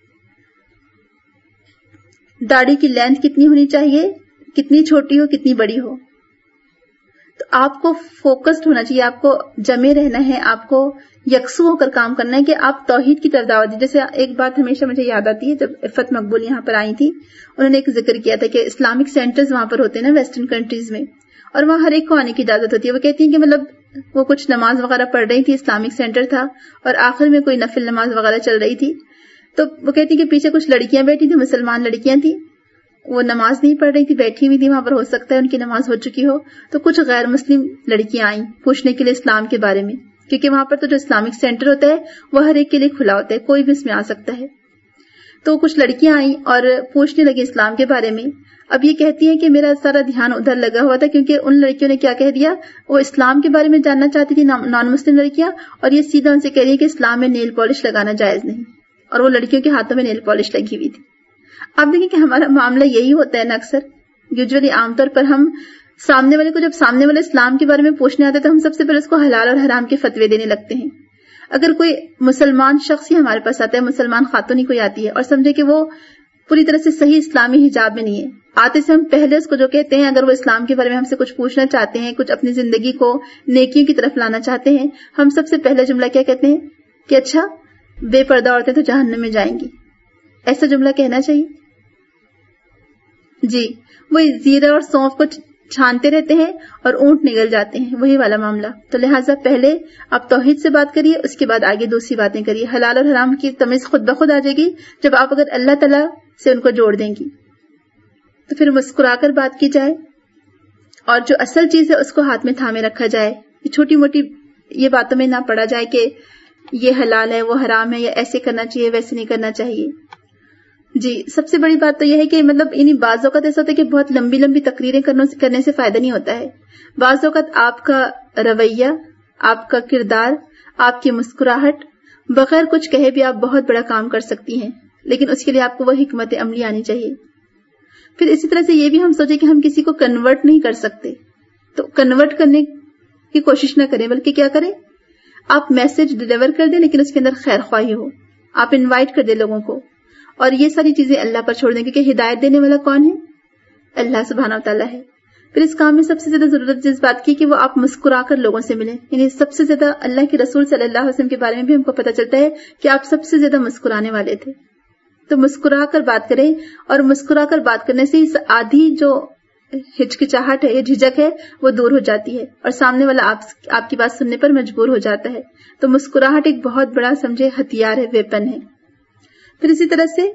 داڑھی کی لینتھ کتنی ہونی چاہیے، کتنی چھوٹی ہو کتنی بڑی ہو. تو آپ کو فوکسڈ ہونا چاہیے، آپ کو جمے رہنا ہے، آپ کو یکسو ہو کر کام کرنا ہے کہ آپ توحید کی طرف دعوت دیں. جیسے ایک بات ہمیشہ مجھے یاد آتی ہے، جب عفت مقبول یہاں پر آئی تھی انہوں نے ایک ذکر کیا تھا کہ اسلامک سینٹرز وہاں پر ہوتے ہیں نا ویسٹرن کنٹریز میں، اور وہاں ہر ایک کو آنے کی اجازت ہوتی ہے. وہ کہتی ہیں کہ مطلب وہ کچھ نماز وغیرہ پڑھ رہی تھی، اسلامک سینٹر تھا اور آخر میں کوئی نفل نماز وغیرہ چل رہی تھی. تو وہ کہتی کہ پیچھے کچھ لڑکیاں بیٹھی تھی، مسلمان لڑکیاں تھیں، وہ نماز نہیں پڑھ رہی تھی، بیٹھی ہوئی تھی وہاں پر، ہو سکتا ہے ان کی نماز ہو چکی ہو. تو کچھ غیر مسلم لڑکیاں آئیں پوچھنے کے لیے اسلام کے بارے میں، کیونکہ وہاں پر تو جو اسلامک سینٹر ہوتا ہے وہ ہر ایک کے لیے کھلا ہوتا ہے، کوئی بھی اس میں آ سکتا ہے. تو کچھ لڑکیاں آئیں اور پوچھنے لگی اسلام کے بارے میں. اب یہ کہتی ہیں کہ میرا سارا دھیان ادھر لگا ہوا تھا کیونکہ ان لڑکیوں نے کیا کہہ دیا, وہ اسلام کے بارے میں جاننا چاہتی تھی نان مسلم لڑکیاں, اور یہ سیدھا ان سے کہہ رہی ہے کہ اسلام میں نیل پالش لگانا جائز نہیں, اور وہ لڑکیوں کے ہاتھوں میں نیل پالش لگی ہوئی تھی. آپ دیکھیں کہ ہمارا معاملہ یہی ہوتا ہے نا اکثر, یوزلی عام طور پر ہم سامنے والے کو جب سامنے والے اسلام کے بارے میں پوچھنے آتے تو ہم سب سے پہلے اس کو حلال اور حرام کے فتوے دینے لگتے ہیں. اگر کوئی مسلمان شخص ہی ہمارے پاس آتا ہے, مسلمان خاتون ہی کوئی آتی ہے اور سمجھے کہ وہ پوری طرح سے صحیح اسلامی حجاب میں نہیں ہے, آتے سے ہم پہلے اس کو جو کہتے ہیں, اگر وہ اسلام کے بارے میں ہم سے کچھ پوچھنا چاہتے ہیں, کچھ اپنی زندگی کو نیکیوں کی طرف لانا چاہتے ہیں, ہم سب سے پہلا جملہ کیا کہتے ہیں کہ اچھا بے پردہ عورتیں تو جہنم میں جائیں گی, ایسا جملہ کہنا چاہیے. جی وہی زیرہ اور سونف کو چھانتے رہتے ہیں اور اونٹ نگل جاتے ہیں, وہی والا معاملہ. تو لہٰذا پہلے آپ توحید سے بات کریے, اس کے بعد آگے دوسری باتیں کریے. حلال اور حرام کی تمیز خود بخود آ جائے گی جب آپ اگر اللہ تعالیٰ سے ان کو جوڑ دیں گی. تو پھر مسکرا کر بات کی جائے, اور جو اصل چیز ہے اس کو ہاتھ میں تھامے رکھا جائے. چھوٹی موٹی یہ باتوں میں نہ پڑا جائے کہ یہ حلال ہے وہ حرام ہے, یا ایسے کرنا چاہیے ویسے نہیں کرنا چاہیے. جی سب سے بڑی بات تو یہ ہے کہ مطلب انہیں بعض اوقات ایسا ہوتا ہے کہ بہت لمبی لمبی تقریریں کرنے سے فائدہ نہیں ہوتا ہے. بعض اوقات آپ کا رویہ, آپ کا کردار, آپ کی مسکراہٹ بغیر کچھ کہے بھی آپ بہت بڑا کام کر سکتی ہیں, لیکن اس کے لیے آپ کو وہ حکمت عملی آنی چاہیے. پھر اسی طرح سے یہ بھی ہم سوچیں کہ ہم کسی کو کنورٹ نہیں کر سکتے, تو کنورٹ کرنے کی کوشش نہ کریں, بلکہ کیا کریں, آپ میسج ڈیلیور کر دیں لیکن اس کے اندر خیر خواہی ہو. آپ انوائٹ کر دیں لوگوں کو, اور یہ ساری چیزیں اللہ پر چھوڑ دیں, کیونکہ ہدایت دینے والا کون ہے؟ اللہ سبحانہ و تعالیٰ ہے. پھر اس کام میں سب سے زیادہ ضرورت جس بات کی کہ وہ آپ مسکرا کر لوگوں سے ملیں. یعنی سب سے زیادہ اللہ کے رسول صلی اللہ علیہ وسلم کے بارے میں بھی ہم کو پتہ چلتا ہے کہ آپ سب سے زیادہ مسکرانے والے تھے. تو مسکرا کر بات کریں, اور مسکرا کر بات کرنے سے اس آدھی جو ہچکچاہٹ ہے, یہ جھجک ہے, وہ دور ہو جاتی ہے, اور سامنے والا آپ آپ کی بات سننے پر مجبور ہو جاتا ہے. تو مسکراہٹ ایک بہت بڑا سمجھے ہتھیار ہے, ویپن ہے. پھر اسی طرح سے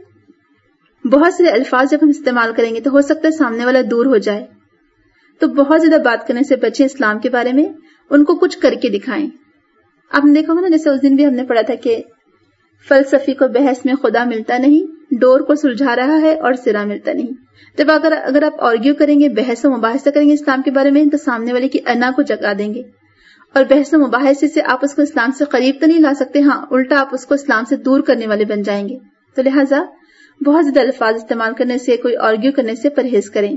بہت سے الفاظ جب ہم استعمال کریں گے تو ہو سکتا ہے سامنے والا دور ہو جائے, تو بہت زیادہ بات کرنے سے بچیں اسلام کے بارے میں, ان کو کچھ کر کے دکھائیں. آپ نے دیکھا ہوگا نا, جیسے اس دن بھی ہم نے پڑھا تھا کہ فلسفی کو بحث میں خدا ملتا نہیں, ڈور کو سلجھا رہا ہے اور سرا ملتا نہیں. جب اگر اگر آپ آرگیو کریں گے, بحث و مباحثہ کریں گے اسلام کے بارے میں, تو سامنے والے کی انا کو جگا دیں گے, اور بحث و مباحثے سے آپ اس کو اسلام سے قریب تو نہیں لا سکتے, ہاں الٹا آپ اس کو اسلام سے دور کرنے والے بن جائیں گے. تو لہٰذا بہت زیادہ الفاظ استعمال کرنے سے, کوئی آرگیو کرنے سے پرہیز کریں.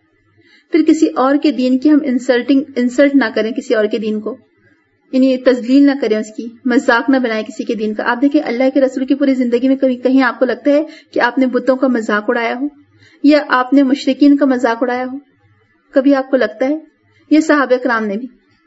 پھر کسی اور کے دین کی ہم انسلٹنگ انسلٹ نہ کریں, کسی اور کے دین کو یعنی تذلیل نہ کریں, اس کی مذاق نہ بنائیں کسی کے دین کا. آپ دیکھیں اللہ کے رسول کی پوری زندگی میں کبھی کہیں آپ کو لگتا ہے کہ آپ نے بتوں کا مذاق اڑایا ہو, یا آپ نے مشرکین کا مذاق اڑایا ہو؟ کبھی آپ کو لگتا ہے؟ یہ صحابہ کرام نے بھی.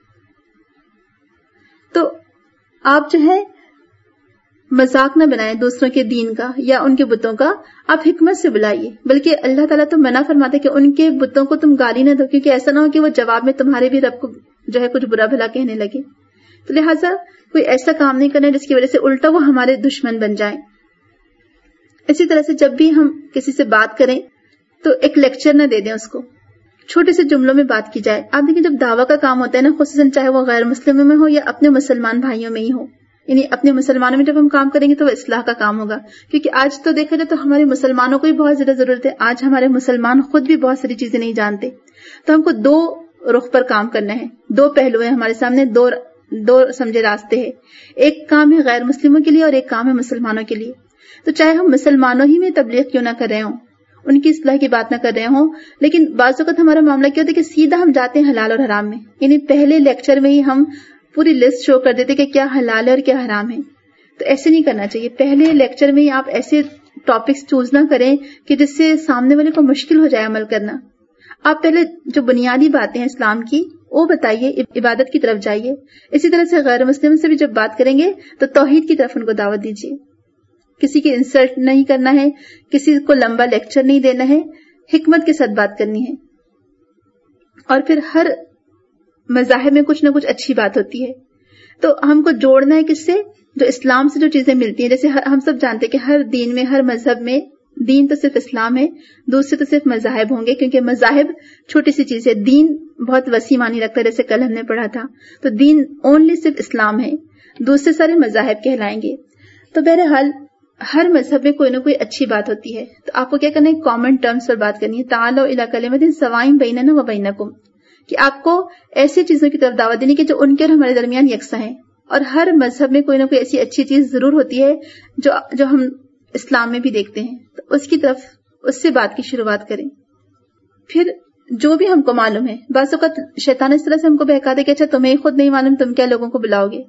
تو آپ جو ہے مذاق نہ بنائیں دوسروں کے دین کا یا ان کے بتوں کا, آپ حکمت سے بلائیے. بلکہ اللہ تعالیٰ تو منع فرماتے کہ ان کے بتوں کو تم گالی نہ دو, کیونکہ ایسا نہ ہو کہ وہ جواب میں تمہارے بھی رب کو جو ہے کچھ برا بھلا کہنے لگے. تو لہٰذا کوئی ایسا کام نہیں کرنا جس کی وجہ سے الٹا وہ ہمارے دشمن بن جائیں. اسی طرح سے جب بھی ہم کسی سے بات کریں تو ایک لیکچر نہ دے دیں اس کو, چھوٹے سے جملوں میں بات کی جائے. آپ دیکھیں جب دعویٰ کا کام ہوتا ہے نا, خصوصاً چاہے وہ غیر مسلموں میں ہو یا اپنے مسلمان بھائیوں میں ہی ہو, یعنی اپنے مسلمانوں میں جب ہم کام کریں گے تو وہ اصلاح کا کام ہوگا. کیونکہ آج تو دیکھا جائے تو ہمارے مسلمانوں کو بھی بہت زیادہ ضرورت ہے. آج ہمارے مسلمان خود بھی بہت ساری چیزیں نہیں جانتے, تو ہم کو دو رخ پر کام کرنا ہے. دو پہلو ہیں ہمارے سامنے, دو دو سمجھے راستے ہیں. ایک کام ہے غیر مسلموں کے لیے اور ایک کام ہے مسلمانوں کے لیے. تو چاہے ہم مسلمانوں ہی میں تبلیغ کیوں نہ کر رہے ہوں, ان کی اصلاح کی بات نہ کر رہے ہوں, لیکن بعض اوقات ہمارا معاملہ کیا ہوتا ہے کہ سیدھا ہم جاتے ہیں حلال اور حرام میں. یعنی پہلے لیکچر میں ہی ہم پوری لسٹ شو کر دیتے کہ کیا حلال ہے اور کیا حرام ہے. تو ایسے نہیں کرنا چاہیے. پہلے لیکچر میں ہی آپ ایسے ٹاپکس چوز نہ کریں کہ جس سے سامنے والے کو مشکل ہو جائے عمل کرنا. آپ پہلے جو بنیادی باتیں ہیں اسلام کی وہ بتائیے, عبادت کی طرف جائیے. اسی طرح سے غیر مسلم سے بھی جب بات کریں گے تو توحید کی طرف ان کو دعوت دیجیے. کسی کی انسلٹ نہیں کرنا ہے, کسی کو لمبا لیکچر نہیں دینا ہے, حکمت کے ساتھ بات کرنی ہے. اور پھر ہر مذاہب میں کچھ نہ کچھ اچھی بات ہوتی ہے, تو ہم کو جوڑنا ہے کس سے, جو اسلام سے جو چیزیں ملتی ہیں. جیسے ہم سب جانتے ہیں کہ ہر دین میں, ہر مذہب میں, دین تو صرف اسلام ہے, دوسرے تو صرف مذاہب ہوں گے, کیونکہ مذاہب چھوٹی سی چیز ہے, دین بہت وسیع معنی رکھتا ہے. جیسے کل ہم نے پڑھا تھا, تو دین اونلی صرف اسلام ہے, دوسرے سارے مذاہب کہلائیں گے. تو بہرحال ہر مذہب میں کوئی نہ کوئی اچھی بات ہوتی ہے، تو آپ کو کیا کرنا ہے، کامن ٹرمز پر بات کرنی ہے. تعالوا الی کلمۃ سواء بیننا و بینکم، کہ آپ کو ایسی چیزوں کی طرف دعوت دینی کہ جو ان کے اور ہمارے درمیان یکساں ہیں. اور ہر مذہب میں کوئی نہ کوئی ایسی اچھی چیز ضرور ہوتی ہے جو جو ہم اسلام میں بھی دیکھتے ہیں، تو اس کی طرف اس سے بات کی شروعات کریں. پھر جو بھی ہم کو معلوم ہے، بعض اوقات شیطان اس طرح سے ہم کو بہکا دے کہ اچھا تمہیں خود نہیں معلوم، تم کیا لوگوں کو بلاؤ گے.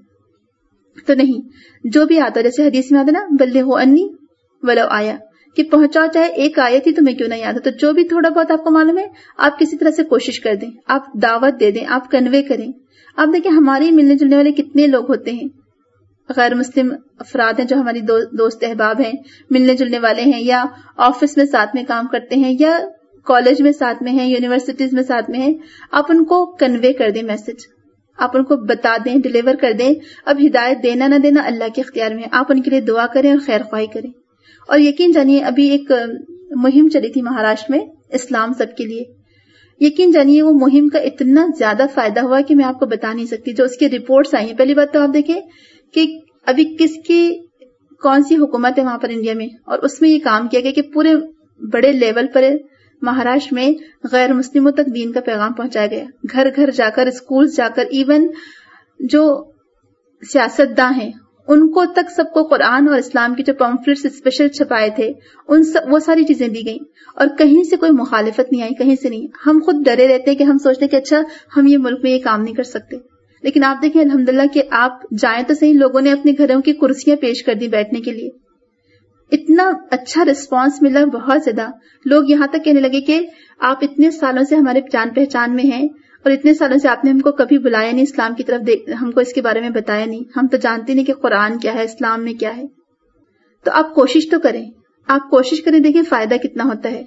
تو نہیں، جو بھی آتا، جیسے حدیث میں آتا نا بلغوا انی ولو آیا، کہ پہنچاؤ چاہے ایک آیت ہی تمہیں کیوں نہیں آتا. تو جو بھی تھوڑا بہت آپ کو معلوم ہے آپ کسی طرح سے کوشش کر دیں، آپ دعوت دے دیں، آپ کنوے کریں. آپ دیکھیں ہمارے ملنے جلنے والے کتنے لوگ ہوتے ہیں، غیر مسلم افراد ہیں جو ہماری دو, دوست احباب ہیں، ملنے جلنے والے ہیں، یا آفس میں ساتھ میں کام کرتے ہیں، یا کالج میں ساتھ میں ہیں، یونیورسٹیز میں ساتھ میں ہیں. آپ ان کو کنوے کر دیں میسج، آپ ان کو بتا دیں، ڈیلیور کر دیں. اب ہدایت دینا نہ دینا اللہ کے اختیار میں ہے، آپ ان کے لیے دعا کریں اور خیر خواہی کریں. اور یقین جانیے ابھی ایک مہم چلی تھی مہاراشٹر میں، اسلام سب کے لیے. یقین جانیے وہ مہم کا اتنا زیادہ فائدہ ہوا کہ میں آپ کو بتا نہیں سکتی. جو اس کی رپورٹس آئی ہیں، پہلی بات تو آپ دیکھیں کہ ابھی کس کی کون سی حکومت ہے وہاں پر انڈیا میں، اور اس میں یہ کام کیا گیا کہ پورے بڑے لیول پر مہاراشٹر میں غیر مسلموں تک دین کا پیغام پہنچایا گیا. گھر گھر جا کر، اسکول جا کر، ایون جو سیاستداں ہیں ان کو تک سب کو قرآن اور اسلام کے جو پمفلٹس اسپیشل چھپائے تھے ان سب وہ ساری چیزیں دی گئیں، اور کہیں سے کوئی مخالفت نہیں آئی، کہیں سے نہیں. ہم خود ڈرے رہتے ہیں کہ ہم سوچتے ہیں کہ اچھا ہم یہ ملک میں یہ کام نہیں کر سکتے، لیکن آپ دیکھیں الحمدللہ کہ آپ جائیں تو صحیح، لوگوں نے اپنے گھروں کی کرسیاں پیش کر دی بیٹھنے کے لیے. اتنا اچھا رسپانس ملا، بہت زیادہ. لوگ یہاں تک کہنے لگے کہ آپ اتنے سالوں سے ہمارے جان پہچان میں ہیں اور اتنے سالوں سے آپ نے ہم کو کبھی بلایا نہیں اسلام کی طرف، ہم کو اس کے بارے میں بتایا نہیں، ہم تو جانتے نہیں کہ قرآن کیا ہے، اسلام میں کیا ہے. تو آپ کوشش تو کریں، آپ کوشش کریں، دیکھیں فائدہ کتنا ہوتا ہے.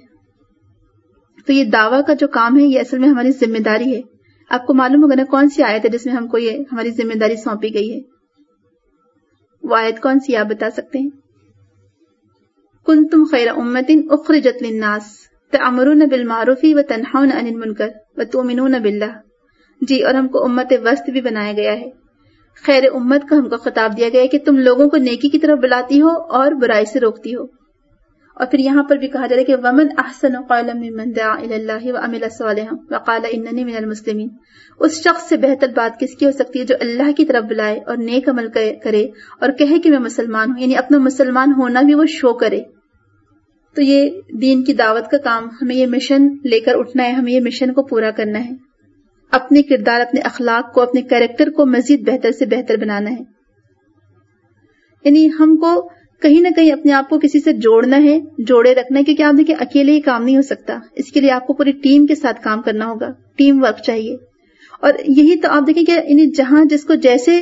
تو یہ دعویٰ کا جو کام ہے یہ اصل میں ہماری ذمہ داری ہے. آپ کو معلوم ہوگا نا کون سی آیت ہے جس میں ہم کو یہ ہماری ذمہ داری سونپی گئی ہے؟ وہ آیت کون سی آپ بتا سکتے ہیں؟ کنتم خیر امۃ اخرجت للناس تأمرون بالمعروف وتنہون عن المنکر وتؤمنون باللہ. جی، اور ہم کو امت وسط بھی بنایا گیا ہے. خیر امت کا ہم کو خطاب دیا گیا ہے کہ تم لوگوں کو نیکی کی طرف بلاتی ہو اور برائی سے روکتی ہو. اور پھر یہاں پر بھی کہا جا رہا ہے کہ ومن احسن قولا ممن دعا الی اللہ وعمل صالحا وقال اننی من المسلمین. اس شخص سے بہتر بات کس کی ہو سکتی ہے جو اللہ کی طرف بلائے اور نیک عمل کرے اور کہے کہ میں مسلمان ہوں، یعنی اپنا مسلمان ہونا بھی وہ شو کرے. تو یہ دین کی دعوت کا کام، ہمیں یہ مشن لے کر اٹھنا ہے، ہمیں یہ مشن کو پورا کرنا ہے. اپنے کردار، اپنے اخلاق کو، اپنے کیریکٹر کو مزید بہتر سے بہتر بنانا ہے. یعنی ہم کو کہیں نہ کہیں اپنے آپ کو کسی سے جوڑنا ہے، جوڑے رکھنا ہے، کیونکہ آپ دیکھیں اکیلے ہی کام نہیں ہو سکتا. اس کے لیے آپ کو پوری ٹیم کے ساتھ کام کرنا ہوگا، ٹیم ورک چاہیے. اور یہی تو آپ دیکھیں کہ یعنی جہاں جس کو جیسے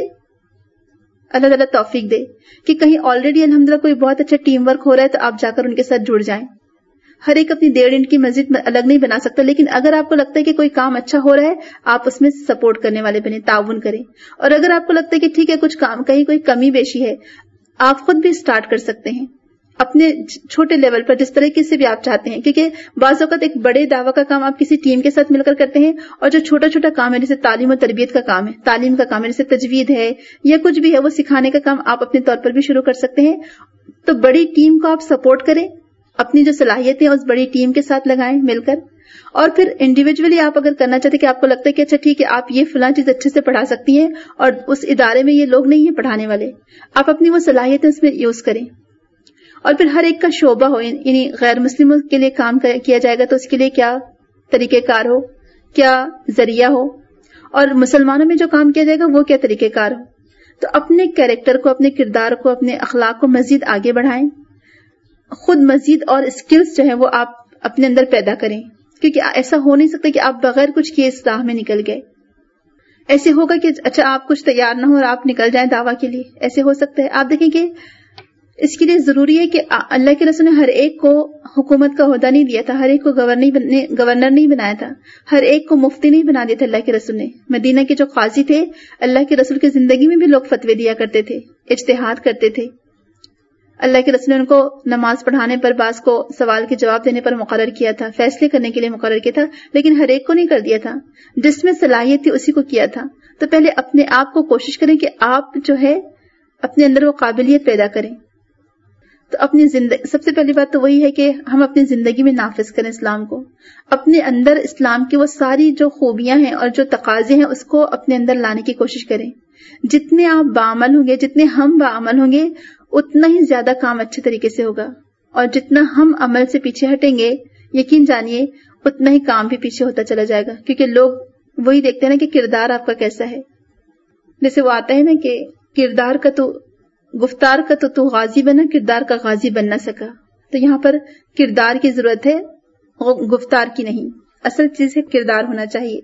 اللہ تعالیٰ توفیق دے کہ کہیں آلریڈی الحمدللہ کوئی بہت اچھا ٹیم ورک ہو رہا ہے تو آپ جا کر ان کے ساتھ جڑ جائیں. ہر ایک اپنی ڈیڑھ انٹ کی مسجد الگ نہیں بنا سکتا، لیکن اگر آپ کو لگتا ہے کہ کوئی کام اچھا ہو رہا ہے آپ اس میں سپورٹ کرنے والے بنے، تعاون کریں. اور اگر آپ کو لگتا ہے کہ ٹھیک ہے کچھ کام کہیں کوئی کمی بیشی ہے، آپ خود بھی سٹارٹ کر سکتے ہیں اپنے چھوٹے لیول پر جس طریقے سے بھی آپ چاہتے ہیں. کیونکہ بعض اوقات ایک بڑے دعویٰ کا کام آپ کسی ٹیم کے ساتھ مل کر کرتے ہیں، اور جو چھوٹا چھوٹا کام ہے جیسے تعلیم و تربیت کا کام ہے، تعلیم کا کام ہے، جیسے تجوید ہے یا کچھ بھی ہے، وہ سکھانے کا کام آپ اپنے طور پر بھی شروع کر سکتے ہیں. تو بڑی ٹیم کو آپ سپورٹ کریں، اپنی جو صلاحیتیں اس بڑی ٹیم کے ساتھ لگائیں مل کر. اور پھر انڈیویجولی آپ اگر کرنا چاہتے کہ آپ کو لگتا ہے کہ اچھا ٹھیک ہے آپ یہ فلاں چیز اچھے سے پڑھا سکتی ہیں اور اس ادارے میں یہ لوگ نہیں ہیں پڑھانے والے، آپ اپنی وہ صلاحیتیں اس میں یوز کریں. اور پھر ہر ایک کا شعبہ ہو، یعنی غیر مسلموں کے لیے کام کیا جائے گا تو اس کے لیے کیا طریقہ کار ہو، کیا ذریعہ ہو، اور مسلمانوں میں جو کام کیا جائے گا وہ کیا طریقہ کار ہو. تو اپنے کیریکٹر کو، اپنے کردار کو، اپنے اخلاق کو مزید آگے بڑھائیں. خود مزید اور اسکلز جو ہیں وہ آپ اپنے اندر پیدا کریں، کیونکہ ایسا ہو نہیں سکتا کہ آپ بغیر کچھ کیے اس راہ میں نکل گئے. ایسے ہوگا کہ اچھا آپ کچھ تیار نہ ہو اور آپ نکل جائیں دعویٰ کے لیے، ایسے ہو سکتا ہے. آپ دیکھیں کہ اس کے لیے ضروری ہے کہ اللہ کے رسول نے ہر ایک کو حکومت کا عہدہ نہیں دیا تھا، ہر ایک کو گورنر نہیں بنایا تھا، ہر ایک کو مفتی نہیں بنا دیا تھا اللہ کے رسول نے. مدینہ کے جو قاضی تھے اللہ کے رسول کی زندگی میں بھی لوگ فتوے دیا کرتے تھے، اجتہاد کرتے تھے. اللہ کے رسول نے ان کو نماز پڑھانے پر، بعض کو سوال کے جواب دینے پر مقرر کیا تھا، فیصلے کرنے کے لیے مقرر کیا تھا، لیکن ہر ایک کو نہیں کر دیا تھا. جس میں صلاحیت تھی اسی کو کیا تھا. تو پہلے اپنے آپ کو کوشش کریں کہ آپ جو ہے اپنے اندر وہ قابلیت پیدا کریں. تو اپنی زندگی، سب سے پہلی بات تو وہی ہے کہ ہم اپنی زندگی میں نافذ کریں اسلام کو، اپنے اندر اسلام کی وہ ساری جو خوبیاں ہیں اور جو تقاضے ہیں اس کو اپنے اندر لانے کی کوشش کریں. جتنے آپ باعمل ہوں گے، جتنے ہم باعمل ہوں گے، اتنا ہی زیادہ کام اچھے طریقے سے ہوگا. اور جتنا ہم عمل سے پیچھے ہٹیں گے، یقین جانیے اتنا ہی کام بھی پیچھے ہوتا چلا جائے گا. کیونکہ لوگ وہی دیکھتے ہیں نا کہ کردار آپ کا کیسا ہے. جیسے وہ آتا ہے نا کہ کردار کا تو گفتار کا تو تو غازی بنا، کردار کا غازی بن نہ سکا. تو یہاں پر کردار کی ضرورت ہے، گفتار کی نہیں. اصل چیز ہے کردار ہونا چاہیے.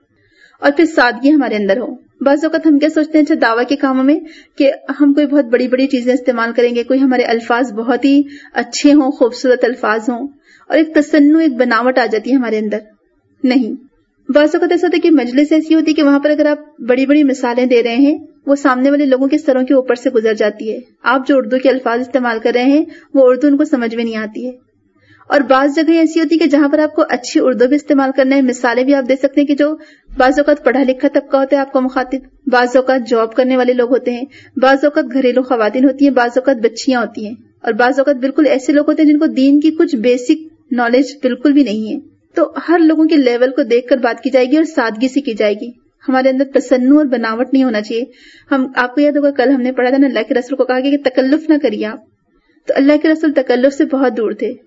اور پھر سادگی ہمارے اندر ہو. بعض اوقات ہم کیا سوچتے ہیں اچھا دعویٰ کے کاموں میں کہ ہم کوئی بہت بڑی بڑی چیزیں استعمال کریں گے، کوئی ہمارے الفاظ بہت ہی اچھے ہوں، خوبصورت الفاظ ہوں، اور ایک تصنع، ایک بناوٹ آ جاتی ہے ہمارے اندر. نہیں، بعض اوقات ایسا ہوتا ہے کہ مجلس ایسی ہوتی ہے کہ وہاں پر اگر آپ بڑی بڑی مثالیں دے رہے ہیں، وہ سامنے والے لوگوں کے سروں کے اوپر سے گزر جاتی ہے. آپ جو اردو کے الفاظ استعمال کر رہے ہیں وہ اردو ان کو سمجھ میں نہیں آتی ہے. اور بعض جگہ ایسی ہوتی ہے کہ جہاں پر آپ کو اچھی اردو بھی استعمال کرنا ہے، مثالیں بھی آپ دے سکتے ہیں کہ جو بعض اوقات پڑھا لکھا طبقہ ہوتا ہے آپ کو مخاطب، بعض اوقات جاب کرنے والے لوگ ہوتے ہیں، بعض اوقات گھریلو خواتین ہوتی ہیں، بعض اوقات بچیاں ہوتی ہیں، اور بعض اوقات بالکل ایسے لوگ ہوتے ہیں جن کو دین کی کچھ بیسک نالج بالکل بھی نہیں ہے. تو ہر لوگوں کے لیول کو دیکھ کر بات کی جائے گی اور سادگی سے کی جائے گی. ہمارے اندر تصنع اور بناوٹ نہیں ہونا چاہیے. ہم آپ کو یاد ہوگا کل ہم نے پڑھا تھا نا، اللہ کے رسول کو کہا کہ تکلف نہ کریے آپ. تو اللہ کے رسول تکلف سے بہت دور تھے.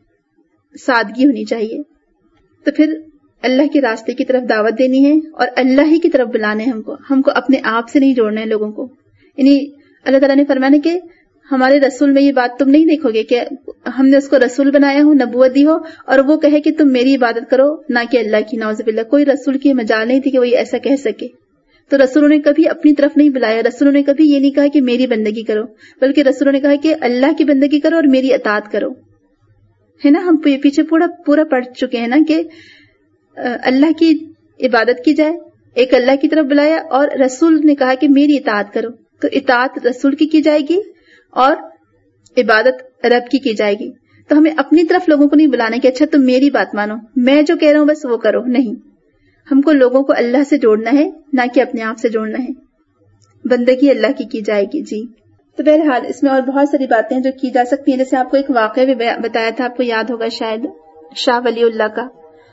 سادگی ہونی چاہیے. تو پھر اللہ کے راستے کی طرف دعوت دینی ہے اور اللہ ہی کی طرف بلانا ہے. ہم کو ہم کو اپنے آپ سے نہیں جوڑنا ہے لوگوں کو. یعنی اللہ تعالیٰ نے فرمایا کہ ہمارے رسول میں یہ بات تم نہیں دیکھو گے کہ ہم نے اس کو رسول بنایا ہو، نبوت دی ہو، اور وہ کہے کہ تم میری عبادت کرو نہ کہ اللہ کی. نعوذ باللہ. کوئی رسول کی مجال نہیں تھی کہ وہ ایسا کہہ سکے. تو رسولوں نے کبھی اپنی طرف نہیں بلایا. رسولوں نے کبھی یہ نہیں کہا کہ میری بندگی کرو، بلکہ رسولوں نے کہا کہ اللہ کی بندگی کرو اور میری اطاعت کرو. ہے نا، ہم پیچھے پورا پورا پڑھ چکے ہیں نا کہ اللہ کی عبادت کی جائے، ایک اللہ کی طرف بلایا، اور رسول نے کہا کہ میری اطاعت کرو. تو اطاعت رسول کی کی جائے گی اور عبادت رب کی کی جائے گی. تو ہمیں اپنی طرف لوگوں کو نہیں بلانا کہ اچھا تم میری بات مانو، میں جو کہہ رہا ہوں بس وہ کرو. نہیں، ہم کو لوگوں کو اللہ سے جوڑنا ہے، نہ کہ اپنے آپ سے جوڑنا ہے. بندگی اللہ کی کی جائے گی. جی تو بہرحال اس میں اور بہت ساری باتیں ہیں جو کی جا سکتی ہیں. جیسے آپ کو ایک واقعہ بھی بتایا تھا، آپ کو یاد ہوگا شاید، شاہ ولی اللہ کا،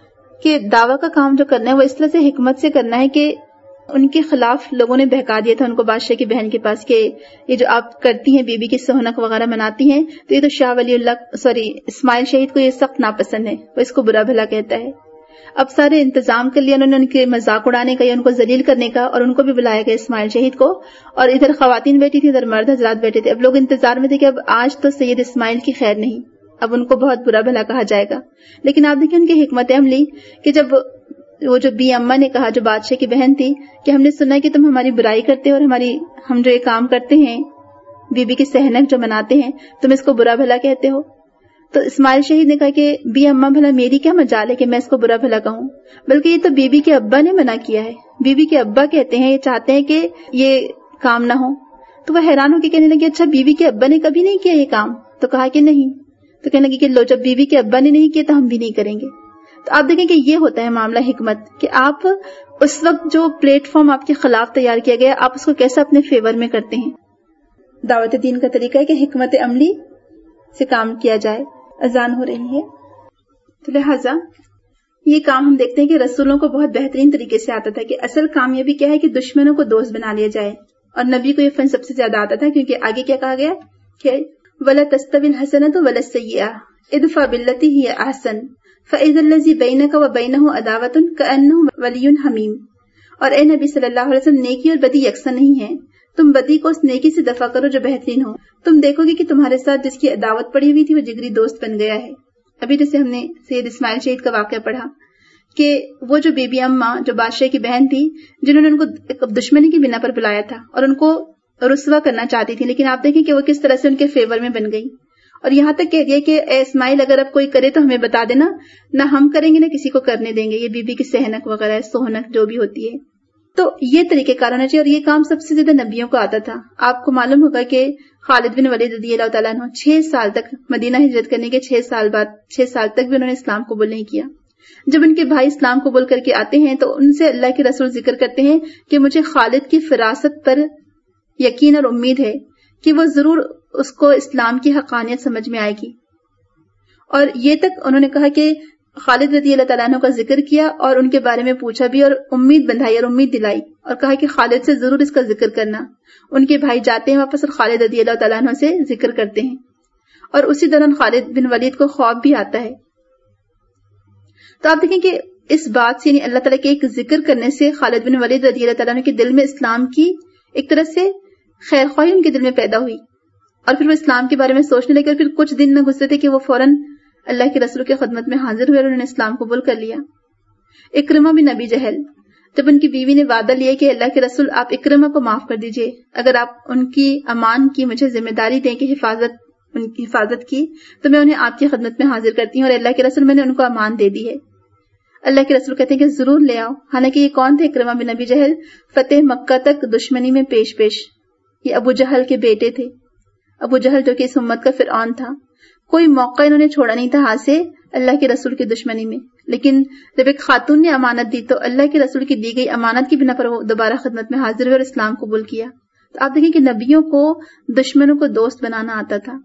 کہ دعویٰ کا کام جو کرنا ہے وہ اس طرح سے حکمت سے کرنا ہے کہ ان کے خلاف لوگوں نے بہکا دیا تھا ان کو بادشاہ کی بہن کے پاس کہ یہ جو آپ کرتی ہیں بی بی کی سہنک وغیرہ مناتی ہیں، تو یہ تو شاہ ولی اللہ سوری اسماعیل شہید کو یہ سخت ناپسند ہے، وہ اس کو برا بھلا کہتا ہے. اب سارے انتظام کر لیا انہوں نے ان کے مذاق اڑانے کا یا ان کو ذلیل کرنے کا، اور ان کو بھی بلایا گیا اسماعیل شہید کو. اور ادھر خواتین بیٹھی تھی، ادھر مرد حضرات بیٹھے تھے. اب لوگ انتظار میں تھے کہ اب آج تو سید اسماعیل کی خیر نہیں، اب ان کو بہت برا بھلا کہا جائے گا. لیکن آپ دیکھیں ان کی حکمت عملی کہ جب وہ جو بی اما نے کہا، جو بادشاہ کی بہن تھی، کہ ہم نے سنا کہ تم ہماری برائی کرتے ہو اور ہماری ہم جو یہ کام کرتے ہیں بی بی کی سہنک جو مناتے ہیں تم اس کو برا بھلا کہتے ہو. تو اسماعیل شہید نے کہا کہ بی اما بھلا میری کیا مجال ہے کہ میں اس کو برا بھلا کہوں، بلکہ یہ تو بی بی کے ابا نے منع کیا ہے. بی بی کے ابا کہتے ہیں، یہ چاہتے ہیں کہ یہ کام نہ ہو. تو وہ حیران ہو کے کہنے لگے اچھا بی بی کے ابا نے کبھی نہیں کیا یہ کام؟ تو کہا کہ نہیں. تو کہنے لگے کہ لو جب بی بی کے ابا نے نہیں کیا تو ہم بھی نہیں کریں گے. تو آپ دیکھیں کہ یہ ہوتا ہے معاملہ حکمت، کہ آپ اس وقت جو پلیٹ فارم آپ کے خلاف تیار کیا گیا آپ اس کو کیسا اپنے فیور میں کرتے ہیں. دعوت دین کا طریقہ ہے کہ حکمت عملی سے کام کیا جائے. اذان ہو رہی ہے، تو لہٰذا یہ کام ہم دیکھتے ہیں کہ رسولوں کو بہت بہترین طریقے سے آتا تھا. کہ اصل کامیابی کیا ہے کہ دشمنوں کو دوست بنا لیا جائے. اور نبی کو یہ فن سب سے زیادہ آتا تھا، کیونکہ آگے کیا کہا گیا کہ وَلَا تَسْتَوِي الْحَسَنَةُ وَلَا السَّيِّئَةُ اِدْفَعْ بِالَّتِي هِيَ أَحْسَنُ فَإِذَا الَّذِي بَيْنَكَ وَبَيْنَهُ عَدَاوَةٌ كَأَنَّهُ وَلِيٌّ حَمِيمٌ. اور اے نبی صلی اللہ علیہ وسلم، نیکی اور بدی یکساں نہیں ہے. تم بدی کو اس نیکی سے دفع کرو جو بہترین ہو. تم دیکھو گے کہ تمہارے ساتھ جس کی عداوت پڑی ہوئی تھی وہ جگری دوست بن گیا ہے. ابھی جیسے ہم نے سید اسماعیل شہید کا واقعہ پڑھا کہ وہ جو بی بی اماں جو بادشاہ کی بہن تھی، جنہوں نے ان کو دشمنی کی بنا پر بلایا تھا اور ان کو رسوا کرنا چاہتی تھی، لیکن آپ دیکھیں کہ وہ کس طرح سے ان کے فیور میں بن گئی. اور یہاں تک کہہ دیا کہ اے اسماعیل اگر اب کوئی کرے تو ہمیں بتا دینا، نہ ہم کریں گے نہ کسی کو کرنے دیں گے. یہ بی بی کی سہنک وغیرہ سہنک جو بھی ہوتی ہے. تو یہ طریقہ کار ہونا چاہیے. اور یہ کام سب سے زیادہ نبیوں کو آتا تھا. آپ کو معلوم ہوگا کہ خالد بن ولید رضی اللہ تعالیٰ عنہ چھ سال تک مدینہ ہجرت کرنے کے چھ سال بعد چھ سال تک بھی انہوں نے اسلام قبول نہیں کیا. جب ان کے بھائی اسلام قبول کر کے آتے ہیں تو ان سے اللہ کے رسول ذکر کرتے ہیں کہ مجھے خالد کی فراست پر یقین اور امید ہے کہ وہ ضرور اس کو اسلام کی حقانیت سمجھ میں آئے گی. اور یہ تک انہوں نے کہا کہ خالد رضی اللہ تعالیٰ عنہ کا ذکر کیا اور ان کے بارے میں پوچھا بھی اور امید بندھائی اور امید دلائی اور کہا کہ خالد سے ضرور اس کا ذکر کرنا. ان کے بھائی جاتے ہیں واپس اور خالد رضی اللہ تعالیٰ عنہ سے ذکر کرتے ہیں اور اسی دوران خالد بن ولید کو خواب بھی آتا ہے. تو آپ دیکھیں کہ اس بات سے یعنی اللہ تعالیٰ کے ایک ذکر کرنے سے خالد بن ولید رضی اللہ تعالیٰ عنہ کے دل میں اسلام کی ایک طرح سے خیر خواہی ان کے دل میں پیدا ہوئی اور پھر وہ اسلام کے بارے میں سوچنے لگے اور پھر کچھ دن نہ گزرے تھے کہ وہ فوراً اللہ کے رسول کی خدمت میں حاضر ہوئے اور انہوں نے اسلام قبول کر لیا. اکرمہ بن ابی جہل، جب ان کی بیوی نے وعدہ لیا کہ اللہ کے رسول آپ اکرمہ کو معاف کر دیجئے، اگر آپ ان کی امان کی مجھے ذمہ داری دیں کہ حفاظت ان کی حفاظت کی تو میں انہیں آپ کی خدمت میں حاضر کرتی ہوں اور اللہ کے رسول میں نے ان کو امان دے دی ہے. اللہ کے رسول کہتے ہیں کہ ضرور لے آؤ. حالانکہ یہ کون تھے؟ اکرمہ بن ابی جہل فتح مکہ تک دشمنی میں پیش پیش. یہ ابو جہل کے بیٹے تھے. ابو جہل جو کہ اس امت کا فرعون تھا. کوئی موقع انہوں نے چھوڑا نہیں تھا ہاتھ سے اللہ کے رسول کی دشمنی میں. لیکن جب ایک خاتون نے امانت دی تو اللہ کے رسول کی دی گئی امانت کی بنا پر وہ دوبارہ خدمت میں حاضر ہوئے اور اسلام قبول کیا. تو آپ دیکھیں کہ نبیوں کو دشمنوں کو دوست بنانا آتا تھا.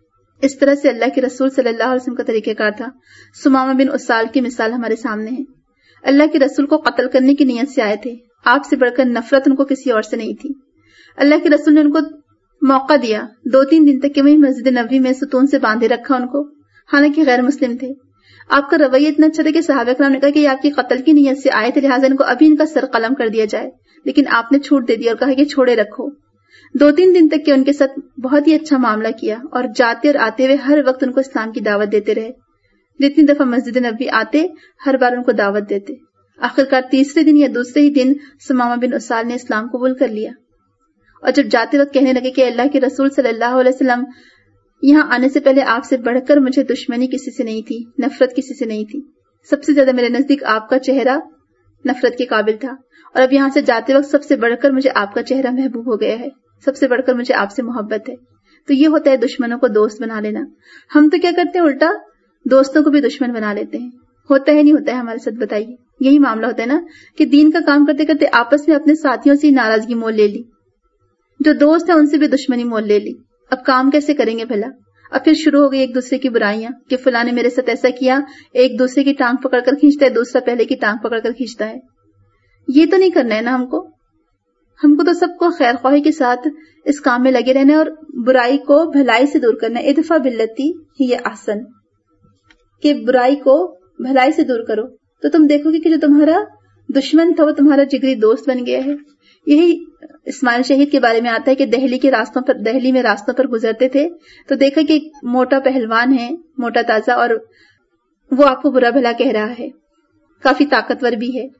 اس طرح سے اللہ کے رسول صلی اللہ علیہ وسلم کا طریقہ کار تھا. سمامہ بن اسال کی مثال ہمارے سامنے ہے. اللہ کے رسول کو قتل کرنے کی نیت سے آئے تھے. آپ سے بڑھ کر نفرت ان کو کسی اور سے نہیں تھی. اللہ کے رسول نے ان کو موقع دیا. دو تین دن تک کہ وہیں مسجد نبوی میں ستون سے باندھے رکھا ان کو، حالانکہ غیر مسلم تھے. آپ کا رویہ اتنا اچھا تھا کہ صحابہ کرام نے کہا کہ یہ آپ کی قتل کی نیت سے آئے تھے، لہٰذا ان کو ابھی ان کا سر قلم کر دیا جائے. لیکن آپ نے چھوٹ دے دی اور کہا کہ چھوڑے رکھو. دو تین دن تک کہ ان کے ساتھ بہت ہی اچھا معاملہ کیا اور جاتے اور آتے ہوئے ہر وقت ان کو اسلام کی دعوت دیتے رہے. جتنی دفعہ مسجد نبوی آتے ہر بار ان کو دعوت دیتے. آخرکار تیسرے دن یا دوسرے ہی دن سمامہ بن اسال نے اسلام قبول کر لیا. اور جب جاتے وقت کہنے لگے کہ اللہ کے رسول صلی اللہ علیہ وسلم یہاں آنے سے پہلے آپ سے بڑھ کر مجھے دشمنی کسی سے نہیں تھی، نفرت کسی سے نہیں تھی. سب سے زیادہ میرے نزدیک آپ کا چہرہ نفرت کے قابل تھا اور اب یہاں سے جاتے وقت سب سے بڑھ کر مجھے آپ کا چہرہ محبوب ہو گیا ہے، سب سے بڑھ کر مجھے آپ سے محبت ہے. تو یہ ہوتا ہے دشمنوں کو دوست بنا لینا. ہم تو کیا کرتے ہیں الٹا دوستوں کو بھی دشمن بنا لیتے ہیں. ہوتا ہے نہیں ہوتا ہے ہمارے ساتھ؟ بتائیے. یہی معاملہ ہوتا ہے نا کہ دین کا کام کرتے کرتے آپس میں اپنے ساتھیوں سے ناراضگی مول لے لی، جو دوست ہیں ان سے بھی دشمنی مول لے لی. اب کام کیسے کریں گے بھلا؟ اب پھر شروع ہو گئی ایک دوسرے کی برائیاں کہ فلاں نے میرے ساتھ ایسا کیا. ایک دوسرے کی ٹانگ پکڑ کر کھینچتا ہے، دوسرا پہلے کی ٹانگ پکڑ کر کھینچتا ہے. یہ تو نہیں کرنا ہے نا ہم کو. ہم کو تو سب کو خیر خواہی کے ساتھ اس کام میں لگے رہنا ہے اور برائی کو بھلائی سے دور کرنا ہے. ادفع باللتی ہی احسن، کہ برائی کو بھلائی سے دور کرو تو تم دیکھو گے کہ جو تمہارا دشمن تھا وہ تمہارا جگری دوست بن گیا ہے. یہی اسماعیل شہید کے بارے میں آتا ہے کہ دہلی کے راستوں پر دہلی میں راستوں پر گزرتے تھے تو دیکھا کہ ایک موٹا پہلوان ہے، موٹا تازہ، اور وہ آپ کو برا بھلا کہہ رہا ہے، کافی طاقتور بھی ہے.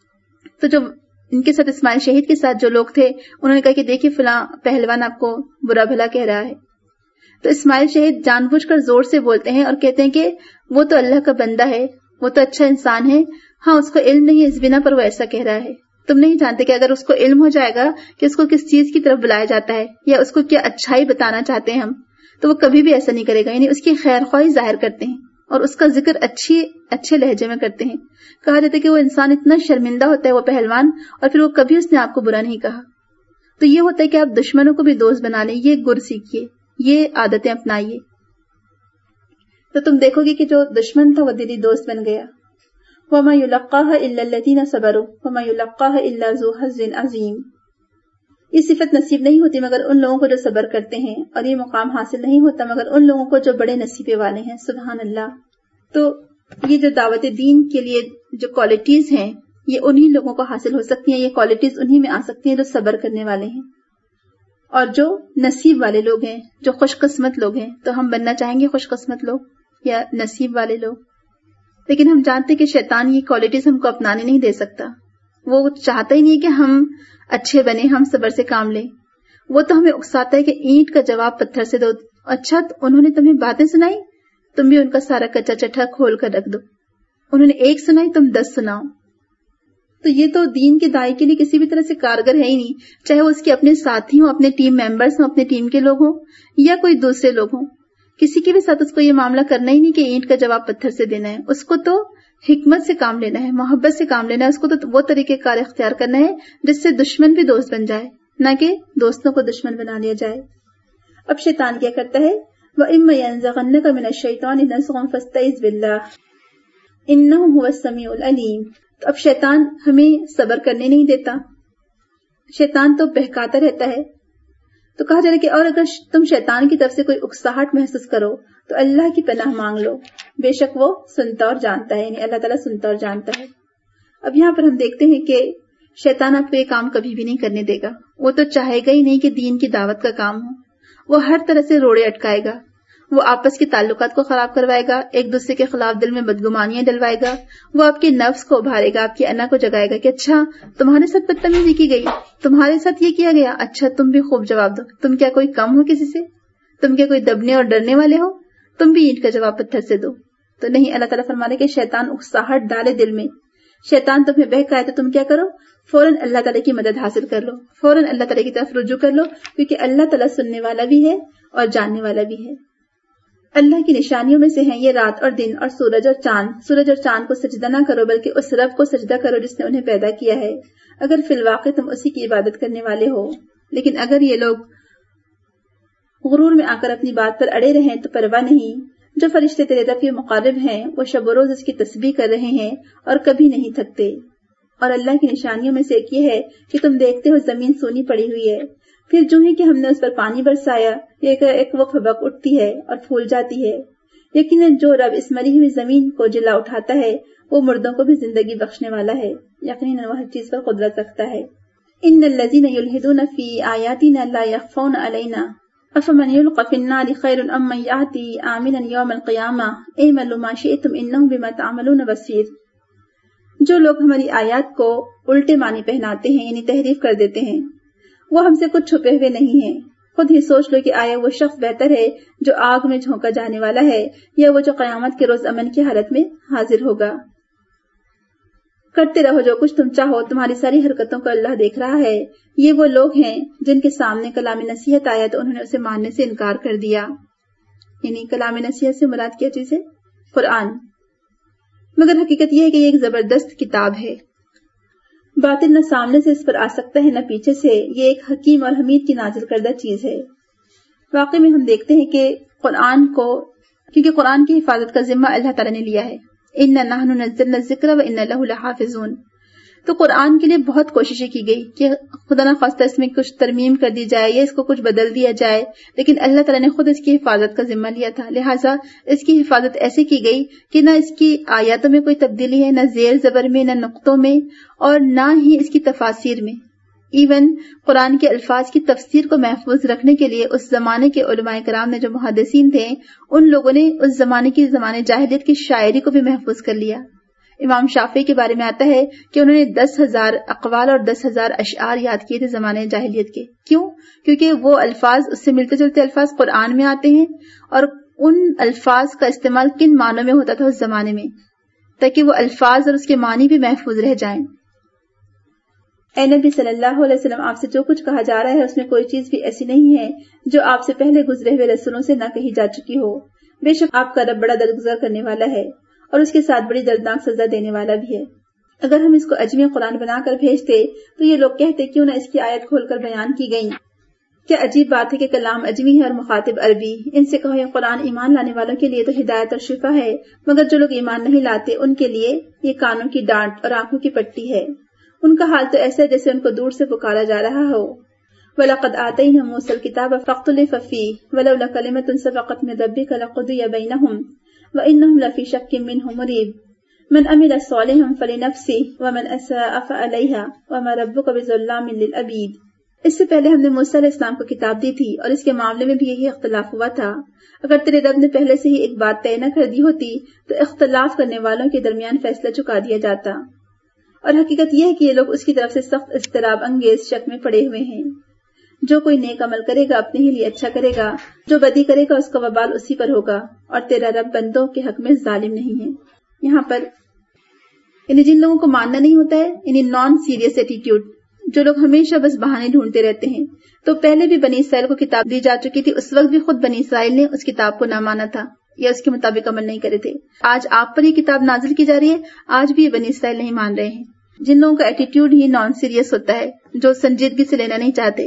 تو جو ان کے ساتھ اسماعیل شہید کے ساتھ جو لوگ تھے انہوں نے کہا کہ دیکھیے فلاں پہلوان آپ کو برا بھلا کہہ رہا ہے. تو اسماعیل شہید جان بوجھ کر زور سے بولتے ہیں اور کہتے ہیں کہ وہ تو اللہ کا بندہ ہے، وہ تو اچھا انسان ہے، ہاں اس کو علم نہیں ہے، اس بنا پر وہ ایسا کہہ رہا ہے. تم نہیں جانتے کہ اگر اس کو علم ہو جائے گا کہ اس کو کس چیز کی طرف بلایا جاتا ہے یا اس کو کیا اچھائی بتانا چاہتے ہیں ہم، تو وہ کبھی بھی ایسا نہیں کرے گا. یعنی اس کی خیر خواہی ظاہر کرتے ہیں اور اس کا ذکر اچھی اچھے لہجے میں کرتے ہیں. کہا جاتا ہے کہ وہ انسان اتنا شرمندہ ہوتا ہے وہ پہلوان، اور پھر وہ کبھی اس نے آپ کو برا نہیں کہا. تو یہ ہوتا ہے کہ آپ دشمنوں کو بھی دوست بنا لیں. یہ گر سیکھیے، یہ عادتیں اپنائیے تو تم دیکھو گے کہ جو دشمن تھا وہ دلی دوست بن گیا. وَمَا يُلَقَّاهَا إِلَّا الَّذِينَ صَبَرُوا وَمَا يُلَقَّاهَا إِلَّا ذُو حَظٍّ عَظِيمٍ. یہ صفت نصیب نہیں ہوتی مگر ان لوگوں کو جو صبر کرتے ہیں، اور یہ مقام حاصل نہیں ہوتا مگر ان لوگوں کو جو بڑے نصیبے والے ہیں. سبحان اللہ. تو یہ جو دعوت دین کے لیے جو کوالٹیز ہیں یہ انہی لوگوں کو حاصل ہو سکتی ہیں، یہ کوالٹیز انہی میں آ سکتی ہیں جو صبر کرنے والے ہیں اور جو نصیب والے لوگ ہیں، جو خوش قسمت لوگ ہیں. تو ہم بننا چاہیں گے خوش قسمت لوگ یا نصیب والے لوگ؟ لیکن ہم جانتے کہ شیطان یہ کوالٹیز ہم کو اپنانے نہیں دے سکتا. وہ چاہتا ہی نہیں کہ ہم اچھے بنے، ہم صبر سے کام لیں. وہ تو ہمیں اکساتا ہے کہ اینٹ کا جواب پتھر سے دو. اچھا انہوں نے تمہیں باتیں سنائی، تم بھی ان کا سارا کچا چٹھا کھول کر رکھ دو. انہوں نے ایک سنائی، تم دس سناؤ. تو یہ تو دین کے داعی کے لیے کسی بھی طرح سے کارگر ہے ہی نہیں، چاہے وہ اس کے اپنے ساتھی ہوں، اپنے ٹیم ممبرز ہوں، اپنے ٹیم کے لوگ ہوں یا کوئی دوسرے لوگ ہوں. کسی کے بھی ساتھ اس کو یہ معاملہ کرنا ہی نہیں کہ اینٹ کا جواب پتھر سے دینا ہے. اس کو تو حکمت سے کام لینا ہے، محبت سے کام لینا ہے. اس کو تو وہ طریقہ کار اختیار کرنا ہے جس سے دشمن بھی دوست بن جائے، نہ کہ دوستوں کو دشمن بنا لیا جائے. اب شیطان کیا کرتا ہے، وَإِمَّا يَنزَغَنَّكَ مِنَ الشَّيْطَانِ نَزْغٌ فَاسْتَعِذْ بِاللَّهِ إِنَّهُ هُوَ السَّمِيعُ الْعَلِيمُ۔ تو اب شیطان ہمیں صبر کرنے نہیں دیتا، شیطان تو بہکاتا رہتا ہے۔ تو کہا جا رہا ہے کہ اور اگر تم شیطان کی طرف سے کوئی اکساہٹ محسوس کرو تو اللہ کی پناہ مانگ لو، بے شک وہ سنتا اور جانتا ہے، یعنی اللہ تعالیٰ سنتا اور جانتا ہے۔ اب یہاں پر ہم دیکھتے ہیں کہ شیطان آپ کو یہ کام کبھی بھی نہیں کرنے دے گا، وہ تو چاہے گا ہی نہیں کہ دین کی دعوت کا کام ہو، وہ ہر طرح سے روڑے اٹکائے گا، وہ آپس کے تعلقات کو خراب کروائے گا، ایک دوسرے کے خلاف دل میں بدگمانیاں ڈلوائے گا، وہ آپ کے نفس کو ابھارے گا، آپ کی انا کو جگائے گا کہ اچھا تمہارے ساتھ بدتمیزی کی گئی، تمہارے ساتھ یہ کیا گیا، اچھا تم بھی خوب جواب دو، تم کیا کوئی کم ہو کسی سے، تم کیا کوئی دبنے اور ڈرنے والے ہو، تم بھی اینٹ کا جواب پتھر سے دو۔ تو نہیں، اللہ تعالیٰ فرما رہے کہ شیطان اکساہٹ ڈالے دل میں، شیطان تمہیں بہکائے تو تم کیا کرو، فوراً اللہ تعالیٰ کی مدد حاصل کر لو، فوراً اللہ تعالیٰ کی طرف رجوع کر لو، کیونکہ اللہ تعالیٰ سننے والا بھی ہے اور جاننے والا بھی ہے۔ اللہ کی نشانیوں میں سے ہیں یہ رات اور دن اور سورج اور چاند۔ سورج اور چاند کو سجدہ نہ کرو بلکہ اس رب کو سجدہ کرو جس نے انہیں پیدا کیا ہے، اگر فی الواقع تم اسی کی عبادت کرنے والے ہو۔ لیکن اگر یہ لوگ غرور میں آ کر اپنی بات پر اڑے رہیں تو پرواہ نہیں، جو فرشتے تیرے رب کے مقرب ہیں وہ شب و روز اس کی تسبیح کر رہے ہیں اور کبھی نہیں تھکتے۔ اور اللہ کی نشانیوں میں سے ایک یہ ہے کہ تم دیکھتے ہو زمین سونی پڑی ہوئی ہے، پھر جو ہی کہ ہم نے اس پر پانی برسایا یہ ایک وہ پھبک اٹھتی ہے اور پھول جاتی ہے۔ یقیناً جو رب اس مری ہوئی زمین کو جلا اٹھاتا ہے وہ مردوں کو بھی زندگی بخشنے والا ہے، یقیناً وہ ہر چیز پر قدرت رکھتا ہے۔ ان الذین یلحدون فی آیاتنا لا یخفون علینا افمن یلقی فی النار خیر ام من یأتی آمنا یوم القیامہ اعملوا ما شئتم انہ بما تعملون بصیر۔ جو لوگ ہماری آیات کو الٹے معنی پہناتے ہیں یعنی تحریف کر دیتے ہیں، وہ ہم سے کچھ چھپے ہوئے نہیں ہیں، خود ہی سوچ لو کہ آیا وہ شخص بہتر ہے جو آگ میں جھونکا جانے والا ہے یا وہ جو قیامت کے روز امن کی حالت میں حاضر ہوگا۔ کرتے رہو جو کچھ تم چاہو، تمہاری ساری حرکتوں کو اللہ دیکھ رہا ہے۔ یہ وہ لوگ ہیں جن کے سامنے کلام نصیحت آیا تو انہوں نے اسے ماننے سے انکار کر دیا، یعنی کلام نصیحت سے مراد کیا چیز ہے؟ قرآن۔ مگر حقیقت یہ ہے کہ یہ ایک زبردست کتاب ہے، باطل نہ سامنے سے اس پر آ سکتا ہے نہ پیچھے سے، یہ ایک حکیم اور حمید کی نازل کردہ چیز ہے۔ واقعی میں ہم دیکھتے ہیں کہ قرآن کو، کیونکہ قرآن کی حفاظت کا ذمہ اللہ تعالیٰ نے لیا ہے، اِنَّا نَحْنُ نَزَّلْنَا الذِّكْرَ وَإِنَّا لَهُ لَحَافِظُونَ، تو قرآن کے لیے بہت کوششیں کی گئی کہ خدا نہ خواستہ اس میں کچھ ترمیم کر دی جائے یا اس کو کچھ بدل دیا جائے، لیکن اللہ تعالیٰ نے خود اس کی حفاظت کا ذمہ لیا تھا، لہٰذا اس کی حفاظت ایسے کی گئی کہ نہ اس کی آیاتوں میں کوئی تبدیلی ہے، نہ زیر زبر میں، نہ نقطوں میں، اور نہ ہی اس کی تفاسیر میں۔ ایون قرآن کے الفاظ کی تفسیر کو محفوظ رکھنے کے لیے اس زمانے کے علماء کرام نے جو محدثین تھے ان لوگوں نے اس زمانے کی زمانے جاہلیت کی شاعری کو بھی محفوظ کر لیا۔ امام شافعی کے بارے میں آتا ہے کہ انہوں نے دس ہزار اقوال اور دس ہزار اشعار یاد کیے تھے زمانے جاہلیت کے۔ کیوں؟ کیونکہ وہ الفاظ اس سے ملتے جلتے الفاظ قرآن میں آتے ہیں اور ان الفاظ کا استعمال کن معنوں میں ہوتا تھا اس زمانے میں، تاکہ وہ الفاظ اور اس کے معنی بھی محفوظ رہ جائیں۔ اے نبی صلی اللہ علیہ وسلم، آپ سے جو کچھ کہا جا رہا ہے اس میں کوئی چیز بھی ایسی نہیں ہے جو آپ سے پہلے گزرے ہوئے رسولوں سے نہ کہی جا چکی ہو۔ بے شک آپ کا رب بڑا درگزر کرنے والا ہے اور اس کے ساتھ بڑی دردناک سزا دینے والا بھی ہے۔ اگر ہم اس کو عجمی قرآن بنا کر بھیجتے تو یہ لوگ کہتے کیوں نہ اس کی آیت کھول کر بیان کی گئی۔ کیا عجیب بات ہے کہ کلام عجمی ہے اور مخاطب عربی۔ ان سے کہو یہ قرآن ایمان لانے والوں کے لیے تو ہدایت اور شفا ہے، مگر جو لوگ ایمان نہیں لاتے ان کے لیے یہ کانوں کی ڈانٹ اور آنکھوں کی پٹی ہے۔ ان کا حال تو ایسا ہے جیسے ان کو دور سے پکارا جا رہا ہو۔ وَلَقَدْ آتَيْنَا مُوسَى الْكِتَابَ فَاخْتُلِفَ فِيهِ وَلَوْلَا كَلِمَةٌ سَبَقَتْ مِنْ رَبِّكَ لَقُضِيَ بَيْنَهُمْ وَإِنَّهُمْ لَفِي شَكٍّ مِّنْهُ مُرِيبٍ مَنْ عَمِلَ صَالِحًا فَلِنَفْسِهِ وَمَنْ أَسَاءَ فَعَلَيْهَا وَمَا رَبُّكَ بِظَلَّامٍ لِّلْعَبِيدِ۔ اس سے پہلے ہم نے موسیٰ علیہ السلام کو کتاب دی تھی اور اس کے معاملے میں بھی یہی اختلاف ہوا تھا۔ اگر تیرے رب نے پہلے سے ہی ایک بات طے نہ کر دی ہوتی تو اختلاف کرنے والوں کے درمیان فیصلہ چکا دیا جاتا، اور حقیقت یہ ہے کہ یہ لوگ اس کی طرف سے سخت اضطراب انگیز شک میں پڑے ہوئے ہیں۔ جو کوئی نیک عمل کرے گا اپنے ہی لیے اچھا کرے گا، جو بدی کرے گا اس کا وبال اسی پر ہوگا، اور تیرا رب بندوں کے حق میں ظالم نہیں ہے۔ یہاں پر یعنی جن لوگوں کو ماننا نہیں ہوتا ہے، یعنی نان سیریس ایٹیٹیوڈ، جو لوگ ہمیشہ بس بہانے ڈھونڈتے رہتے ہیں، تو پہلے بھی بنی اسرائیل کو کتاب دی جا چکی تھی، اس وقت بھی خود بنی اسرائیل نے اس کتاب کو نہ مانا تھا یا اس کے مطابق عمل نہیں کرے تھے۔ آج آپ پر یہ کتاب نازل کی جا رہی ہے، آج بھی یہ بنی اسرائیل نہیں مان رہے ہیں۔ جن لوگوں کا ایٹیٹیوڈ ہی نان سیریس ہوتا ہے، جو سنجیدگی سے لینا نہیں چاہتے،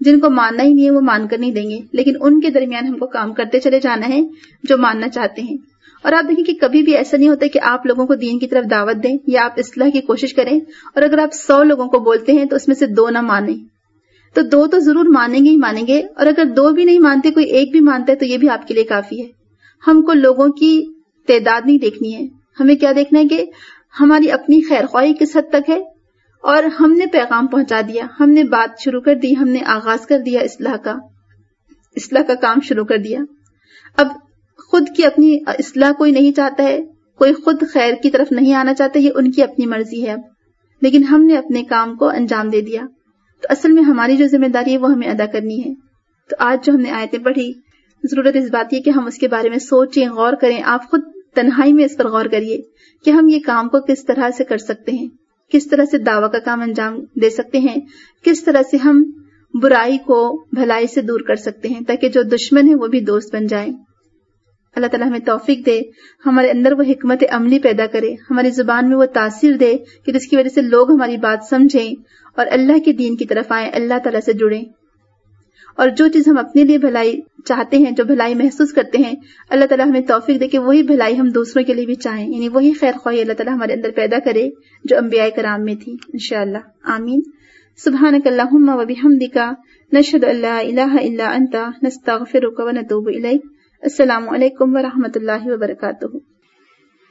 جن کو ماننا ہی نہیں ہے وہ مان کر نہیں دیں گے، لیکن ان کے درمیان ہم کو کام کرتے چلے جانا ہے جو ماننا چاہتے ہیں۔ اور آپ دیکھیں کہ کبھی بھی ایسا نہیں ہوتا کہ آپ لوگوں کو دین کی طرف دعوت دیں یا آپ اصلاح کی کوشش کریں اور اگر آپ سو لوگوں کو بولتے ہیں تو اس میں سے دو نہ مانیں، تو دو تو ضرور مانیں گے ہی مانیں گے، اور اگر دو بھی نہیں مانتے کوئی ایک بھی مانتا ہے تو یہ بھی آپ کے لیے کافی ہے۔ ہم کو لوگوں کی تعداد نہیں دیکھنی ہے، ہمیں کیا دیکھنا ہے کہ ہماری اپنی خیر خواہی کس حد تک ہے، اور ہم نے پیغام پہنچا دیا، ہم نے بات شروع کر دی، ہم نے آغاز کر دیا اصلاح کا اصلاح کا کام شروع کر دیا۔ اب خود کی اپنی اصلاح کوئی نہیں چاہتا ہے، کوئی خود خیر کی طرف نہیں آنا چاہتا، یہ ان کی اپنی مرضی ہے اب، لیکن ہم نے اپنے کام کو انجام دے دیا، تو اصل میں ہماری جو ذمہ داری ہے وہ ہمیں ادا کرنی ہے۔ تو آج جو ہم نے آیتیں پڑھی، ضرورت اس بات کی کہ ہم اس کے بارے میں سوچیں، غور کریں، آپ خود تنہائی میں اس پر غور کریے کہ ہم یہ کام کو کس طرح سے کر سکتے ہیں، کس طرح سے دعویٰ کا کام انجام دے سکتے ہیں، کس طرح سے ہم برائی کو بھلائی سے دور کر سکتے ہیں تاکہ جو دشمن ہے وہ بھی دوست بن جائیں۔ اللہ تعالیٰ ہمیں توفیق دے، ہمارے اندر وہ حکمت عملی پیدا کرے، ہماری زبان میں وہ تاثیر دے کہ جس کی وجہ سے لوگ ہماری بات سمجھیں اور اللہ کے دین کی طرف آئیں، اللہ تعالیٰ سے جڑیں، اور جو چیز ہم اپنے لیے بھلائی چاہتے ہیں، جو بھلائی محسوس کرتے ہیں، اللہ تعالیٰ ہمیں توفیق دے کہ وہی بھلائی ہم دوسروں کے لیے بھی چاہیں، یعنی وہی خیر خواہی اللہ تعالیٰ ہمارے اندر پیدا کرے جو انبیاء کرام میں تھی، انشاءاللہ آمین۔ سبحانک اللہم و بحمدک، نشہد ان لا الہ الا انت، نستغفرک و نتوب الیک۔ السلام علیکم ورحمۃ اللہ وبرکاتہ۔